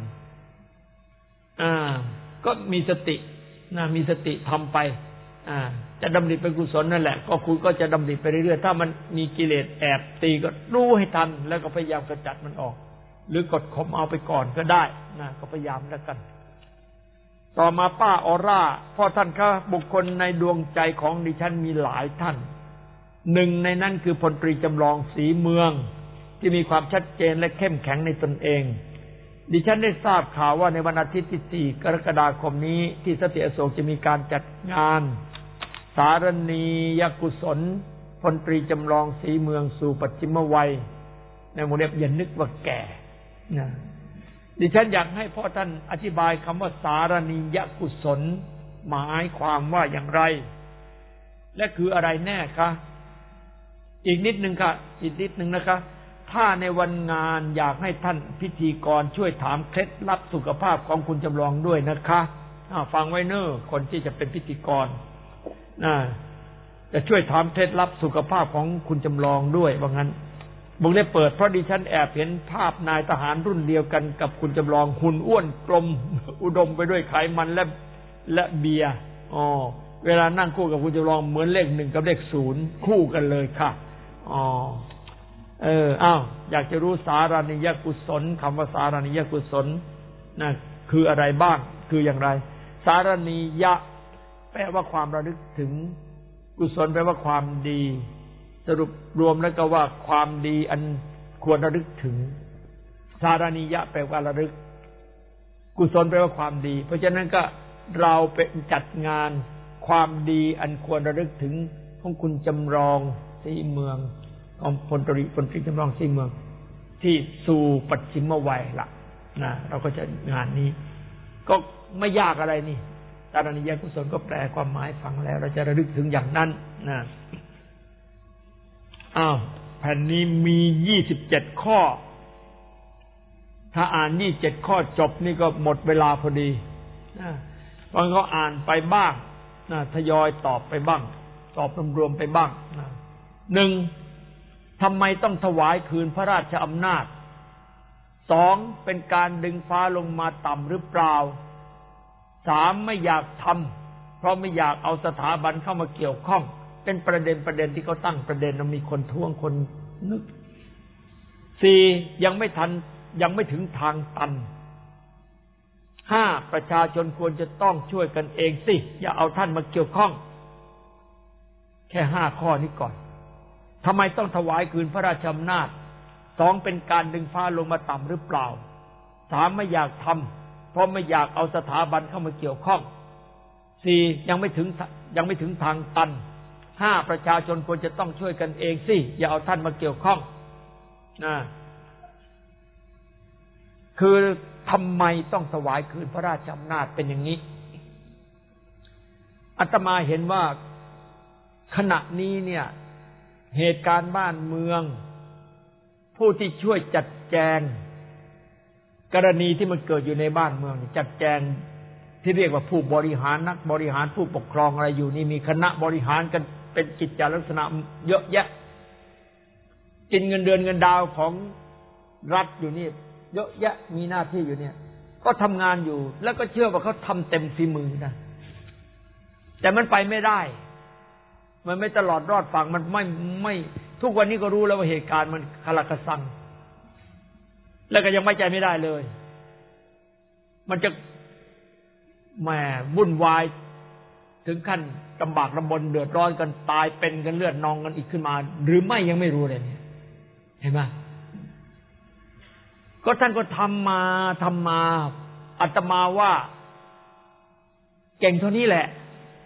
ก็มีสติมีสติทำไปจะดำริเป็นกุศลนั่นแหละก็คุณก็จะดำริไปเรื่อยๆถ้ามันมีกิเลสแอบตีก็รู้ให้ทันแล้วก็พยายามกำจัดมันออกหรือกดข่มเอาไปก่อนก็ได้ก็พยายามแล้วกันต่อมาป้าออร่าพ่อท่านคะบุคคลในดวงใจของดิฉันมีหลายท่านหนึ่งในนั้นคือพลตรีจำลองศรีเมืองที่มีความชัดเจนและเข้มแข็งในตนเองดิฉันได้ทราบข่าวว่าในวันอาทิตย์ที่4 กรกฎาคมนี้ที่สันติอโศกจะมีการจัดงานสารณียกุศลพลตรีจำลองศรีเมืองสู่ปัจฉิมวัยในวงเล็บอย่านึกว่าแก่นะดิฉันอยากให้พ่อท่านอธิบายคำว่าสารณียกุศลหมายความว่าอย่างไรและคืออะไรแน่คะอีกนิดนึงค่ะอีกนิดนึงนะคะถ้าในวันงานอยากให้ท่านพิธีกรช่วยถามเคล็ดลับสุขภาพของคุณจำลองด้วยนะคะฟังไว้เนอะคนที่จะเป็นพิธีกรจะช่วยถามเคล็ดลับสุขภาพของคุณจำลองด้วยว่างั้นบุกได้เปิดเพราะดิฉันแอบเห็นภาพนายทหารรุ่นเดียวกันกับคุณจำลองหุ่นอ้วนกลมอุดมไปด้วยไขมันและเบียร์เวลานั่งคู่กับคุณจำลองเหมือนเลข 1กับเลข 0คู่กันเลยค่ะอยากจะรู้สารณียกุศลคำว่าสารณียกุศลนะคืออะไรบ้างคืออย่างไรสารณียะแปลว่าความระลึกถึงกุศลแปลว่าความดีสรุปรวมแล้วก็ว่าความดีอันควรระลึกถึงสารณียะแปลว่าระลึกกุศลแปลว่าความดีเพราะฉะนั้นก็เราเป็นจัดงานความดีอันควรระลึกถึงของคุณจำลองศรีเมืองของพลตรีจำลองศรีเมืองที่สู่ปัจฉิมวัยล่ะนะเราก็จะงานนี้ก็ไม่ยากอะไรนี่สารณียกุศลก็แปลความหมายฟังแล้วเราจะระลึกถึงอย่างนั้นนะแผ่นนี้มี27ข้อถ้าอ่าน27ข้อจบนี่ก็หมดเวลาพอดีบางก็อ่านไปบ้างทยอยตอบไปบ้างตอบรวมๆไปบ้าง1ทำไมต้องถวายคืนพระราชอำนาจ2เป็นการดึงฟ้าลงมาต่ำหรือเปล่า3ไม่อยากทำเพราะไม่อยากเอาสถาบันเข้ามาเกี่ยวข้องเป็นประเด็นที่เขาตั้งประเด็นมีคนท้วงคนนึก4ยังไม่ถึงทางตัน5ประชาชนควรจะต้องช่วยกันเองสิอย่าเอาท่านมาเกี่ยวข้องแค่5ข้อนี้ก่อนทำไมต้องถวายคืนพระราชอำนาจ2เป็นการดึงฟ้าลงมาต่ำหรือเปล่า3ไม่อยากทำเพราะไม่อยากเอาสถาบันเข้ามาเกี่ยวข้อง4ยังไม่ถึงทางตัน5ประชาชนควรจะต้องช่วยกันเองสิอย่าเอาท่านมาเกี่ยวข้องคือทำไมต้องถวายคืนพระราชอำนาจเป็นอย่างนี้อาตมาเห็นว่าขณะนี้เนี่ยเหตุการณ์บ้านเมืองผู้ที่ช่วยจัดแจงกรณีที่มันเกิดอยู่ในบ้านเมืองจัดแจงที่เรียกว่าผู้บริหารนักบริหารผู้ปกครองอะไรอยู่นี่มีคณะบริหารกันเป็นกิจจลักษณะเยอะแยะกินเงินเดือนเงินดาวของรัฐอยู่นี่เยอะแยะมีหน้าที่อยู่เนี่ยก็ทำงานอยู่แล้วก็เชื่อว่าเขาทำเต็มฝีมือนะแต่มันไปไม่ได้มันไม่ตลอดรอดฝั่งมันไม่ทุกวันนี้ก็รู้แล้วว่าเหตุการณ์มันคลาคซังแล้วก็ยังไม่ใจไม่ได้เลยมันจะแหมวุ่นวายถึงขั้นลำบากลำบนเดือดร้อนกันตายเป็นกันเลือดนองกันอีกขึ้นมาหรือไม่ยังไม่รู้เลยเนี่ยเห็นไหมก็ท่านก็ทำมาอาตมาว่าเก่งเท่านี้แหละ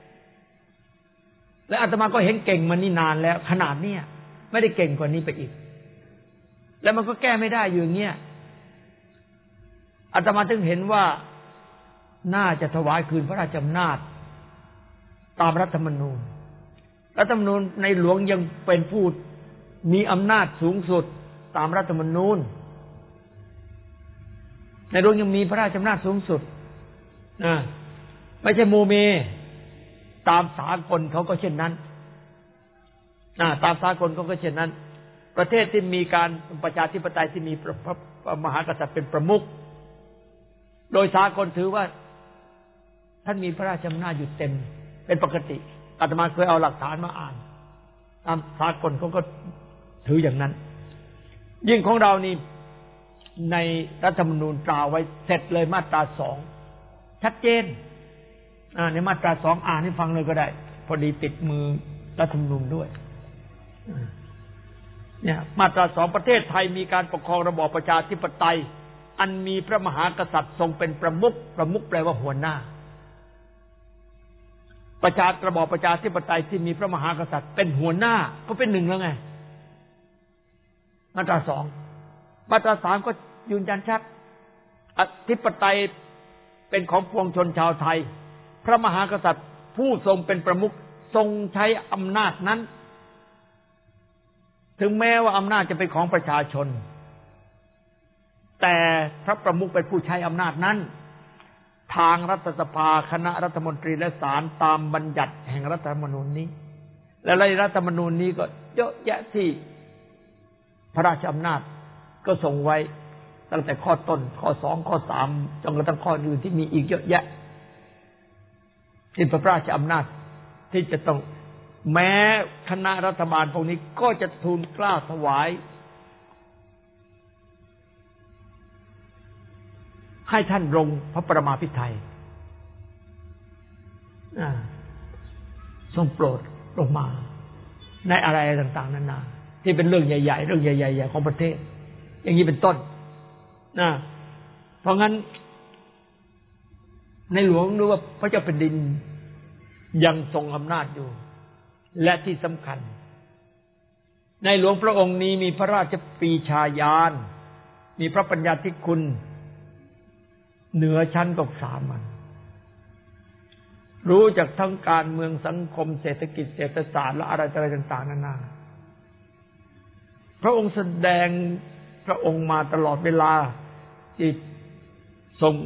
และอาตมาก็เห็นเก่งมานี่นานแล้วขนาดเนี้ยไม่ได้เก่งกว่านี้ไปอีกแล้วมันก็แก้ไม่ได้อยู่อย่างเงี้ยอาตมาจึงเห็นว่าน่าจะถวายคืนพระราชอำนาจตามรัฐธรรมนูญในหลวงยังเป็นผู้มีอำนาจสูงสุดตามรัฐธรรมนูญในหลวงยังมีพระราชอำนาจสูงสุดไม่ใช่โมเมตามสากลเขาก็เช่นนั้นตามสากลเขาก็เช่นนั้นประเทศที่มีการประชาธิปไตยที่มีพระมหากษัตริย์เป็นประมุขโดยสากลถือว่าท่านมีพระราชอำนาจอยู่เต็มเป็นปกติอาตมาเคยเอาหลักฐานมาอ่านตามสากลเขาก็ถืออย่างนั้นยิ่งของเรานี่ในรัฐธรรมนูญกล่าวไว้เสร็จเลยมาตรา2ชัดเจนในมาตรา2อ่านให้ฟังเลยก็ได้พอดีติดมือรัฐธรรมนูญด้วยเนี่ยมาตรา2ประเทศไทยมีการปกครองระบอบประชาธิปไตยอันมีพระมหากษัตริย์ทรงเป็นประมุขแปลว่าหัวหน้าระบอบประชาธิปไตยที่มีพระมหากษัตริย์เป็นหัวหน้าก็เป็น1แล้วไงมาตรา2มาตรา3ก็ยืนยันชัดอธิปไตยเป็นของปวงชนชาวไทยพระมหากษัตริย์ผู้ทรงเป็นประมุขทรงใช้อำนาจนั้นถึงแม้ว่าอำนาจจะเป็นของประชาชนแต่พระประมุขเป็นผู้ใช้อำนาจนั้นทางรัฐสภาคณะรัฐมนตรีและศาลตามบัญญัติแห่งรัฐธรรมนูญนี้และในรัฐธรรมนูญนี้ก็เยอะแยะที่พระราชอำนาจก็ทรงไว้ตั้งแต่ข้อต้นข้อ2ข้อ3จนกระทั่งข้ออื่นที่มีอีกเยอะแยะที่พระราชอำนาจที่จะต้องแม้คณะรัฐบาลพวกนี้ก็จะทูลเกล้าถวายให้ท่านลงพระประมาภิไธยทรงโปรดลงมาในอะไรต่างๆนานาที่เป็นเรื่องใหญ่ๆเรื่องใหญ่ๆของประเทศอย่างนี้เป็นต้นเพราะงั้นในหลวงรู้ว่าพระเจ้าแผ่นดินยังทรงอำนาจอยู่และที่สำคัญในหลวงพระองค์นี้มีพระราชปรีชาญาณมีพระปัญญาธิคุณเหนือชั้นกว่าสามัญรู้จักทั้งการเมืองสังคมเศรษฐกิจเศรษฐศาสตร์และอะไรต่างๆนานาพระองค์แสดงพระองค์มาตลอดเวลาที่ทรง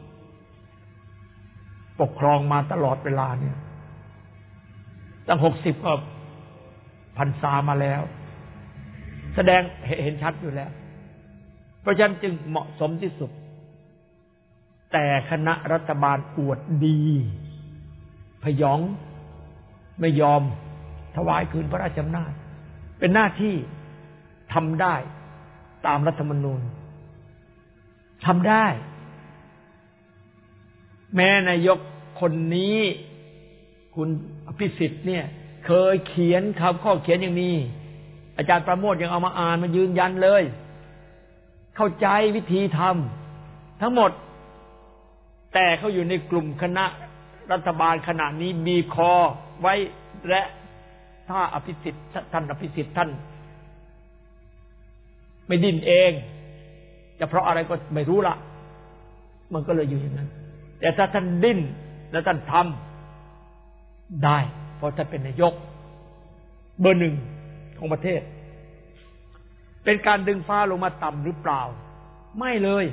ปกครองมาตลอดเวลาเนี่ยตั้ง60 กว่าพรรษามาแล้วแสดงเห็นชัดอยู่แล้วเพราะฉะนั้นจึงเหมาะสมที่สุดแต่คณะรัฐบาลอวดดีพยองไม่ยอมถวายคืนพระราชอำนาจเป็นหน้าที่ทำได้ตามรัฐธรรมนูญทำได้แม้นายกคนนี้คุณอภิสิทธิ์เนี่ยเคยเขียนข้อเขียนอย่างนี้อาจารย์ประโมทยังเอามาอ่านมายืนยันเลยเข้าใจวิธีทำทั้งหมดแต่เขาอยู่ในกลุ่มคณะรัฐบาลขณะนี้บีบคอไว้และถ้าอภิสิทธิ์ท่านอภิสิทธิ์ท่านไม่ดิ้นเองจะเพราะอะไรก็ไม่รู้ละมันก็เลยอยู่อย่างนั้นแต่ถ้าท่านดิ้นและท่านทำได้เพราะท่านเป็นนายกเบอร์ 1ของประเทศเป็นการดึงฟ้าลงมาต่ำหรือเปล่าไม่เลย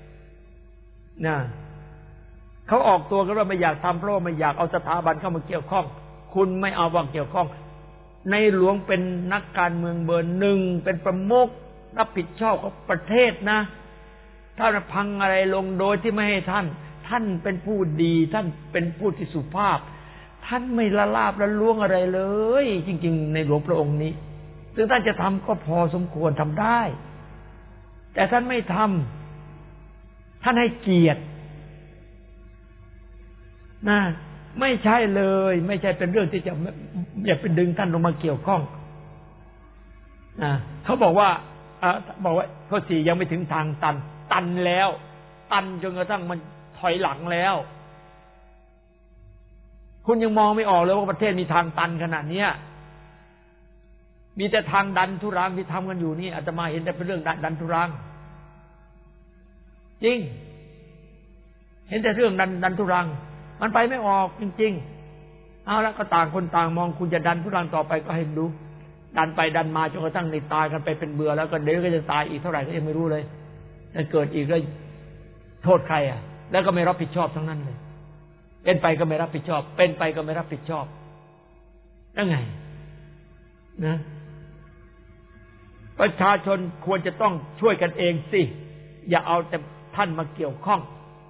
เขาออกตัวกันว่าไม่อยากทำเพราะว่าไม่อยากเอาสถาบันเข้ามาเกี่ยวข้องคุณไม่เอาว่าเกี่ยวข้องในหลวงเป็นนักการเมืองเบอร์ 1เป็นประมุขรับผิดชอบของประเทศนะถ้าพังอะไรลงโดยที่ไม่ให้ท่านเป็นผู้ดีท่านเป็นผู้ที่สุภาพท่านไม่ละลาบละล้วงอะไรเลยจริงๆในหลวงพระองค์นี้ซึ่งท่านจะทำก็พอสมควรทำได้แต่ท่านไม่ทำท่านให้เกียรติไม่ใช่เลยไม่ใช่เป็นเรื่องที่จะอย่าไปดึงท่านลงมาเกี่ยวข้องเขาบอกว่าข้อ 4ยังไม่ถึงทางตันแล้วตันจนกระทั่งมันถอยหลังแล้วคุณยังมองไม่ออกเลยว่าประเทศมีทางตันขนาดนี้มีแต่ทางดันทุรังที่ทำกันอยู่นี่อาตมาเห็นแต่เป็นเรื่องดันทุรังจริงเห็นแต่เรื่องดันทุรังมันไปไม่ออกจริงๆเอาละก็ต่างคนต่างมองคุณจะดันทุรังต่อไปก็ให้ดูดันไปดันมาจนกระทั่งในตายกันไปเป็นเบื่อแล้วก็เดี๋ยวก็จะตายอีกเท่าไหร่ก็ยังไม่รู้เลยถ้าเกิดอีกก็โทษใครแล้วก็ไม่รับผิดชอบทั้งนั้นเลยเป็นไปก็ไม่รับผิดชอบเป็นไปก็ไม่รับผิดชอบยังไงนะประชาชนควรจะต้องช่วยกันเองสิอย่าเอาแต่ท่านมาเกี่ยวข้อง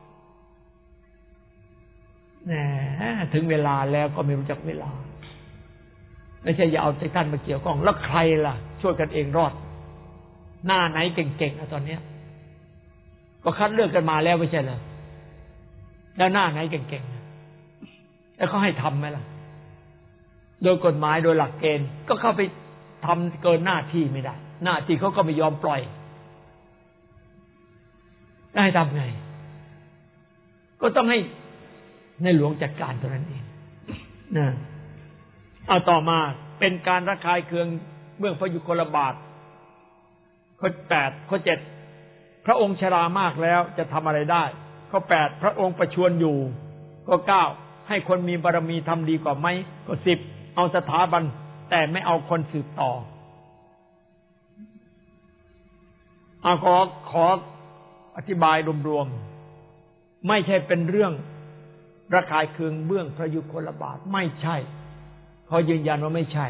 ถึงเวลาแล้วก็ไม่รู้จักเวลาไม่ใช่อย่าเอาแต่ท่านมาเกี่ยวข้องแล้วใครล่ะช่วยกันเองรอดหน้าไหนเก่งๆตอนนี้ก็คัดเลือกกันมาแล้วไม่ใช่เหรอแล้วหน้าไหนเก่งแล้วเขาให้ทำไหมล่ะโดยกฎหมายโดยหลักเกณฑ์ก็เข้าไปทำเกินหน้าที่ไม่ได้หน้าที่เขาก็ไม่ยอมปล่อยได้ทำไงก็ต้องให้ในหลวงจัดการเท่านั้นเองนะเอาต่อมาเป็นการระคายเคืองเบื้องพระยุคลบาทข้อ 8 ข้อ 7พระองค์ชรามากแล้วจะทำอะไรได้ข้อ 8พระองค์ประชวรอยู่ข้อ 9ให้คนมีบารมีทำดีกว่าไหมข้อ 10เอาสถาบันแต่ไม่เอาคนสืบต่อขออธิบายรวมๆไม่ใช่เป็นเรื่องระคายเคืองเบื้องพระยุคลบาทไม่ใช่เขายืนยันว่าไม่ใช่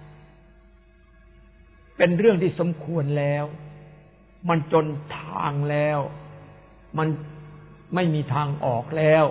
เป็นเรื่องที่สมควรแล้วมันจนทางแล้วมันไม่มีทางออกแล้ว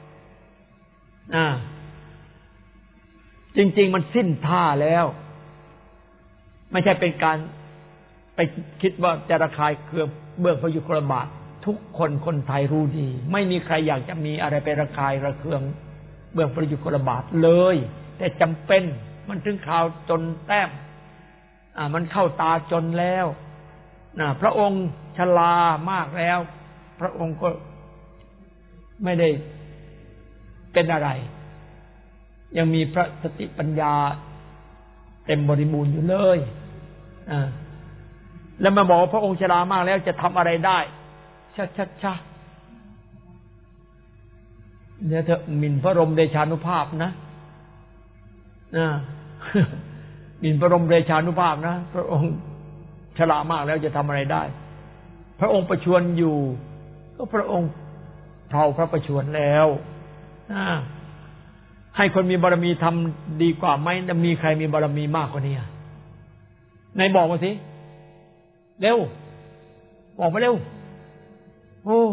จริงๆมันสิ้นท่าแล้วไม่ใช่เป็นการไปคิดว่าจะระคายเคืองเบื้องพระยุคลบาททุกคนไทยรู้ดีไม่มีใครอยากจะมีอะไรไประคายระเคืองเบื้องพระยุคลบาทเลยแต่จำเป็นมันถึงข่าวจนแต้มมันเข้าตาจนแล้วพระองค์ชรามากแล้วพระองค์ก็ไม่ได้เป็นอะไรยังมีพระสติปัญญาเต็มบริบูรณ์อยู่เลยแล้วมาบอกว่าพระองค์ชรามากแล้วจะทำอะไรได้ชะเนี่ยเธอหมิ่นพระบรมเดชานุภาพนะหมิ่นพระบรมเดชานุภาพนะพระองค์ชรามากแล้วจะทำอะไรได้พระองค์ประชวรอยู่ก็พระองค์เท่าพระประชวรแล้วให้คนมีบารมีทำดีกว่าไหมจะมีใครมีบารมีมากกว่านี้ไหนบอกมาสิเร็วบอกมาเร็วโอ้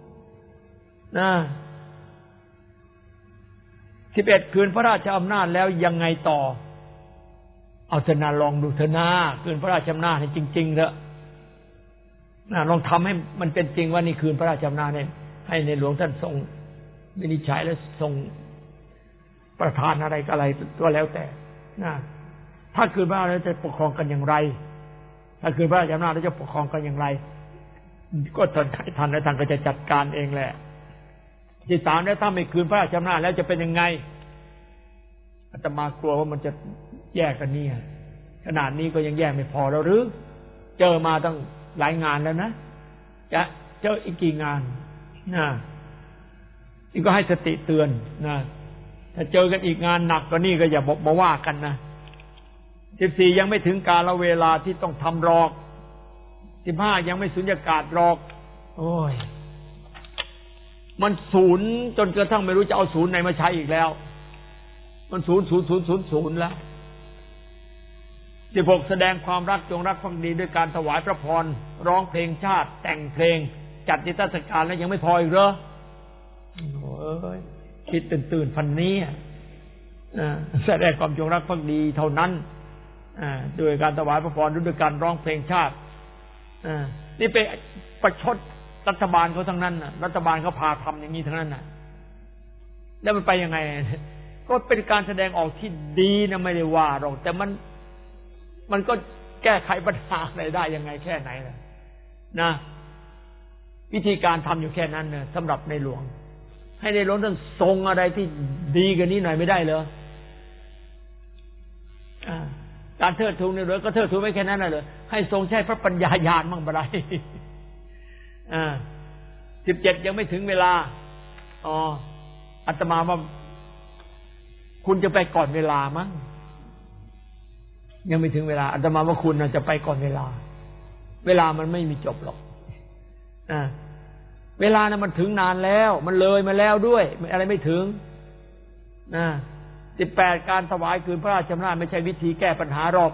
11คืนพระราชอำนาจแล้วยังไงต่อเอาเถอะนะลองดูเถอะนะคืนพระราชอำนาจให้จริงๆเถอะลองทำให้มันเป็นจริงว่านี่คืนพระราชอำนาจให้ในหลวงท่านทรงวินิจฉัยและทรงประทานอะไรก็อะไรก็แล้วแต่ถ้าคืนพระราชอำนาจจะปกครองกันอย่างไรถ้าคืนพระราชอำนาจแล้วจะปกครองกันอย่างไรก็ท่านและท่านก็จะจัดการเองแหละที่3แล้วถ้าไม่คืนพระราชอำนาจแล้วจะเป็นยังไงอาตมากลัวว่ามันจะแยกกันเนี่ยขนาดนี้ก็ยังแยกไม่พอแล้วหรือเจอมาตั้งหลายงานแล้วนะจะเจออีกกี่งานนี่ก็ให้สติเตือนถ้าเจอกันอีกงานหนักกว่านี้ก็อย่าบอกมาว่ากันนะ14ยังไม่ถึงกาลเวลาที่ต้องทำหรอก15ยังไม่สุญญากาศหรอกโอ้ยมันศูนย์จนกระทั่งไม่รู้จะเอาศูนย์ไหนมาใช้อีกแล้วมันศูนย์แล้ว16แสดงความรักจงรักภักดีด้วยการถวายพระพรร้องเพลงชาติแต่งเพลงจัดนิทรรศการแล้วยังไม่พออีกเหรอโอ้ยคิดตื่นพันนี้แสดงความจงรักภักดีเท่านั้นด้วยการถวายพระพรด้วยการร้องเพลงชาตินี่เป็นประชดรัฐบาลเขาทั้งนั้นรัฐบาลเขาพาทำอย่างนี้ทั้งนั้นแล้วมันไปยังไงก็เป็นการแสดงออกที่ดีนะไม่ได้ว่าหรอกแต่มันก็แก้ไขปัญหาอะไรได้ยังไงแค่ไหนล่ะนะวิธีการทำอยู่แค่นั้นเนี่ยสำหรับในหลวงให้ในหลวงท่านทรงอะไรที่ดีกว่านี้หน่อยไม่ได้เหรอการเทิดทูนในหลวงก็เทิดทูนไว้แค่นั้นน่ะเหรอให้ทรงใช้พระปัญญาญาณมั่งบ่ได้17ยังไม่ถึงเวลาอาตมาว่าคุณจะไปก่อนเวลามั้งยังไม่ถึงเวลาอาตมาว่าคุณจะไปก่อนเวลามันไม่มีจบหรอกเวลานั้นมันถึงนานแล้วมันเลยมาแล้วด้วยอะไรไม่ถึง18การถวายคืนพระราชอำนาจไม่ใช่วิธีแก้ปัญหาหรอก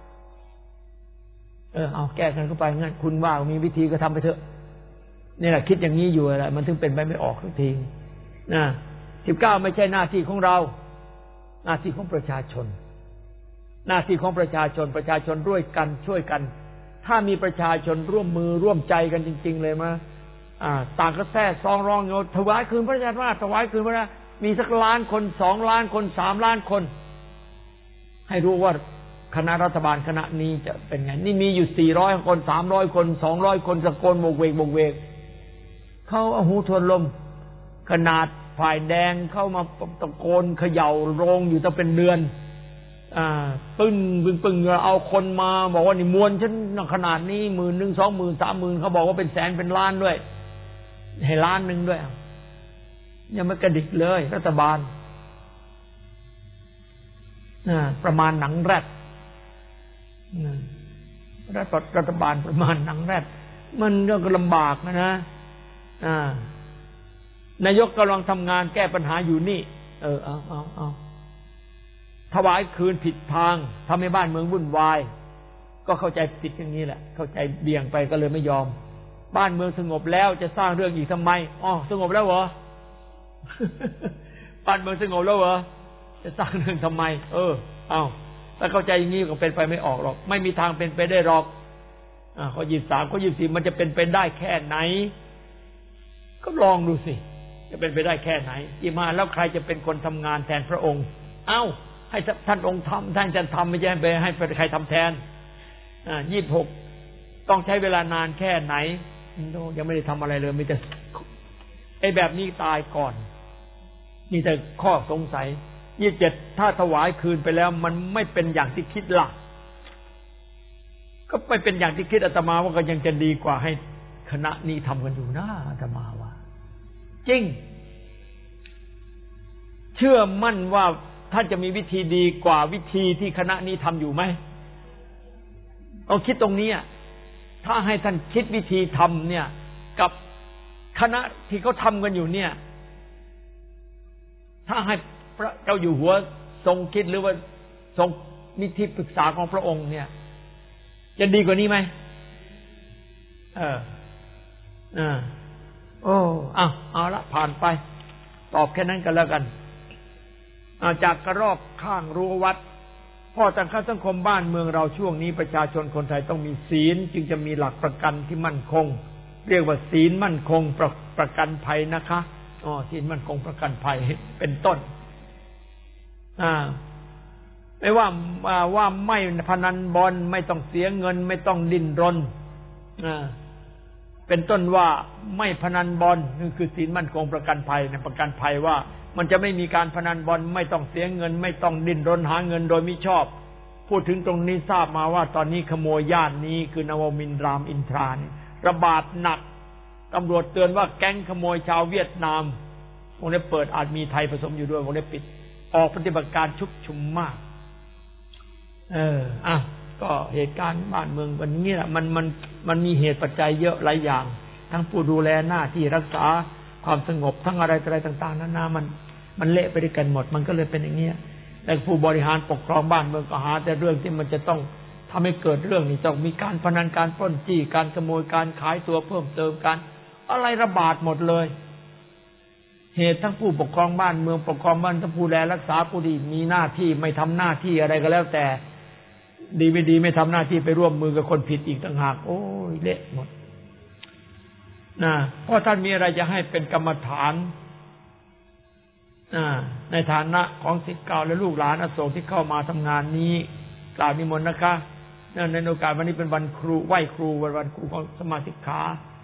เอาแก้กันเข้าไปงั้นคุณว่ามีวิธีก็ทำไปเถอะนี่แหละคิดอย่างนี้อยู่อะไรมันถึงเป็นไปไม่ออกสักที19ไม่ใช่หน้าที่ของเราหน้าที่ของประชาชนหน้าที่ของประชาชนด้วยกันช่วยกันถ้ามีประชาชนร่วมมือร่วมใจกันจริงๆเลยมาต่างก็แท้ซองร้องโยถวายคืนพระราชอำนาจถวายคืนพระราชมีสักล้านคน2 ล้านคน3 ล้านคนให้รู้ว่าคณะรัฐบาลคณะนี้จะเป็นไงนี่มีอยู่400 คน300 คน200 คนตะโกนโบกเวกเขาเอาหูทวนลมขนาดฝ่ายแดงเข้ามาตะโกนเขย่าโรงอยู่ตั้งเป็นเดือนปึ้งเอาคนมาบอกว่านี่มวลฉันขนาดนี้10,000 20,000 30,000เขาบอกว่าเป็นแสนเป็นล้านด้วยให้ล้านนึงด้วยยังไม่กระดิกเลยรัฐบาลประมาณหนังแรดรัฐบาลประมาณหนังแรดมันก็ลำบากนะนายกกำลังทำงานแก้ปัญหาอยู่นี่เอาถวายคืนผิดทางทำให้บ้านเมืองวุ่นวายก็เข้าใจผิดอย่างนี้แหละเข้าใจเบี่ยงไปก็เลยไม่ยอมบ้านเมืองสงบแล้วจะสร้างเรื่องอีกทำไมสงบแล้วเหรอ บ้านเมืองสงบแล้วเหรอจะสร้างเรื่องทำไมถ้าเข้าใจอย่างนี้ก็เป็นไปไม่ออกหรอกไม่มีทางเป็นไปได้หรอกข้อ23ข้อ24มันจะเป็นไปได้แค่ไหนก็ลองดูสิจะเป็นไปได้แค่ไหน25แล้วใครจะเป็นคนทำงานแทนพระองค์ให้ท่านองค์ทำท่านจะทำไม่ใช่ไปให้ใครทำแทน26ต้องใช้เวลานานแค่ไหนยังไม่ได้ทำอะไรเลยมีแต่แบบนี้ตายก่อนนี่แต่ข้อสงสัย27ถ้าถวายคืนไปแล้วมันไม่เป็นอย่างที่คิดล่ะก็ไม่เป็นอย่างที่คิดอาตมาว่าก็ยังจะดีกว่าให้คณะนี้ทำกันอยู่นะอาตมาว่าจริงเชื่อมั่นว่าท่านจะมีวิธีดีกว่าวิธีที่คณะนี้ทำอยู่ไหมเอาคิดตรงนี้ถ้าให้ท่านคิดวิธีทำเนี่ยกับคณะที่เขาทำกันอยู่เนี่ยถ้าให้พระเจ้าอยู่หัวทรงคิดหรือว่าทรงนิธิปรึกษาของพระองค์เนี่ยจะดีกว่านี้ไหมเอาละผ่านไปตอบแค่นั้นกันแล้วกันจากกระรอกข้างรั้ววัดพ่อต่างสังคมบ้านเมืองเราช่วงนี้ประชาชนคนไทยต้องมีศีลจึงจะมีหลักประกันที่มั่นคงเรียกว่าศีลมั่นคงประกันภัยนะคะศีลมั่นคงประกันภัยเป็นต้นไม่ว่าไม่พนันบอลไม่ต้องเสียเงินไม่ต้องดิ้นรนเป็นต้นว่าไม่พนันบอลนี่คือศีลมั่นคงประกันภัยในประกันภัยว่ามันจะไม่มีการพนันบอลไม่ต้องเสียเงินไม่ต้องดิ้นรนหาเงินโดยมิชอบพูดถึงตรงนี้ทราบมาว่าตอนนี้ขโมยย่านนี้คือนวมินทร์รามอินทราระบาดหนักตำรวจเตือนว่าแก๊งขโมยชาวเวียดนามวงเล็บเปิดอาจมีไทยผสมอยู่ด้วยวงเล็บปิดออกปฏิบัติการชุกชุมมากก็เหตุการณ์บ้านเมืองวันนี้แหละมันมีเหตุปัจจัยเยอะหลายอย่างทั้งผู้ดูแลหน้าที่รักษาความสงบทั้งอะไรต่างๆนานามันเละไปด้วยกันหมดมันก็เลยเป็นอย่างนี้แต่ผู้บริหารปกครองบ้านเมืองก็หาแต่เรื่องที่มันจะต้องทำให้เกิดเรื่องนี้ต้องมีการพนันการปล้นจี้การขโมยการขายตัวเพิ่มเติมกันอะไรระบาดหมดเลยเหตุทั้งผู้ปกครองบ้านเมืองปกครองบ้านทั้งผู้ดูแลรักษาผู้ที่มีหน้าที่ไม่ทำหน้าที่อะไรก็แล้วแต่ดีไม่ดีไม่ทำหน้าที่ไปร่วมมือกับคนผิดอีกต่างหากโอ้ยเละหมดเพราะท่านมีอะไรจะให้เป็นกรรมฐานในฐานะของศิษย์เก่าและลูกหลานอโศกที่เข้ามาทำงานนี้กล่าวนิมนต์นะคะในโอกาสวันนี้เป็นวันครูไหว้ครูวันครูของสมาชิกขา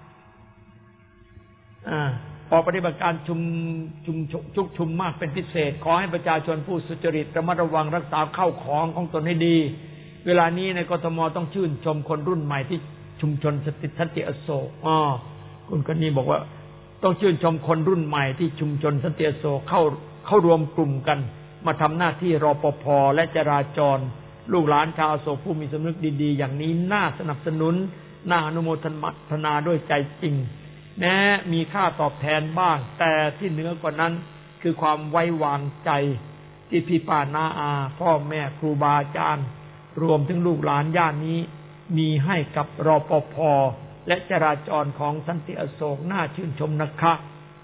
พอปฏิบัติการชุมมากเป็นพิเศษขอให้ประชาชนผู้สุจริตระมัดระวังรักษาข้าวของตนให้ดีเวลานี้ในกทมต้องชื่นชมคนรุ่นใหม่ที่ชุมชนสันติอโศกคุณคนนี้บอกว่าต้องชื่นชมคนรุ่นใหม่ที่ชุมชนสันติอโศกเข้ารวมกลุ่มกันมาทำหน้าที่รปภและจราจรลูกหลานชาวอโศกผู้มีสำนึกดีๆอย่างนี้น่าสนับสนุนน่าอนุโมทนาด้วยใจจริงแม้มีค่าตอบแทนบ้างแต่ที่เหนือกว่านั้นคือความไว้วางใจที่พี่ป้าน้าอาพ่อแม่ครูบาอาจารย์รวมถึงลูกหลานย่านนี้มีให้กับรปภและจราจรของสันติอโศกน่าชื่นชมนะคะ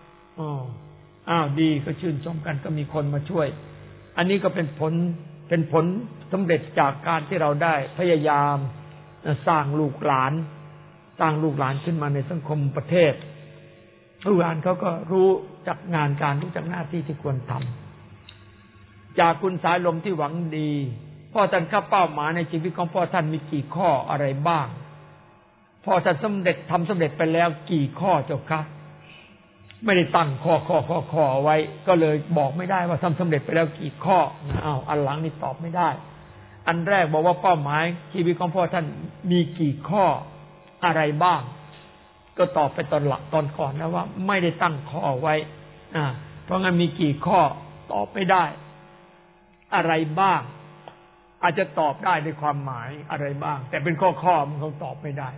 ดีก็ชื่นชมกันก็มีคนมาช่วยอันนี้ก็เป็นผลสำเร็จจากการที่เราได้พยายามสร้างลูกหลานขึ้นมาในสังคมประเทศผู้อ่านเขาก็รู้จักงานการรู้จักหน้าที่ที่ควรทำจากคุณสายลมที่หวังดีพ่อท่านข้าเป้าหมายในชีวิตของพ่อท่านมีกี่ข้ออะไรบ้างพ่อท่านทำสำเร็จไปแล้วกี่ข้อเจ้าคะไม่ได้ตั้งข้อไว้ก็เลยบอกไม่ได้ว่าทำสำเร็จไปแล้วกี่ข้ออันหลังนี่ตอบไม่ได้อันแรกบอกว่าเป้าหมายชีวิตของพ่อท่านมีกี่ข้ออะไรบ้างก็ตอบไปตอนก่อนแล้วว่าไม่ได้ตั้งข้อไว้เพราะงั้นมีกี่ข้อตอบไม่ได้อะไรบ้างอาจจะตอบได้ในความหมายอะไรบ้างแต่เป็นข้อมันคงตอบไม่ได้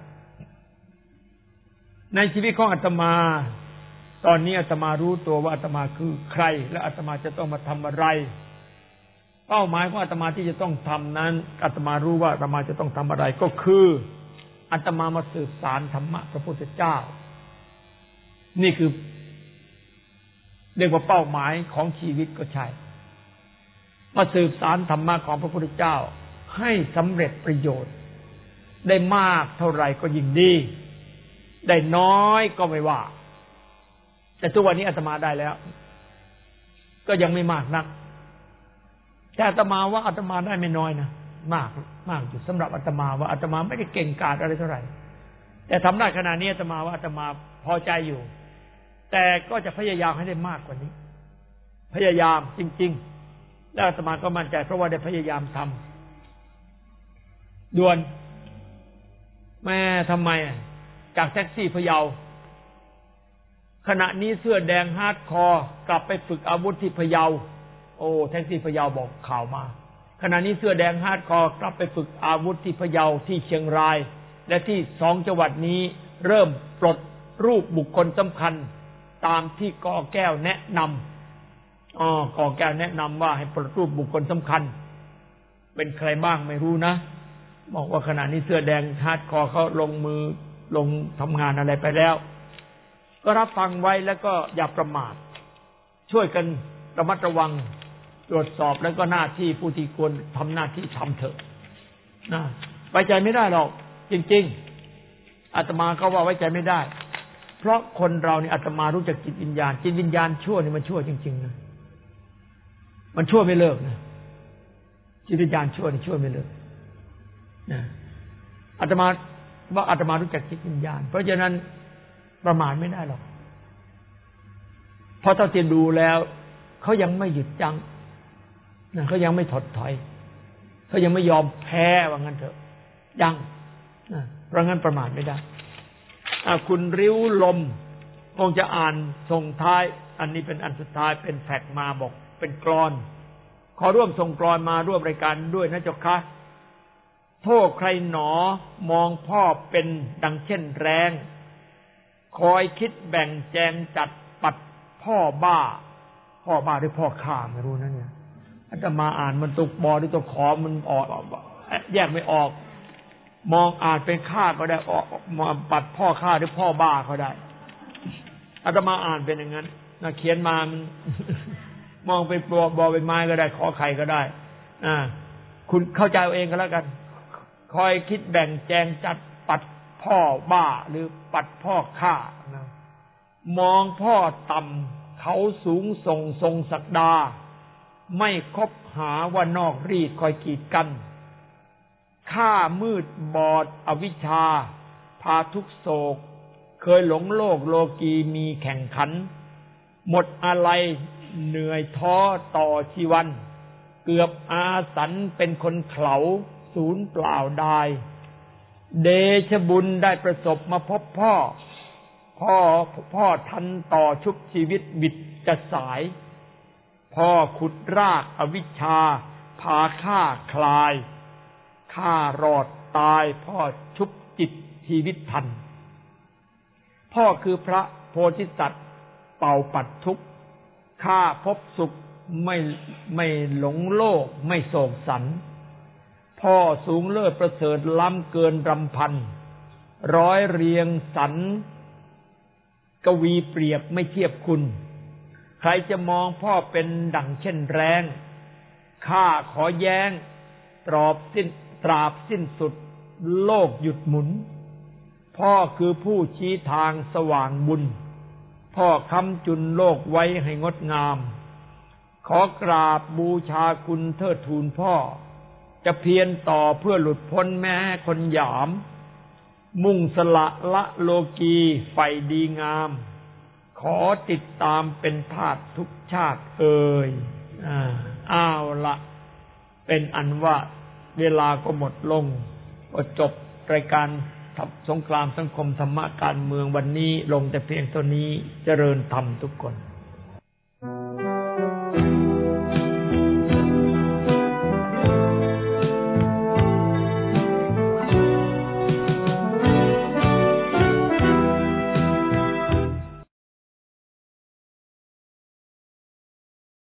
ในชีวิตของอาตมาตอนนี้อาตมารู้ตัวว่าอาตมาคือใครและอาตมาจะต้องมาทำอะไรเป้าหมายของอาตมาที่จะต้องทำนั้นอาตมารู้ว่าอาตมาจะต้องทำอะไรก็คืออาตมามาสืบสารธรรมะพระพุทธเจ้านี่คือเรียกว่าเป้าหมายของชีวิตก็ใช่มาสืบสารธรรมะของพระพุทธเจ้าให้สำเร็จประโยชน์ได้มากเท่าไหร่ก็ยิ่งดีได้น้อยก็ไม่ว่าแต่ทุกวันนี้อาตมาได้แล้วก็ยังไม่มากนักแต่อาตมาว่าอาตมาได้ไม่น้อยนะมากอยู่สำหรับอาตมาว่าอาตมาไม่ได้เก่งกาจอะไรเท่าไหร่แต่ทำได้ขนาดนี้อาตมาว่าอาตมาพอใจอยู่แต่ก็จะพยายามให้ได้มากกว่านี้พยายามจริงๆแล้วอาตมาก็มั่นใจเพราะว่าได้พยายามทำด่วนแม่ทำไมจากแท็กซี่พะเยาขณะนี้เสื้อแดงฮาร์ดคอร์กลับไปฝึกอาวุธที่พะเยาโอ้แท็กซี่พะเยาบอกข่าวมาขณะนี้เสื้อแดงฮาร์ดคอร์กลับไปฝึกอาวุธที่พะเยาที่เชียงรายและที่2จังหวัดนี้เริ่มปลดรูปบุคคลสำคัญตามที่กอแก้วแนะนำกอแก้วแนะนำว่าให้ปลดรูปบุคคลสำคัญเป็นใครบ้างไม่รู้นะบอกว่าขณะนี้เสื้อแดงฮาร์ดคอร์เขาลงทำงานอะไรไปแล้วก็รับฟังไว้แล้วก็อย่าประมาทช่วยกันระมัดระวังตรวจสอบแล้วก็หน้าที่ผู้ที่ควรทำหน้าที่ทำเถอะนะไว้ใจไม่ได้หรอกจริงๆอาตมาก็ว่าไว้ใจไม่ได้เพราะคนเราเนี่ยอาตมารู้จักจิตวิญญาณชั่วนี่มันชั่วจริงๆนะมันชั่วไม่เลิกนะจิตวิญญาณชั่วนี่ชั่วไม่เลิกนะอาตมาว่าอาตมารู้จักจิตวิญญาณเพราะฉะนั้นประมาทไม่ได้หรอกเพราะเท่าที่ดูแล้วเขายังไม่หยุดยั้งเขายังไม่ถดถอยเขายังไม่ยอมแพ้ว่างั้นเถอะยังเพราะงั้นประมาทไม่ได้คุณริ้วลมคงจะอ่านส่งท้ายอันนี้เป็นอันสุดท้ายเป็นแฟกซ์มาบอกเป็นกลอนขอร่วมส่งกลอนมาร่วมรายการด้วยนะเจ้าค่ะโทษใครหนอมองพ่อเป็นดังเช่นแรงคอยคิดแบ่งแจงจัดปัดพ่อบ้าหรือพ่อข้าไม่รู้นะเนี่ยอาตมาอ่านมันตุกบอหรือตัวขอมันออกแยกไม่ออกมองอ่านเป็นข้าก็ได้ออกมาปัดพ่อข้าหรือพ่อบ้าก็ได้อาตมาอ่านเป็นอย่างนั้นนะเขียนมามันมองเป็นบอเป็นไม้ก็ได้ขอไข่ก็ได้คุณเข้าใจเอาเองก็แล้วกันคอยคิดแบ่งแจงจัดปัดพ่อบ้าหรือปัดพ่อข้านะมองพ่อต่ำเขาสูงส่งทรงศักดาไม่คบหาว่านอกรีดคอยกีดกันข้ามืดบอดอวิชชาพาทุกโศกเคยหลงโลกโลกีมีแข่งขันหมดอะไรเหนื่อยท้อต่อชีวันเกือบอาสันเป็นคนเขลาศูนย์เปล่าดายเดชบุญได้ประสบมาพบพ่อทันต่อชุบชีวิตบิดจะสายพ่อขุดรากอวิชชาพาข้าคลายข้ารอดตายพ่อชุบจิตชีวิตทันพ่อคือพระโพธิสัตว์เป่าปัดทุกข์ข้าพบสุขไม่หลงโลกไม่โศกสันพ่อสูงเลิศประเสริฐล้ำเกินรำพันร้อยเรียงสรรกวีเปรียบไม่เทียบคุณใครจะมองพ่อเป็นดั่งเช่นแรงข้าขอแย้งตราบสิ้นสุดโลกหยุดหมุนพ่อคือผู้ชี้ทางสว่างบุญพ่อค้ำจุนโลกไว้ให้งดงามขอกราบบูชาคุณเทิดทูนพ่อจะเพียรต่อเพื่อหลุดพ้นแม้คนหยามมุ่งสละละโลกีไฟดีงามขอติดตามเป็นทาสทุกชาติเอ่ยอ้าวละเป็นอันว่าเวลาก็หมดลงก็จบรายการสงครามสังคมธรรมะการเมืองวันนี้ลงแต่เพียงเท่านี้เจริญธรรมทุกคน